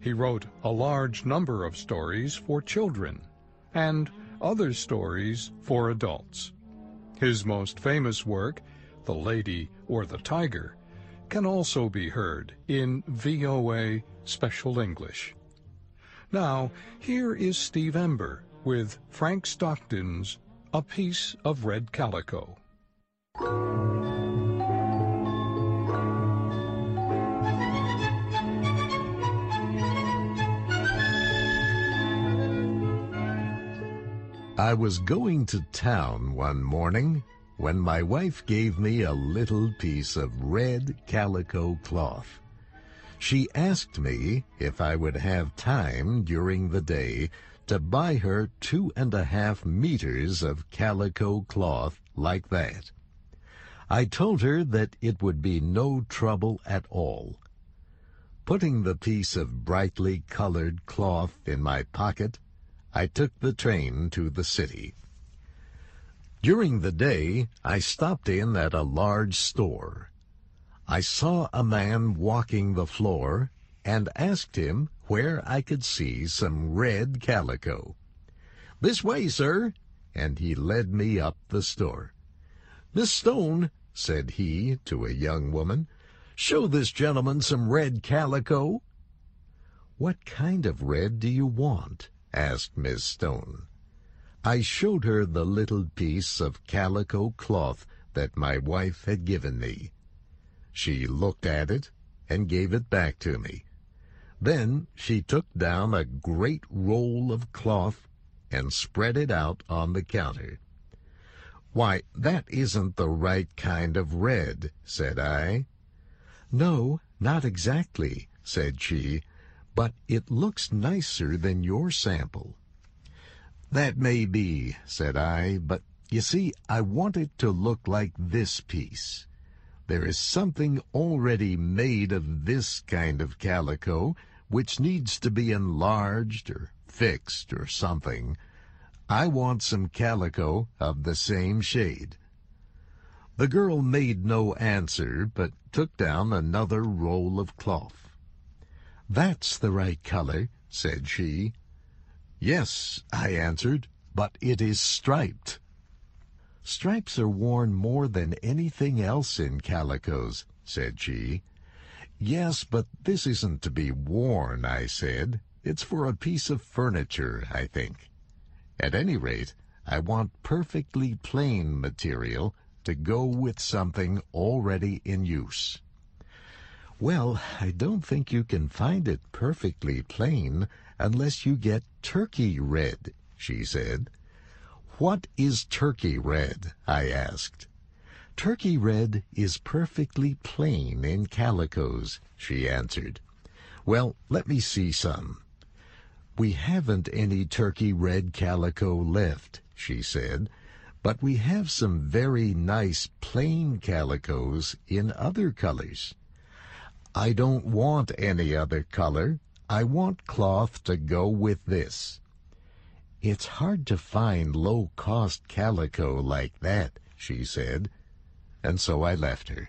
He wrote a large number of stories for children and other stories for adults. His most famous work, The Lady or the Tiger, can also be heard in V O A Special English. Now, here is Steve Ember with Frank Stockton's A Piece of Red Calico. I was going to town one morning when my wife gave me a little piece of red calico cloth. She asked me if I would have time during the day to buy her two and a half meters of calico cloth like that. I told her that it would be no trouble at all. Putting the piece of brightly colored cloth in my pocket, I took the train to the city. During the day, I stopped in at a large store. I saw a man walking the floor and asked him where I could see some red calico. "This way, sir," and he led me up the store. "Miss Stone," said he to a young woman, "show this gentleman some red calico." "What kind of red do you want?" asked Miss Stone. I showed her the little piece of calico cloth that my wife had given me. She looked at it and gave it back to me. Then she took down a great roll of cloth and spread it out on the counter. "Why, that isn't the right kind of red," said I. "No, not exactly," said she, "but it looks nicer than your sample." "That may be," said I, "but you see, I want it to look like this piece. There is something already made of this kind of calico which needs to be enlarged or fixed or something. I want some calico of the same shade." The girl made no answer, but took down another roll of cloth. "That's the right color," said she. "Yes," I answered, "but it is striped." "Stripes are worn more than anything else in calicos," said she. "Yes, but this isn't to be worn," I said. "It's for a piece of furniture, I think. At any rate, I want perfectly plain material to go with something already in use." "Well, I don't think you can find it perfectly plain unless you get turkey red," she said. "What is turkey red?" I asked. "Turkey red is perfectly plain in calicos," she answered. "Well, let me see some." "We haven't any turkey red calico left," she said, "but we have some very nice plain calicos in other colors." "I don't want any other color. I want cloth to go with this." "It's hard to find low-cost calico like that," she said, and so I left her.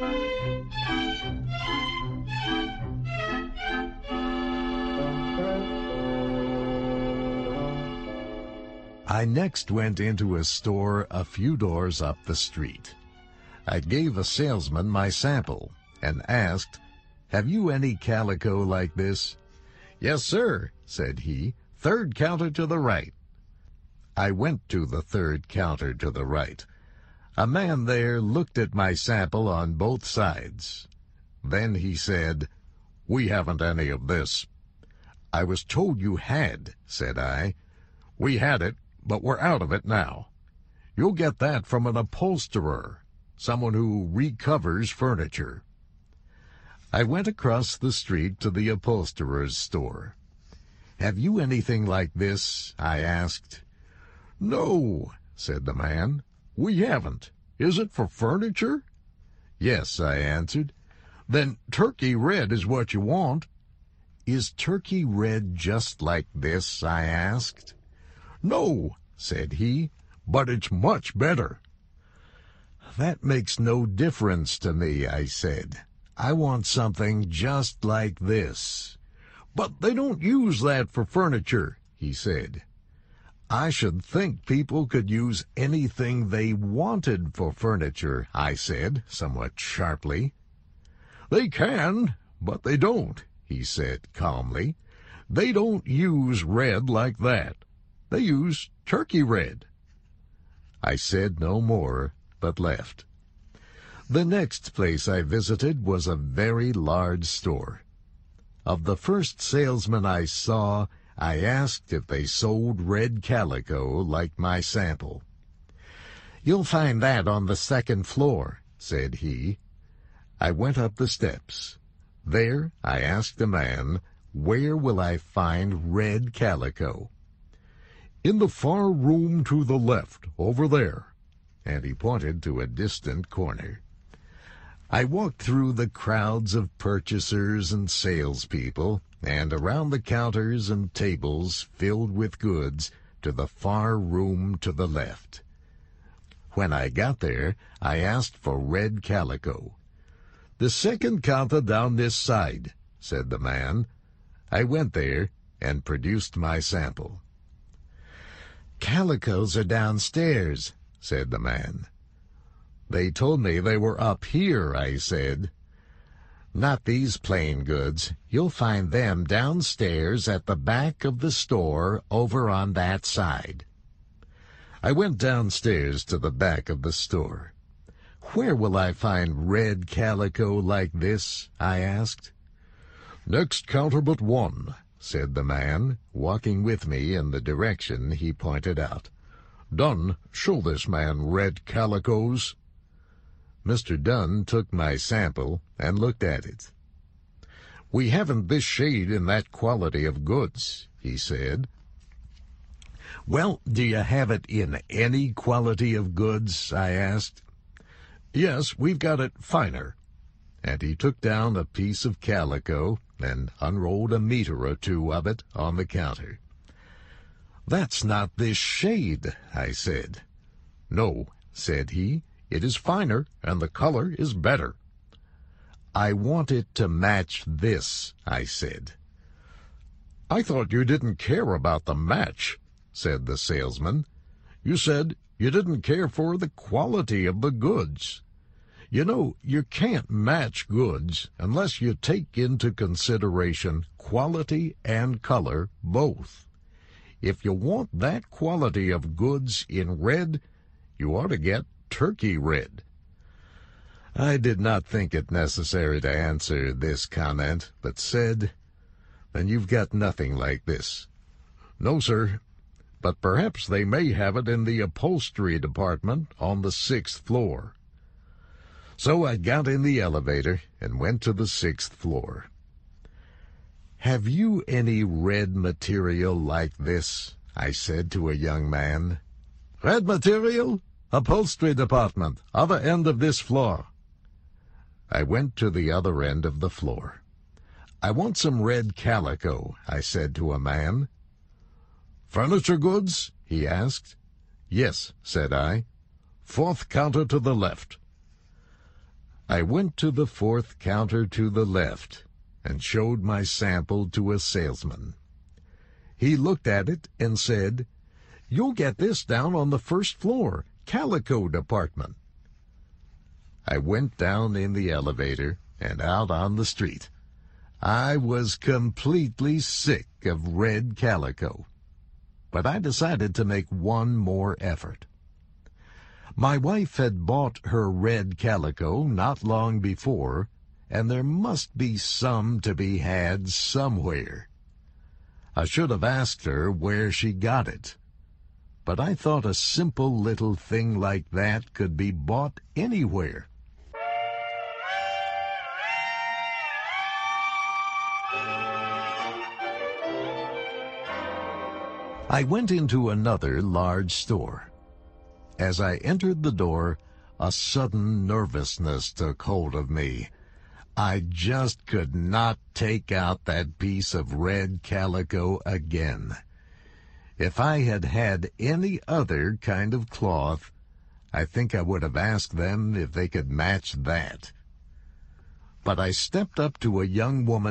I next went into a store a few doors up the street. I gave a salesman my sample and asked, "Have you any calico like this?" "Yes, sir," said he. "Third counter to the right." I went to the third counter to the right. A man there looked at my sample on both sides. Then he said, "We haven't any of this." "I was told you had," said I. "We had it, but we're out of it now. You'll get that from an upholsterer, someone who recovers furniture." I went across the street to the upholsterer's store. "Have you anything like this?" I asked. "No," said the man. "We haven't. Is it for furniture?" "Yes," I answered. "Then turkey red is what you want." "Is turkey red just like this?" I asked. "No," said he, "but it's much better." "That makes no difference to me," I said. "I want something just like this." "But they don't use that for furniture," he said. "I should think people could use anything they wanted for furniture," I said, somewhat sharply. "They can, but they don't," he said calmly. "They don't use red like that. They use turkey red." I said no more, but left. The next place I visited was a very large store. Of the first salesman I saw, I asked if they sold red calico like my sample. "You'll find that on the second floor," said he. I went up the steps. There I asked the man, "Where will I find red calico?" "In the far room to the left, over there," and he pointed to a distant corner. I walked through the crowds of purchasers and salespeople, and around the counters and tables filled with goods to the far room to the left. When I got there, I asked for red calico. "The second counter down this side," said the man. I went there and produced my sample. "Calicos are downstairs," said the man. "They told me they were up here," I said. "Not these plain goods. You'll find them downstairs at the back of the store over on that side." I went downstairs to the back of the store. "Where will I find red calico like this?" I asked. "Next counter but one," said the man, walking with me in the direction he pointed out. "Dunn, show this man red calicos." Mister Dunn took my sample and looked at it. "We haven't this shade in that quality of goods," he said. "Well, do you have it in any quality of goods?" I asked. "Yes, we've got it finer." And he took down a piece of calico and unrolled a meter or two of it on the counter. "That's not this shade," I said. "No," said he. "It is finer, and the color is better." "I want it to match this," I said. "I thought you didn't care about the match," said the salesman. "You said you didn't care for the quality of the goods. You know, you can't match goods unless you take into consideration quality and color both. If you want that quality of goods in red, you ought to get turkey red." I did not think it necessary to answer this comment, but said, "Then you've got nothing like this." "No, sir, but perhaps they may have it in the upholstery department on the sixth floor." So I got in the elevator and went to the sixth floor. "Have you any red material like this?" I said to a young man. "Red material? Upholstery department, other end of this floor." I went to the other end of the floor. "I want some red calico," I said to a man. "Furniture goods?" he asked. "Yes," said I. "Fourth counter to the left." I went to the fourth counter to the left and showed my sample to a salesman. He looked at it and said, "You'll get this down on the first floor, calico department." I went down in the elevator and out on the street. I was completely sick of red calico, but I decided to make one more effort. My wife had bought her red calico not long before, and there must be some to be had somewhere. I should have asked her where she got it, but I thought a simple little thing like that could be bought anywhere. I went into another large store. As I entered the door, a sudden nervousness took hold of me. I just could not take out that piece of red calico again. If I had had any other kind of cloth, I think I would have asked them if they could match that. But I stepped up to a young woman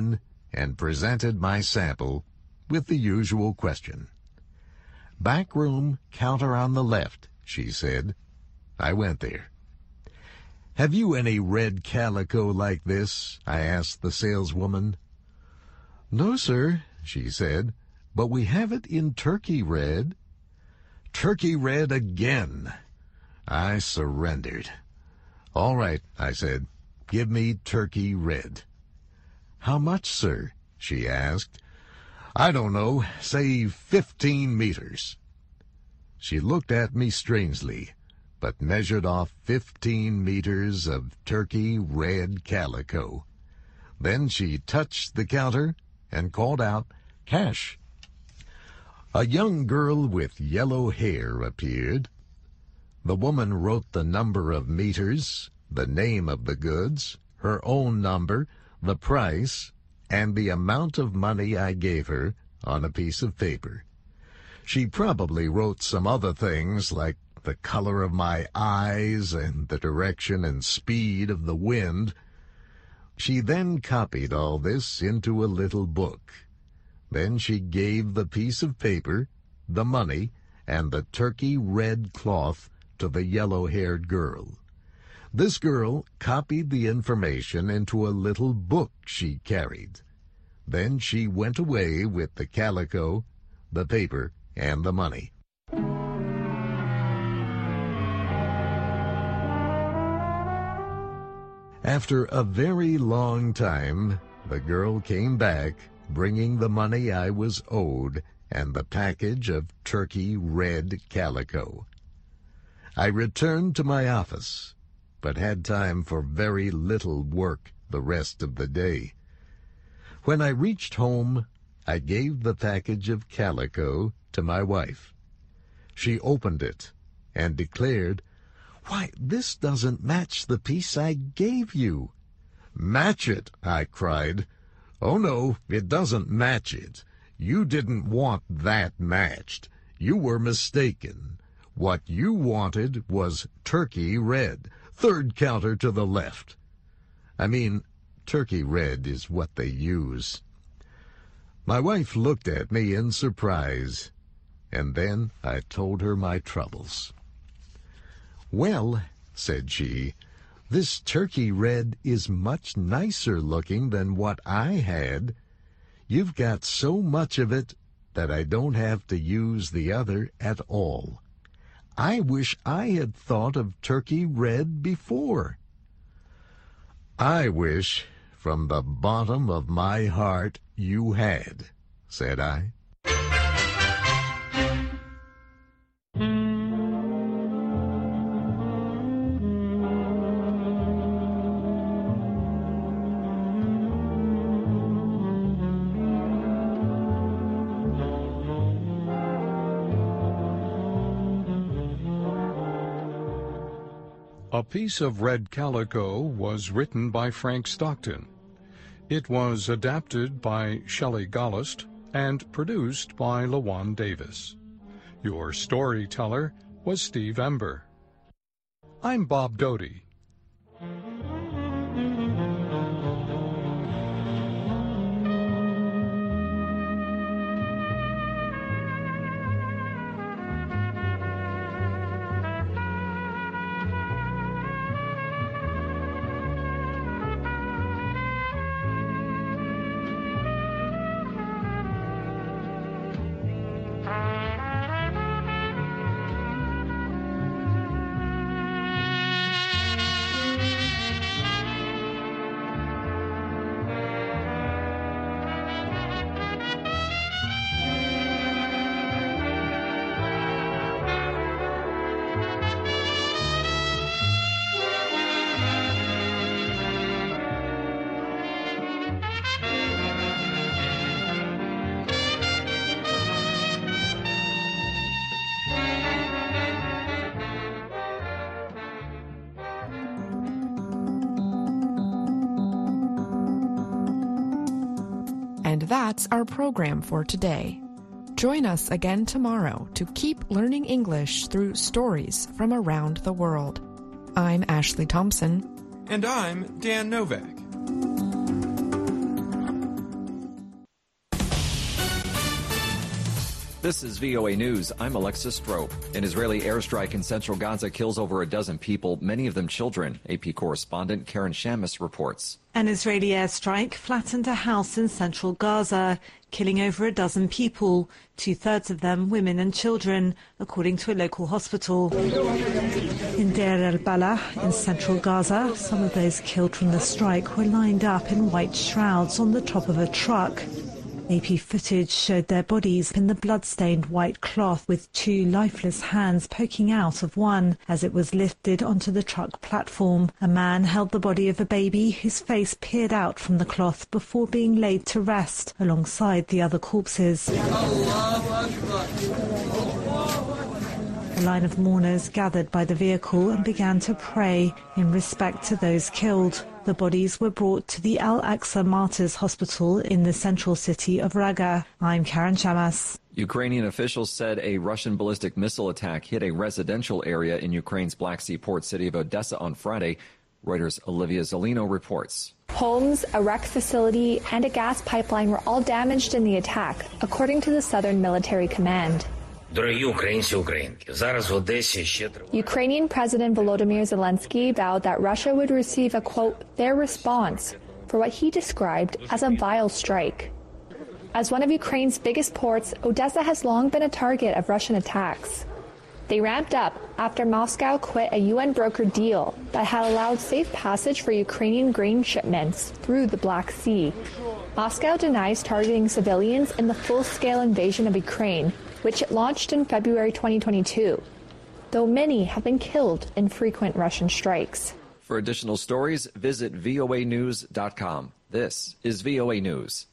and presented my sample with the usual question. "Back room, counter on the left," she said. I went there. "Have you any red calico like this?" I asked the saleswoman. "No, sir," she said, "but we have it in turkey red." Turkey red again! I surrendered. "All right," I said. "Give me turkey red." "How much, sir?" she asked. "I don't know, say fifteen meters." She looked at me strangely, but measured off fifteen meters of turkey red calico. Then she touched the counter and called out, "Cash." A young girl with yellow hair appeared. The woman wrote the number of meters, the name of the goods, her own number, the price, and the amount of money I gave her on a piece of paper. She probably wrote some other things like the color of my eyes and the direction and speed of the wind. She then copied all this into a little book. Then she gave the piece of paper, the money, and the turkey red cloth to the yellow-haired girl. This girl copied the information into a little book she carried. Then she went away with the calico, the paper, and the money. After a very long time, the girl came back, bringing the money I was owed and the package of turkey red calico. I returned to my office, but had time for very little work the rest of the day. When I reached home, I gave the package of calico to my wife. She opened it and declared, "Why, this doesn't match the piece I gave you." "Match it!" I cried. "Oh, no, it doesn't match it. You didn't want that matched. You were mistaken. What you wanted was turkey red, third counter to the left. I mean, turkey red is what they use." My wife looked at me in surprise, and then I told her my troubles. "Well," said she, "this turkey red is much nicer looking than what I had. You've got so much of it that I don't have to use the other at all. I wish I had thought of turkey red before." "I wish from the bottom of my heart you had," said I. A Piece of Red Calico was written by Frank Stockton. It was adapted by Shelley Gollust and produced by LaJuan Davis. Your storyteller was Steve Ember. I'm Bob Doty. And that's our program for today. Join us again tomorrow to keep learning English through stories from around the world. I'm Ashley Thompson. And I'm Dan Novak. This is V O A News. I'm Alexis Strope. An Israeli airstrike in central Gaza kills over a dozen people, many of them children. A P correspondent Karen Shamus reports. An Israeli airstrike flattened a house in central Gaza, killing over a dozen people, two-thirds of them women and children, according to a local hospital. In Deir el-Balah, in central Gaza, some of those killed from the strike were lined up in white shrouds on the top of a truck. A P footage showed their bodies in the blood-stained white cloth with two lifeless hands poking out of one as it was lifted onto the truck platform. A man held the body of a baby whose face peered out from the cloth before being laid to rest alongside the other corpses. A line of mourners gathered by the vehicle and began to pray in respect to those killed. The bodies were brought to the Al-Aqsa Martyrs Hospital in the central city of Raqqa. I'm Karen Shamas. Ukrainian officials said a Russian ballistic missile attack hit a residential area in Ukraine's Black Sea port city of Odessa on Friday. Reuters' Olivia Zelino reports. Homes, a rec facility, and a gas pipeline were all damaged in the attack, according to the Southern Military Command. Ukrainian President Volodymyr Zelensky vowed that Russia would receive a, quote, their response for what he described as a vile strike. As one of Ukraine's biggest ports, Odessa has long been a target of Russian attacks. They ramped up after Moscow quit a U N-brokered deal that had allowed safe passage for Ukrainian grain shipments through the Black Sea. Moscow denies targeting civilians in the full-scale invasion of Ukraine, which it launched in February twenty twenty-two, though many have been killed in frequent Russian strikes. For additional stories, visit V O A news dot com. This is V O A News.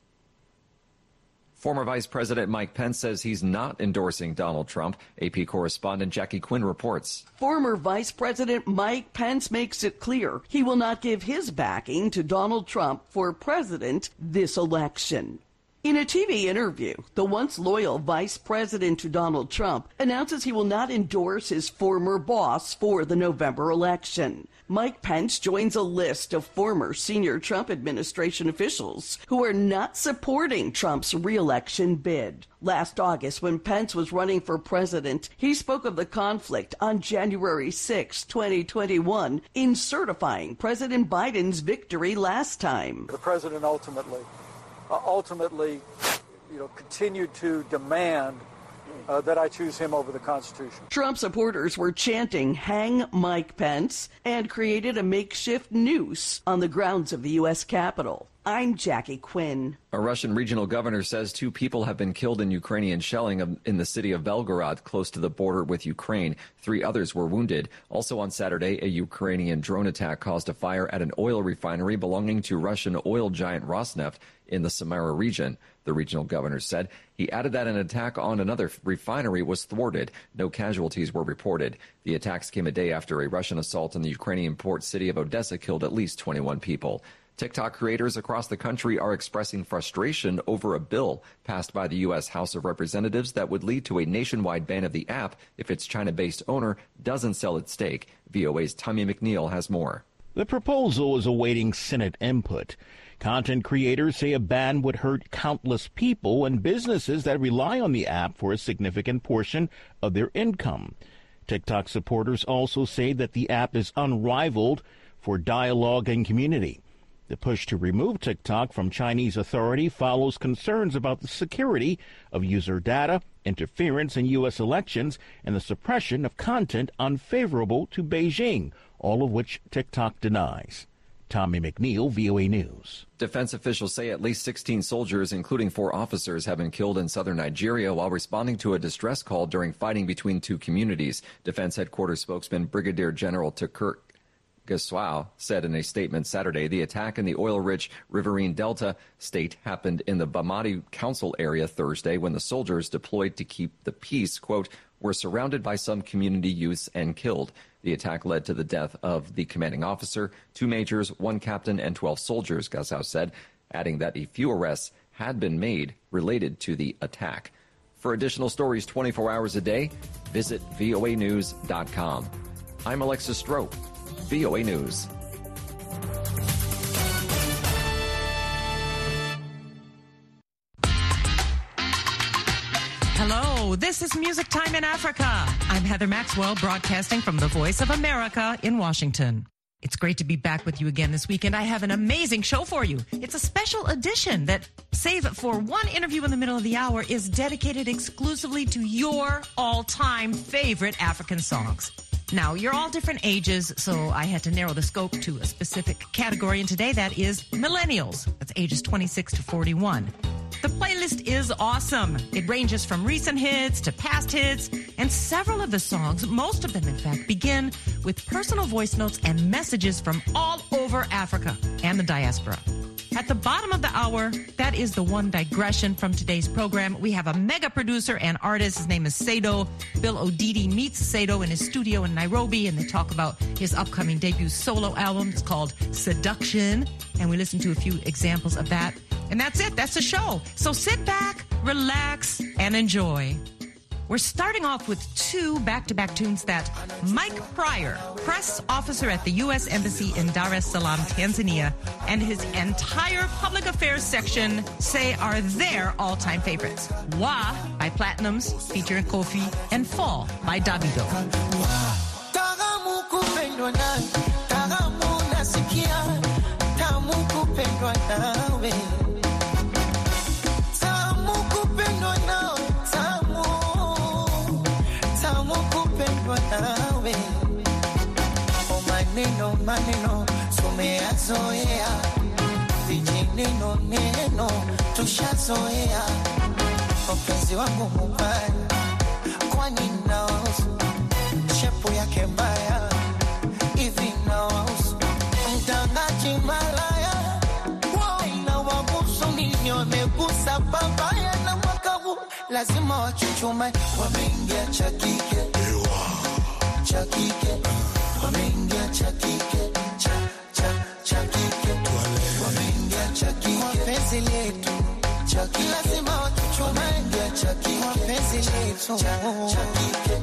Former Vice President Mike Pence says he's not endorsing Donald Trump. A P correspondent Jackie Quinn reports. Former Vice President Mike Pence makes it clear he will not give his backing to Donald Trump for president this election. In a T V interview, the once loyal vice president to Donald Trump announces he will not endorse his former boss for the November election. Mike Pence joins a list of former senior Trump administration officials who are not supporting Trump's re-election bid. Last August, when Pence was running for president, he spoke of the conflict on January sixth, twenty twenty-one, in certifying President Biden's victory last time. The president ultimately Uh, ultimately, you know, continued to demand uh, that I choose him over the Constitution. Trump supporters were chanting, "Hang Mike Pence," and created a makeshift noose on the grounds of the U S Capitol. I'm Jackie Quinn. A Russian regional governor says two people have been killed in Ukrainian shelling in the city of Belgorod, close to the border with Ukraine. Three others were wounded. Also on Saturday, a Ukrainian drone attack caused a fire at an oil refinery belonging to Russian oil giant Rosneft in the Samara region. The regional governor said he added that an attack on another refinery was thwarted. No casualties were reported. The attacks came a day after a Russian assault in the Ukrainian port city of Odessa killed at least twenty-one people. TikTok creators across the country are expressing frustration over a bill passed by the U S House of Representatives that would lead to a nationwide ban of the app if its China-based owner doesn't sell its stake. V O A's Tommy McNeil has more. The proposal is awaiting Senate input. Content creators say a ban would hurt countless people and businesses that rely on the app for a significant portion of their income. TikTok supporters also say that the app is unrivaled for dialogue and community. The push to remove TikTok from Chinese authority follows concerns about the security of user data, interference in U S elections, and the suppression of content unfavorable to Beijing, all of which TikTok denies. Tommy McNeil, V O A News. Defense officials say at least sixteen soldiers, including four officers, have been killed in southern Nigeria while responding to a distress call during fighting between two communities. Defense headquarters spokesman Brigadier General Tukur Gaswao said in a statement Saturday the attack in the oil-rich Riverine Delta state happened in the Bamadi Council area Thursday when the soldiers deployed to keep the peace, quote, were surrounded by some community youths and killed. The attack led to the death of the commanding officer, two majors, one captain, and twelve soldiers, Gaswao said, adding that a few arrests had been made related to the attack. For additional stories twenty-four hours a day, visit V O A news dot com. I'm Alexis Strope. V O A News. Hello, this is Music Time in Africa. I'm Heather Maxwell, broadcasting from the Voice of America in Washington. It's great to be back with you again this weekend. I have an amazing show for you. It's a special edition that, save for one interview in the middle of the hour, is dedicated exclusively to your all-time favorite African songs. Now, you're all different ages, so I had to narrow the scope to a specific category, and today that is millennials. That's ages twenty-six to forty-one. The playlist is awesome. It ranges from recent hits to past hits, and several of the songs, most of them in fact, begin with personal voice notes and messages from all over Africa and the diaspora. At the bottom of the hour, that is the one digression from today's program. We have a mega producer and artist. His name is Sado. Bill Odidi meets Sado in his studio in Nairobi, and they talk about his upcoming debut solo album. It's called Seduction, and we listen to a few examples of that. And that's it. That's the show. So sit back, relax, and enjoy. We're starting off with two back-to-back tunes that Mike Pryor, press officer at the U S Embassy in Dar es Salaam, Tanzania, and his entire public affairs section say are their all-time favorites. Wa by Platinums, featuring Kofi, and Fall by Davido. Maneno maneno tumeyazoea, vijineno neno tushazoea. Mpenzi wangu mubaya, kwani naosu shepu yake mbaya hivi naosu mtangaji malaya ina wabusu nini wamegusa babaya na makavu lazima wachuchume wameingia chakike chakike wameingia chakike cha cha chakike wameingia chakike penzi letu chakike lazima wachuchume wameingia chakike penzi letu cha chakike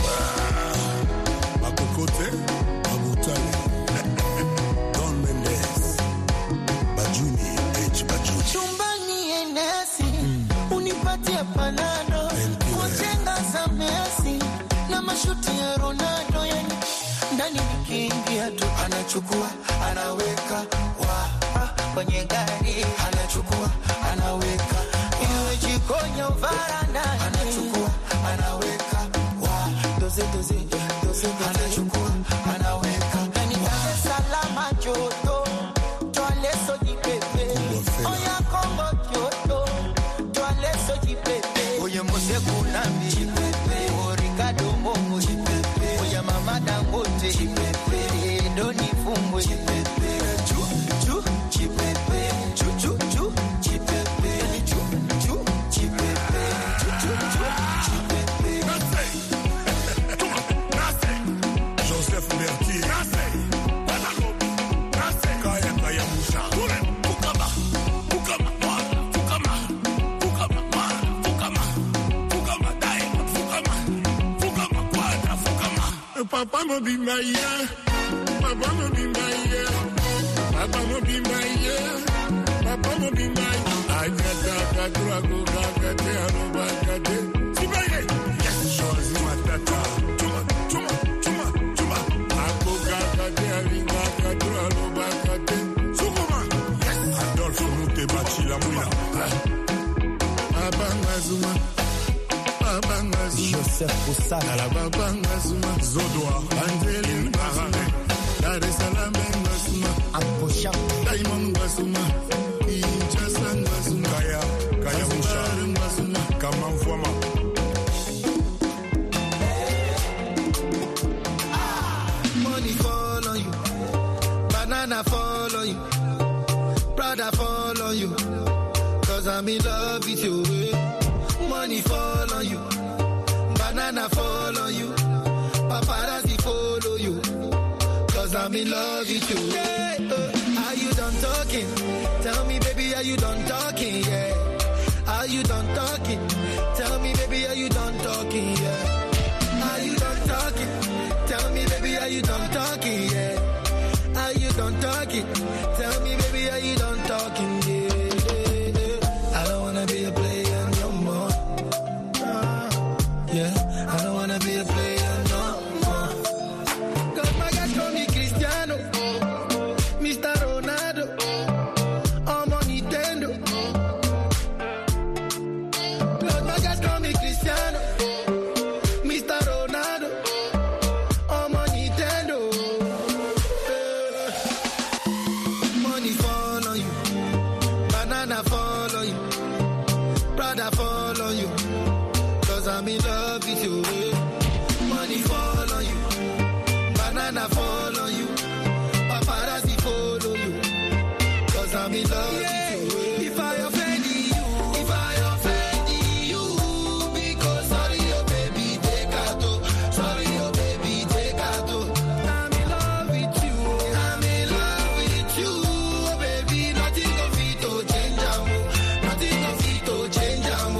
Makokote Abutale Don Mendes Bajuni H Bajuni chumbani enesi unipatie panado kujenga za Messi na mashuti ya Ronaldo yani ndani nikiingia tu anachukua anaweka wa kwenye gari anachukua anaweka iwe jikoni au varandani anachukua anaweka wa doze doze doze anachukua anaweka ndani Dar es Salaam joto toaleso jipepe oya Kongo joto toaleso jipepe oya Mose Kunambi jipepe Ricardo Mongo jipepe oya Mama Dangote jipepe Doni Fungo jipepe chu chu jipepe chu chu chu jipepe chu chu jipepe chu chu chu jipepe Joseph Mertier Kaya Kaya Musha Fukama Fukama Fukama Fukama Fukama Fukama Diamond Fukama Fukama Quadra Fukama Papa no be my year Papa no be my year Papa no be my year Papa no be my Anyata Kadra Goga Kate Aroba Kate Sibaye Yes Shozi Matata Chuma Chuma Chuma Chuma Agoga Kate Aringa Kadra Aroba Kate Sukuma Yes Adolfo Mute Bachila Muya Abangazuma Abangazuma Joseph Osana La Babangazuma Zodoa Angeline Barane Dar es Salaam Ngazuma Aposha Diamond Ngazuma Inchasa Ngazuma Kaya Kaya Musha Ngazuma Kama Mfwama Money fall on you, banana fall on you, Prada fall on you, cause I'm in love with you. Money fall on you, banana fall on you, paparazzi follow you, cause I'm in love with you. Yeah, uh, are you done talking? Tell me baby, are you done talking? Yeah. Are you done talking? Tell me baby, are you done talking? Yeah. Are you done talking? Tell me baby, are you done talking? Yeah. Are you done talking? Tell me baby, are you done talking? Yeah. I don't wanna be a player no more. banana fall on you, Prada fall on you, cause I'm in love with you. Money fall on you, banana fall on you, paparazzi follow you, cause I'm in love with you. If I offend you, if I offend you, because sorry, oh baby, take out, oh. Sorry, oh baby, take out, oh. I'm in love with you, I'm in love with you, oh baby, nothing of it to change, amo. Nothing of it to change, amo.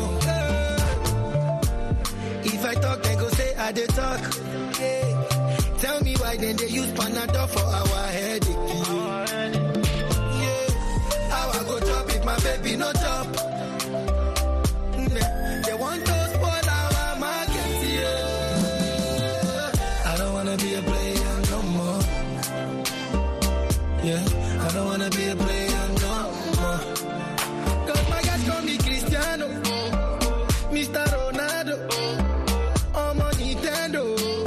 If I talk, they go say I dey talk. Yeah. Tell me why then they use Panadol for our headache. Yeah. How I go chop if my baby no chop? Yeah. They want to spoil our market. Yeah. I don't wanna be a player no more. Yeah. I don't wanna be a player no more. Cause my guys call me Cristiano, Mister Ronaldo, I'm on Nintendo.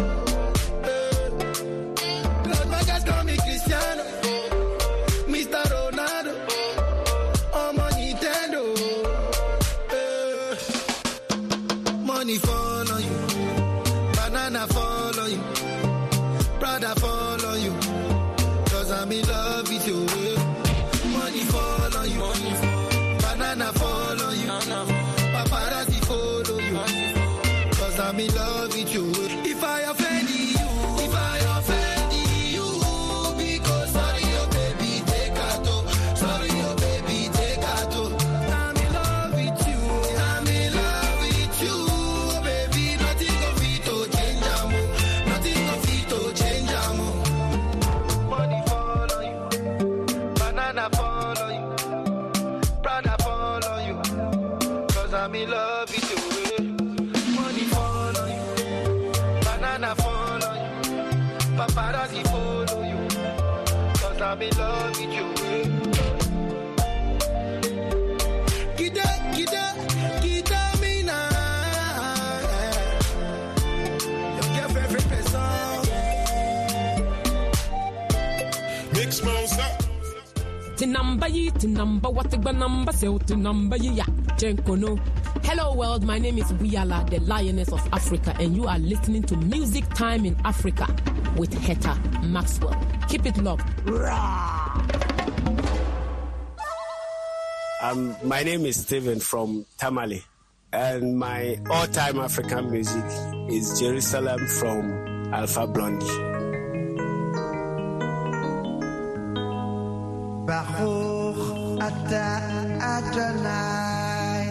Cause my guys call me Cristiano, Mister Ronaldo, I'm on Nintendo. Eh. Money fall on you, banana fall on you, Prada fall on you, cause I'm in love with you. Eh. Money fall on you, banana fall on you, paparazzi follow you, cause I'm in love with you. If I offend you, if I offend you, because sorry, oh baby, take out, oh. Sorry, oh baby, take out, oh. I'm in love with you, I'm in love with you, oh baby, nothing of it to change, amo. Nothing of it to change, amo. Money fall on you, banana fall on you, Prada fall on you, cause I'm in love with you. Money fall on you, banana fall on you, paparazzi follow you, cause I'm in love with you. Kita, kita, kita mina. Your girlfriend free person. Mix mouse up. Tinamba yi, tinamba watigba number se tinamba yi ya jenkono. Hello world, my name is Wiyala, the Lioness of Africa, and you are listening to Music Time in Africa with Heta Maxwell. Keep it locked. Um, my name is Steven from Tamale, and my all-time African music is Jerusalem from Alpha Blondy. Baruch Ata Adonai,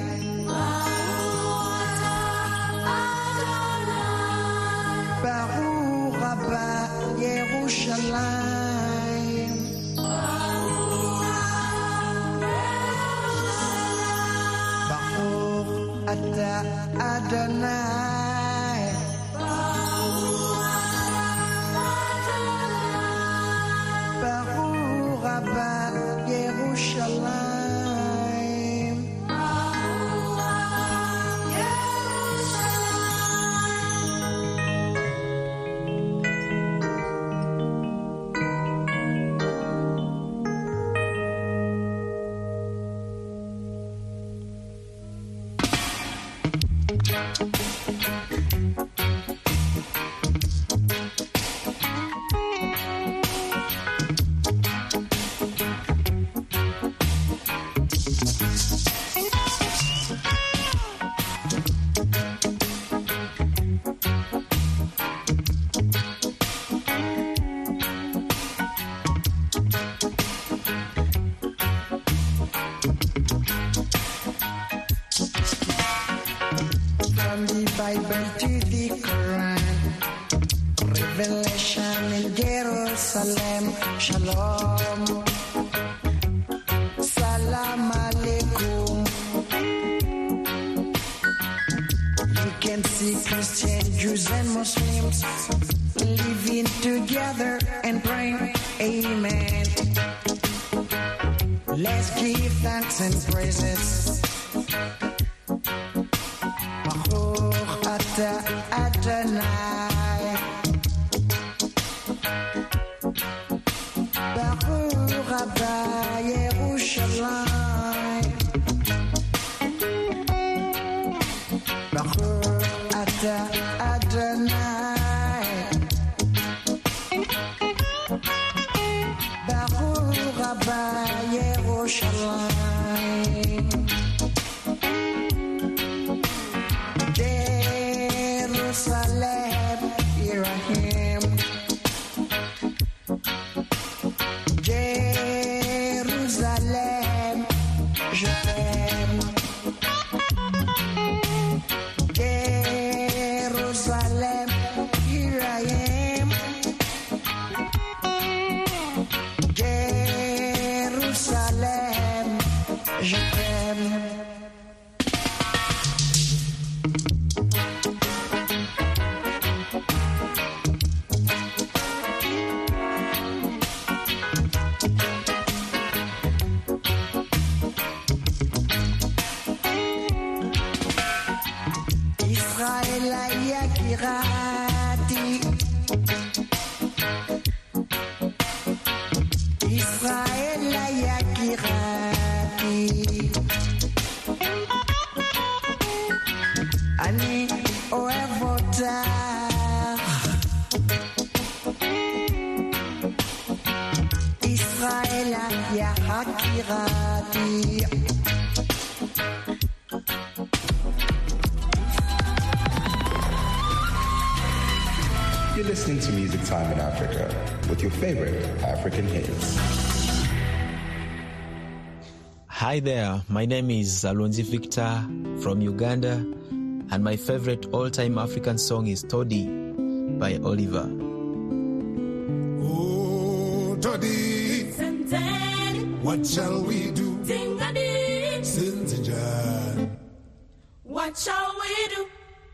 Baruch Rabba Yerushalayim, Baruch Ata Adonai, Baruch Rabba Yerushalayim. From the Bible to the Quran, Revelation in Jerusalem, Shalom, Salam Alaikum. You can see Christians, Jews and Muslims living together and praying, Amen. Let's give thanks and praises. Baruch Ata Adonai, Baruch Rabba Yerushalayim. Mister Adonai, Baruch Rabba Yerushalayim, Jerusalem, here I am, Jerusalem, je t'aime. Jerusalem, here I am. Jerusalem, je t'aime. Israel Yakirati, Israel Yakirati, Ani oev אותך, Israel Yakirati. You're listening to Music Time in Africa with your favorite African hits. Hi there, my name is Alonzi Victor from Uganda, and my favorite all-time African song is Toddy by Oliver. Oh, Toddy, what shall we do? Sinzinjan, what shall we do?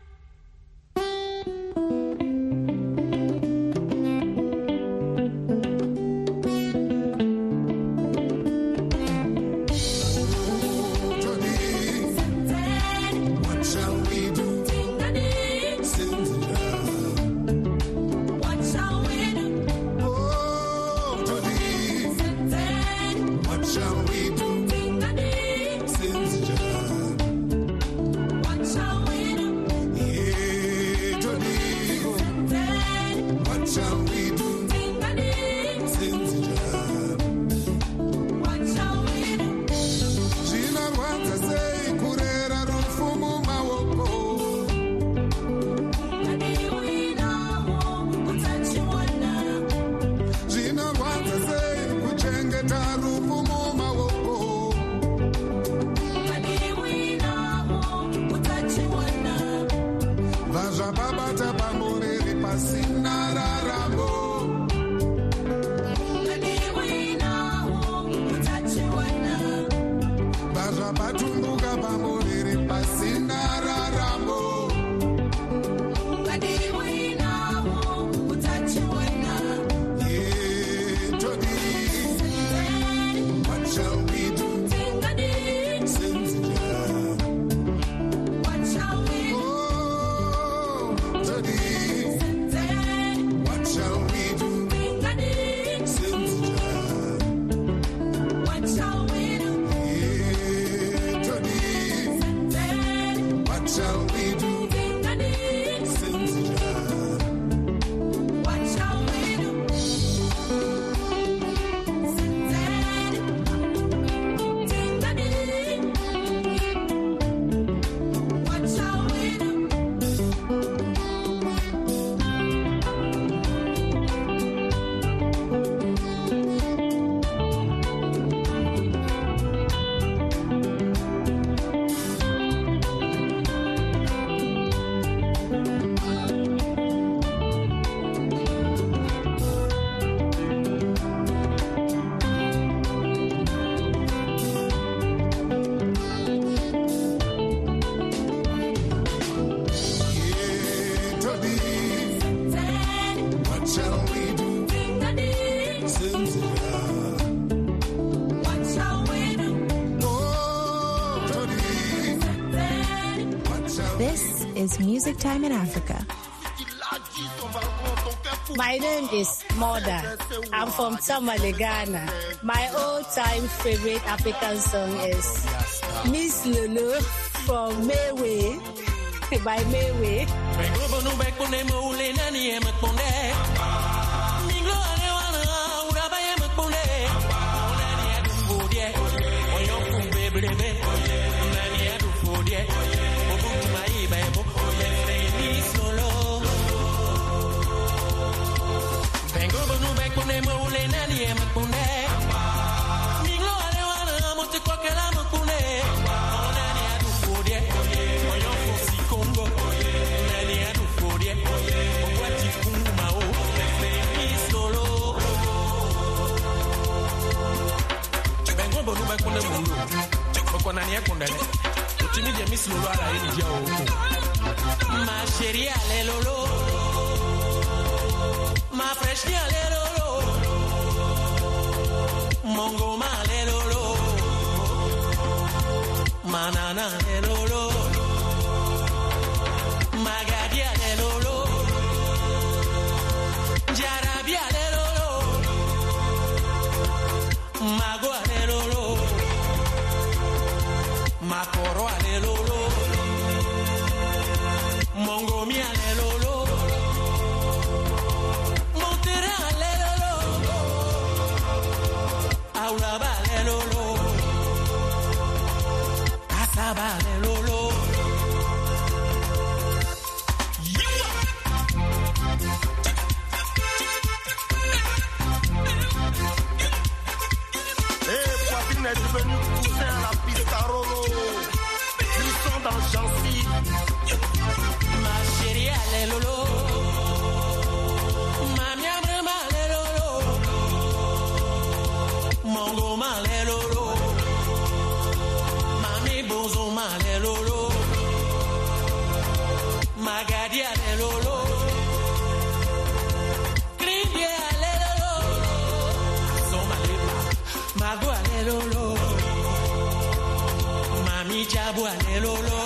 Is Music Time in Africa. My name is Moda. I'm from Tamale, Ghana. My all-time favorite African song is Miss Lulu from Mayway. by Mayway. Ma chérie, allez lolo, ma fraîche allez lolo, mon goma allez lolo, ma nana allez lolo, ma gadi allez lolo, jarabi allez lolo, ma go allez lolo, ma coro allez lolo. Mongomi ale lolo, Monterrey ale lolo, Aulaba ale lolo, Asaba ale lolo. Eh, Poitine est devenu poussin à la piste à Rolo. Ils sont dans le chantier. Ma chérie, allez lolo, ma miamre male lolo, mon go male lolo, mami bozo male lolo, ma gadi ale lolo, Krimbie ale lolo, Somalema, ma go ale lolo, mami jabu ale lolo.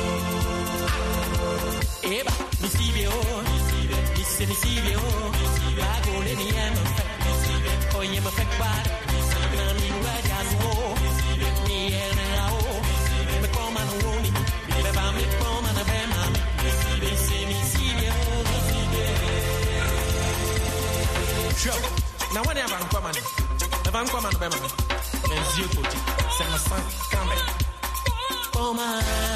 Eba, mi sibio, mi se mi sibio, la gole ni em fek, oye me fek par, na mi waja zo, mi ene ao, me koma no ni, me ba me koma na be ma, mi se mi sibio. Sure, na wani aba nkoma ni, me ba nkoma no be ma, me zio toti, se ma san kambe, koma.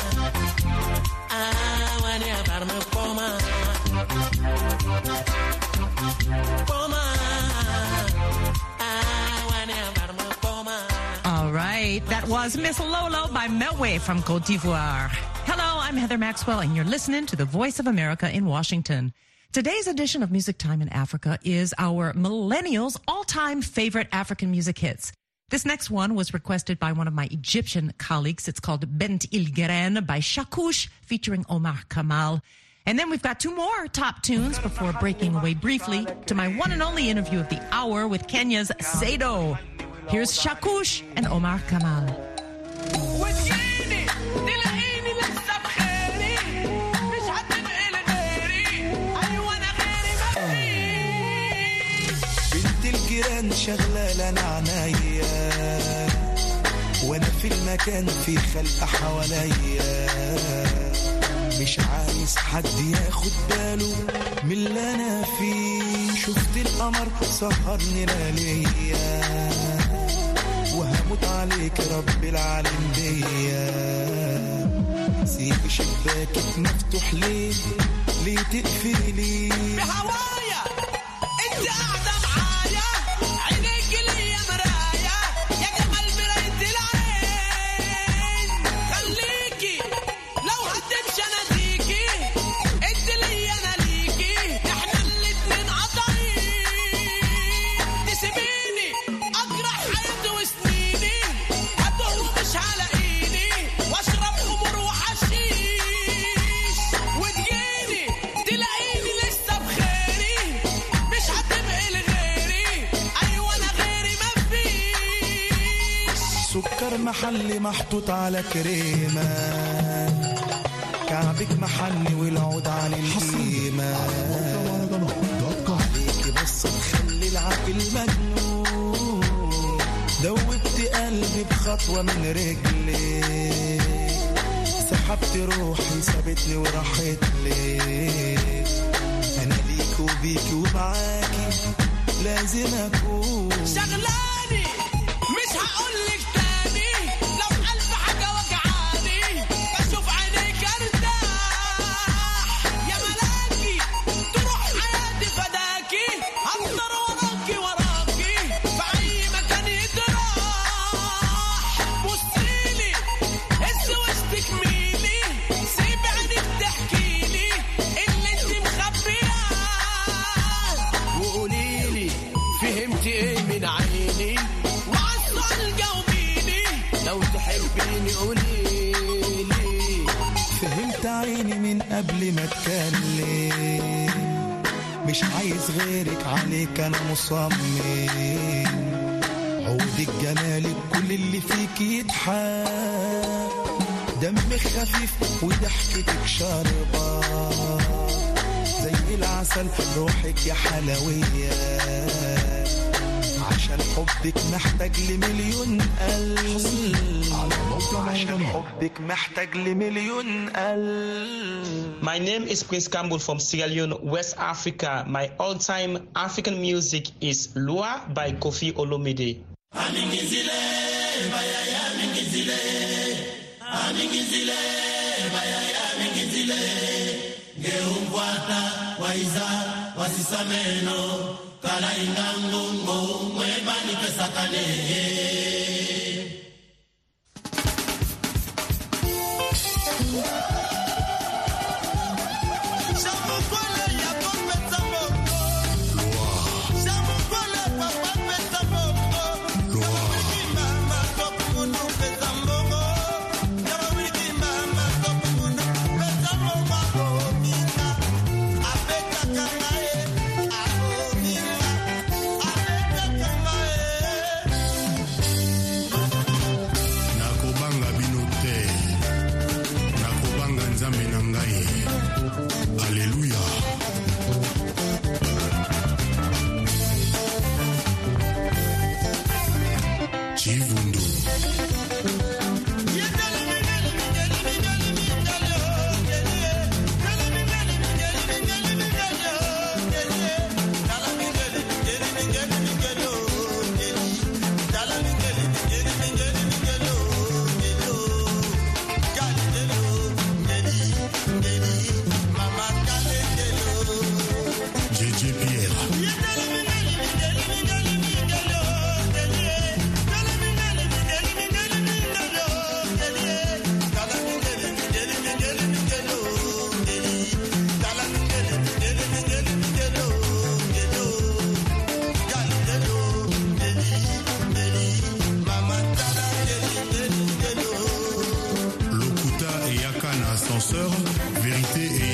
All right, that was Miss Lolo by Melway from Côte d'Ivoire. Hello, I'm Heather Maxwell, and you're listening to the Voice of America in Washington. Today's edition of Music Time in Africa is our millennials' all-time favorite African music hits. This next one was requested by one of my Egyptian colleagues. It's called Bent Il Geren by Shakouche featuring Omar Kamal. And then we've got two more top tunes before breaking away briefly to my one and only interview of the hour with Kenya's Sado. Here's Shakouche and Omar Kamal. الجيران شغلة لنا عنايا وانا في المكان في خلق حواليا مش عايز حد ياخد باله من اللي انا فيه شفت القمر سهرني لياليا وهموت عليك رب العالم بيا سيب شباكك مفتوح ليه ليه تقفلي بهوايا انت قاعدة معايا عينيك ليا مرايا يا جمال مراية العين خليكي لو هتمشي انا ديكي انت ليا انا ليكي احنا الاتنين قطعين تسيبيني اجرح حياتي وسنيني هتوه مش على ايدي واشرب خمور وحشيش وتجيني تلاقيني لسه بخيري مش هتبقي لغيري ايوه انا غيري مفيش سكر محلي محطوط على كريمة كعبك محلي والعود على القيمة عليكي بس تخلي العقل مجنون دوبت قلبي بخطوة من رجلي سحبت روحي سابتني وراحت ليه. انا ليك وبيك ومعاكي لازم اكون شغلاني مش هقولك تاني لو قلب حاجة وجعاني بشوف عينيك ارتاح يا ملاكي تروح حياتي فداكي هفضل وراكي وراكي في اي مكان يتراح بصيلي هز وشك ميلي سيب عينك تحكيلي اللي انت مخبياه وقوليلي فهمتي ايه من عيني وعصر جاوبيني لو تحبيني قوليلي. فهمت عيني من قبل ما اتكلم مش عايز غيرك عليك انا مصمم عودك جمالك كل اللي فيك يضحك دمك خفيف وضحكتك شاربة زي العسل روحك يا حلوية عشان حبك محتاج لمليون قلب عشان حبك محتاج لمليون قلب. My name is Prince Campbell from Sierra Leone, West Africa. My all-time African music is Lua by Kofi Olomide. Amingizile, bayaya amingizile, amingizile, bayaya amingizile, geumwata waiza wasisameno, kala ingangungu mwebani pesakane. Vérité et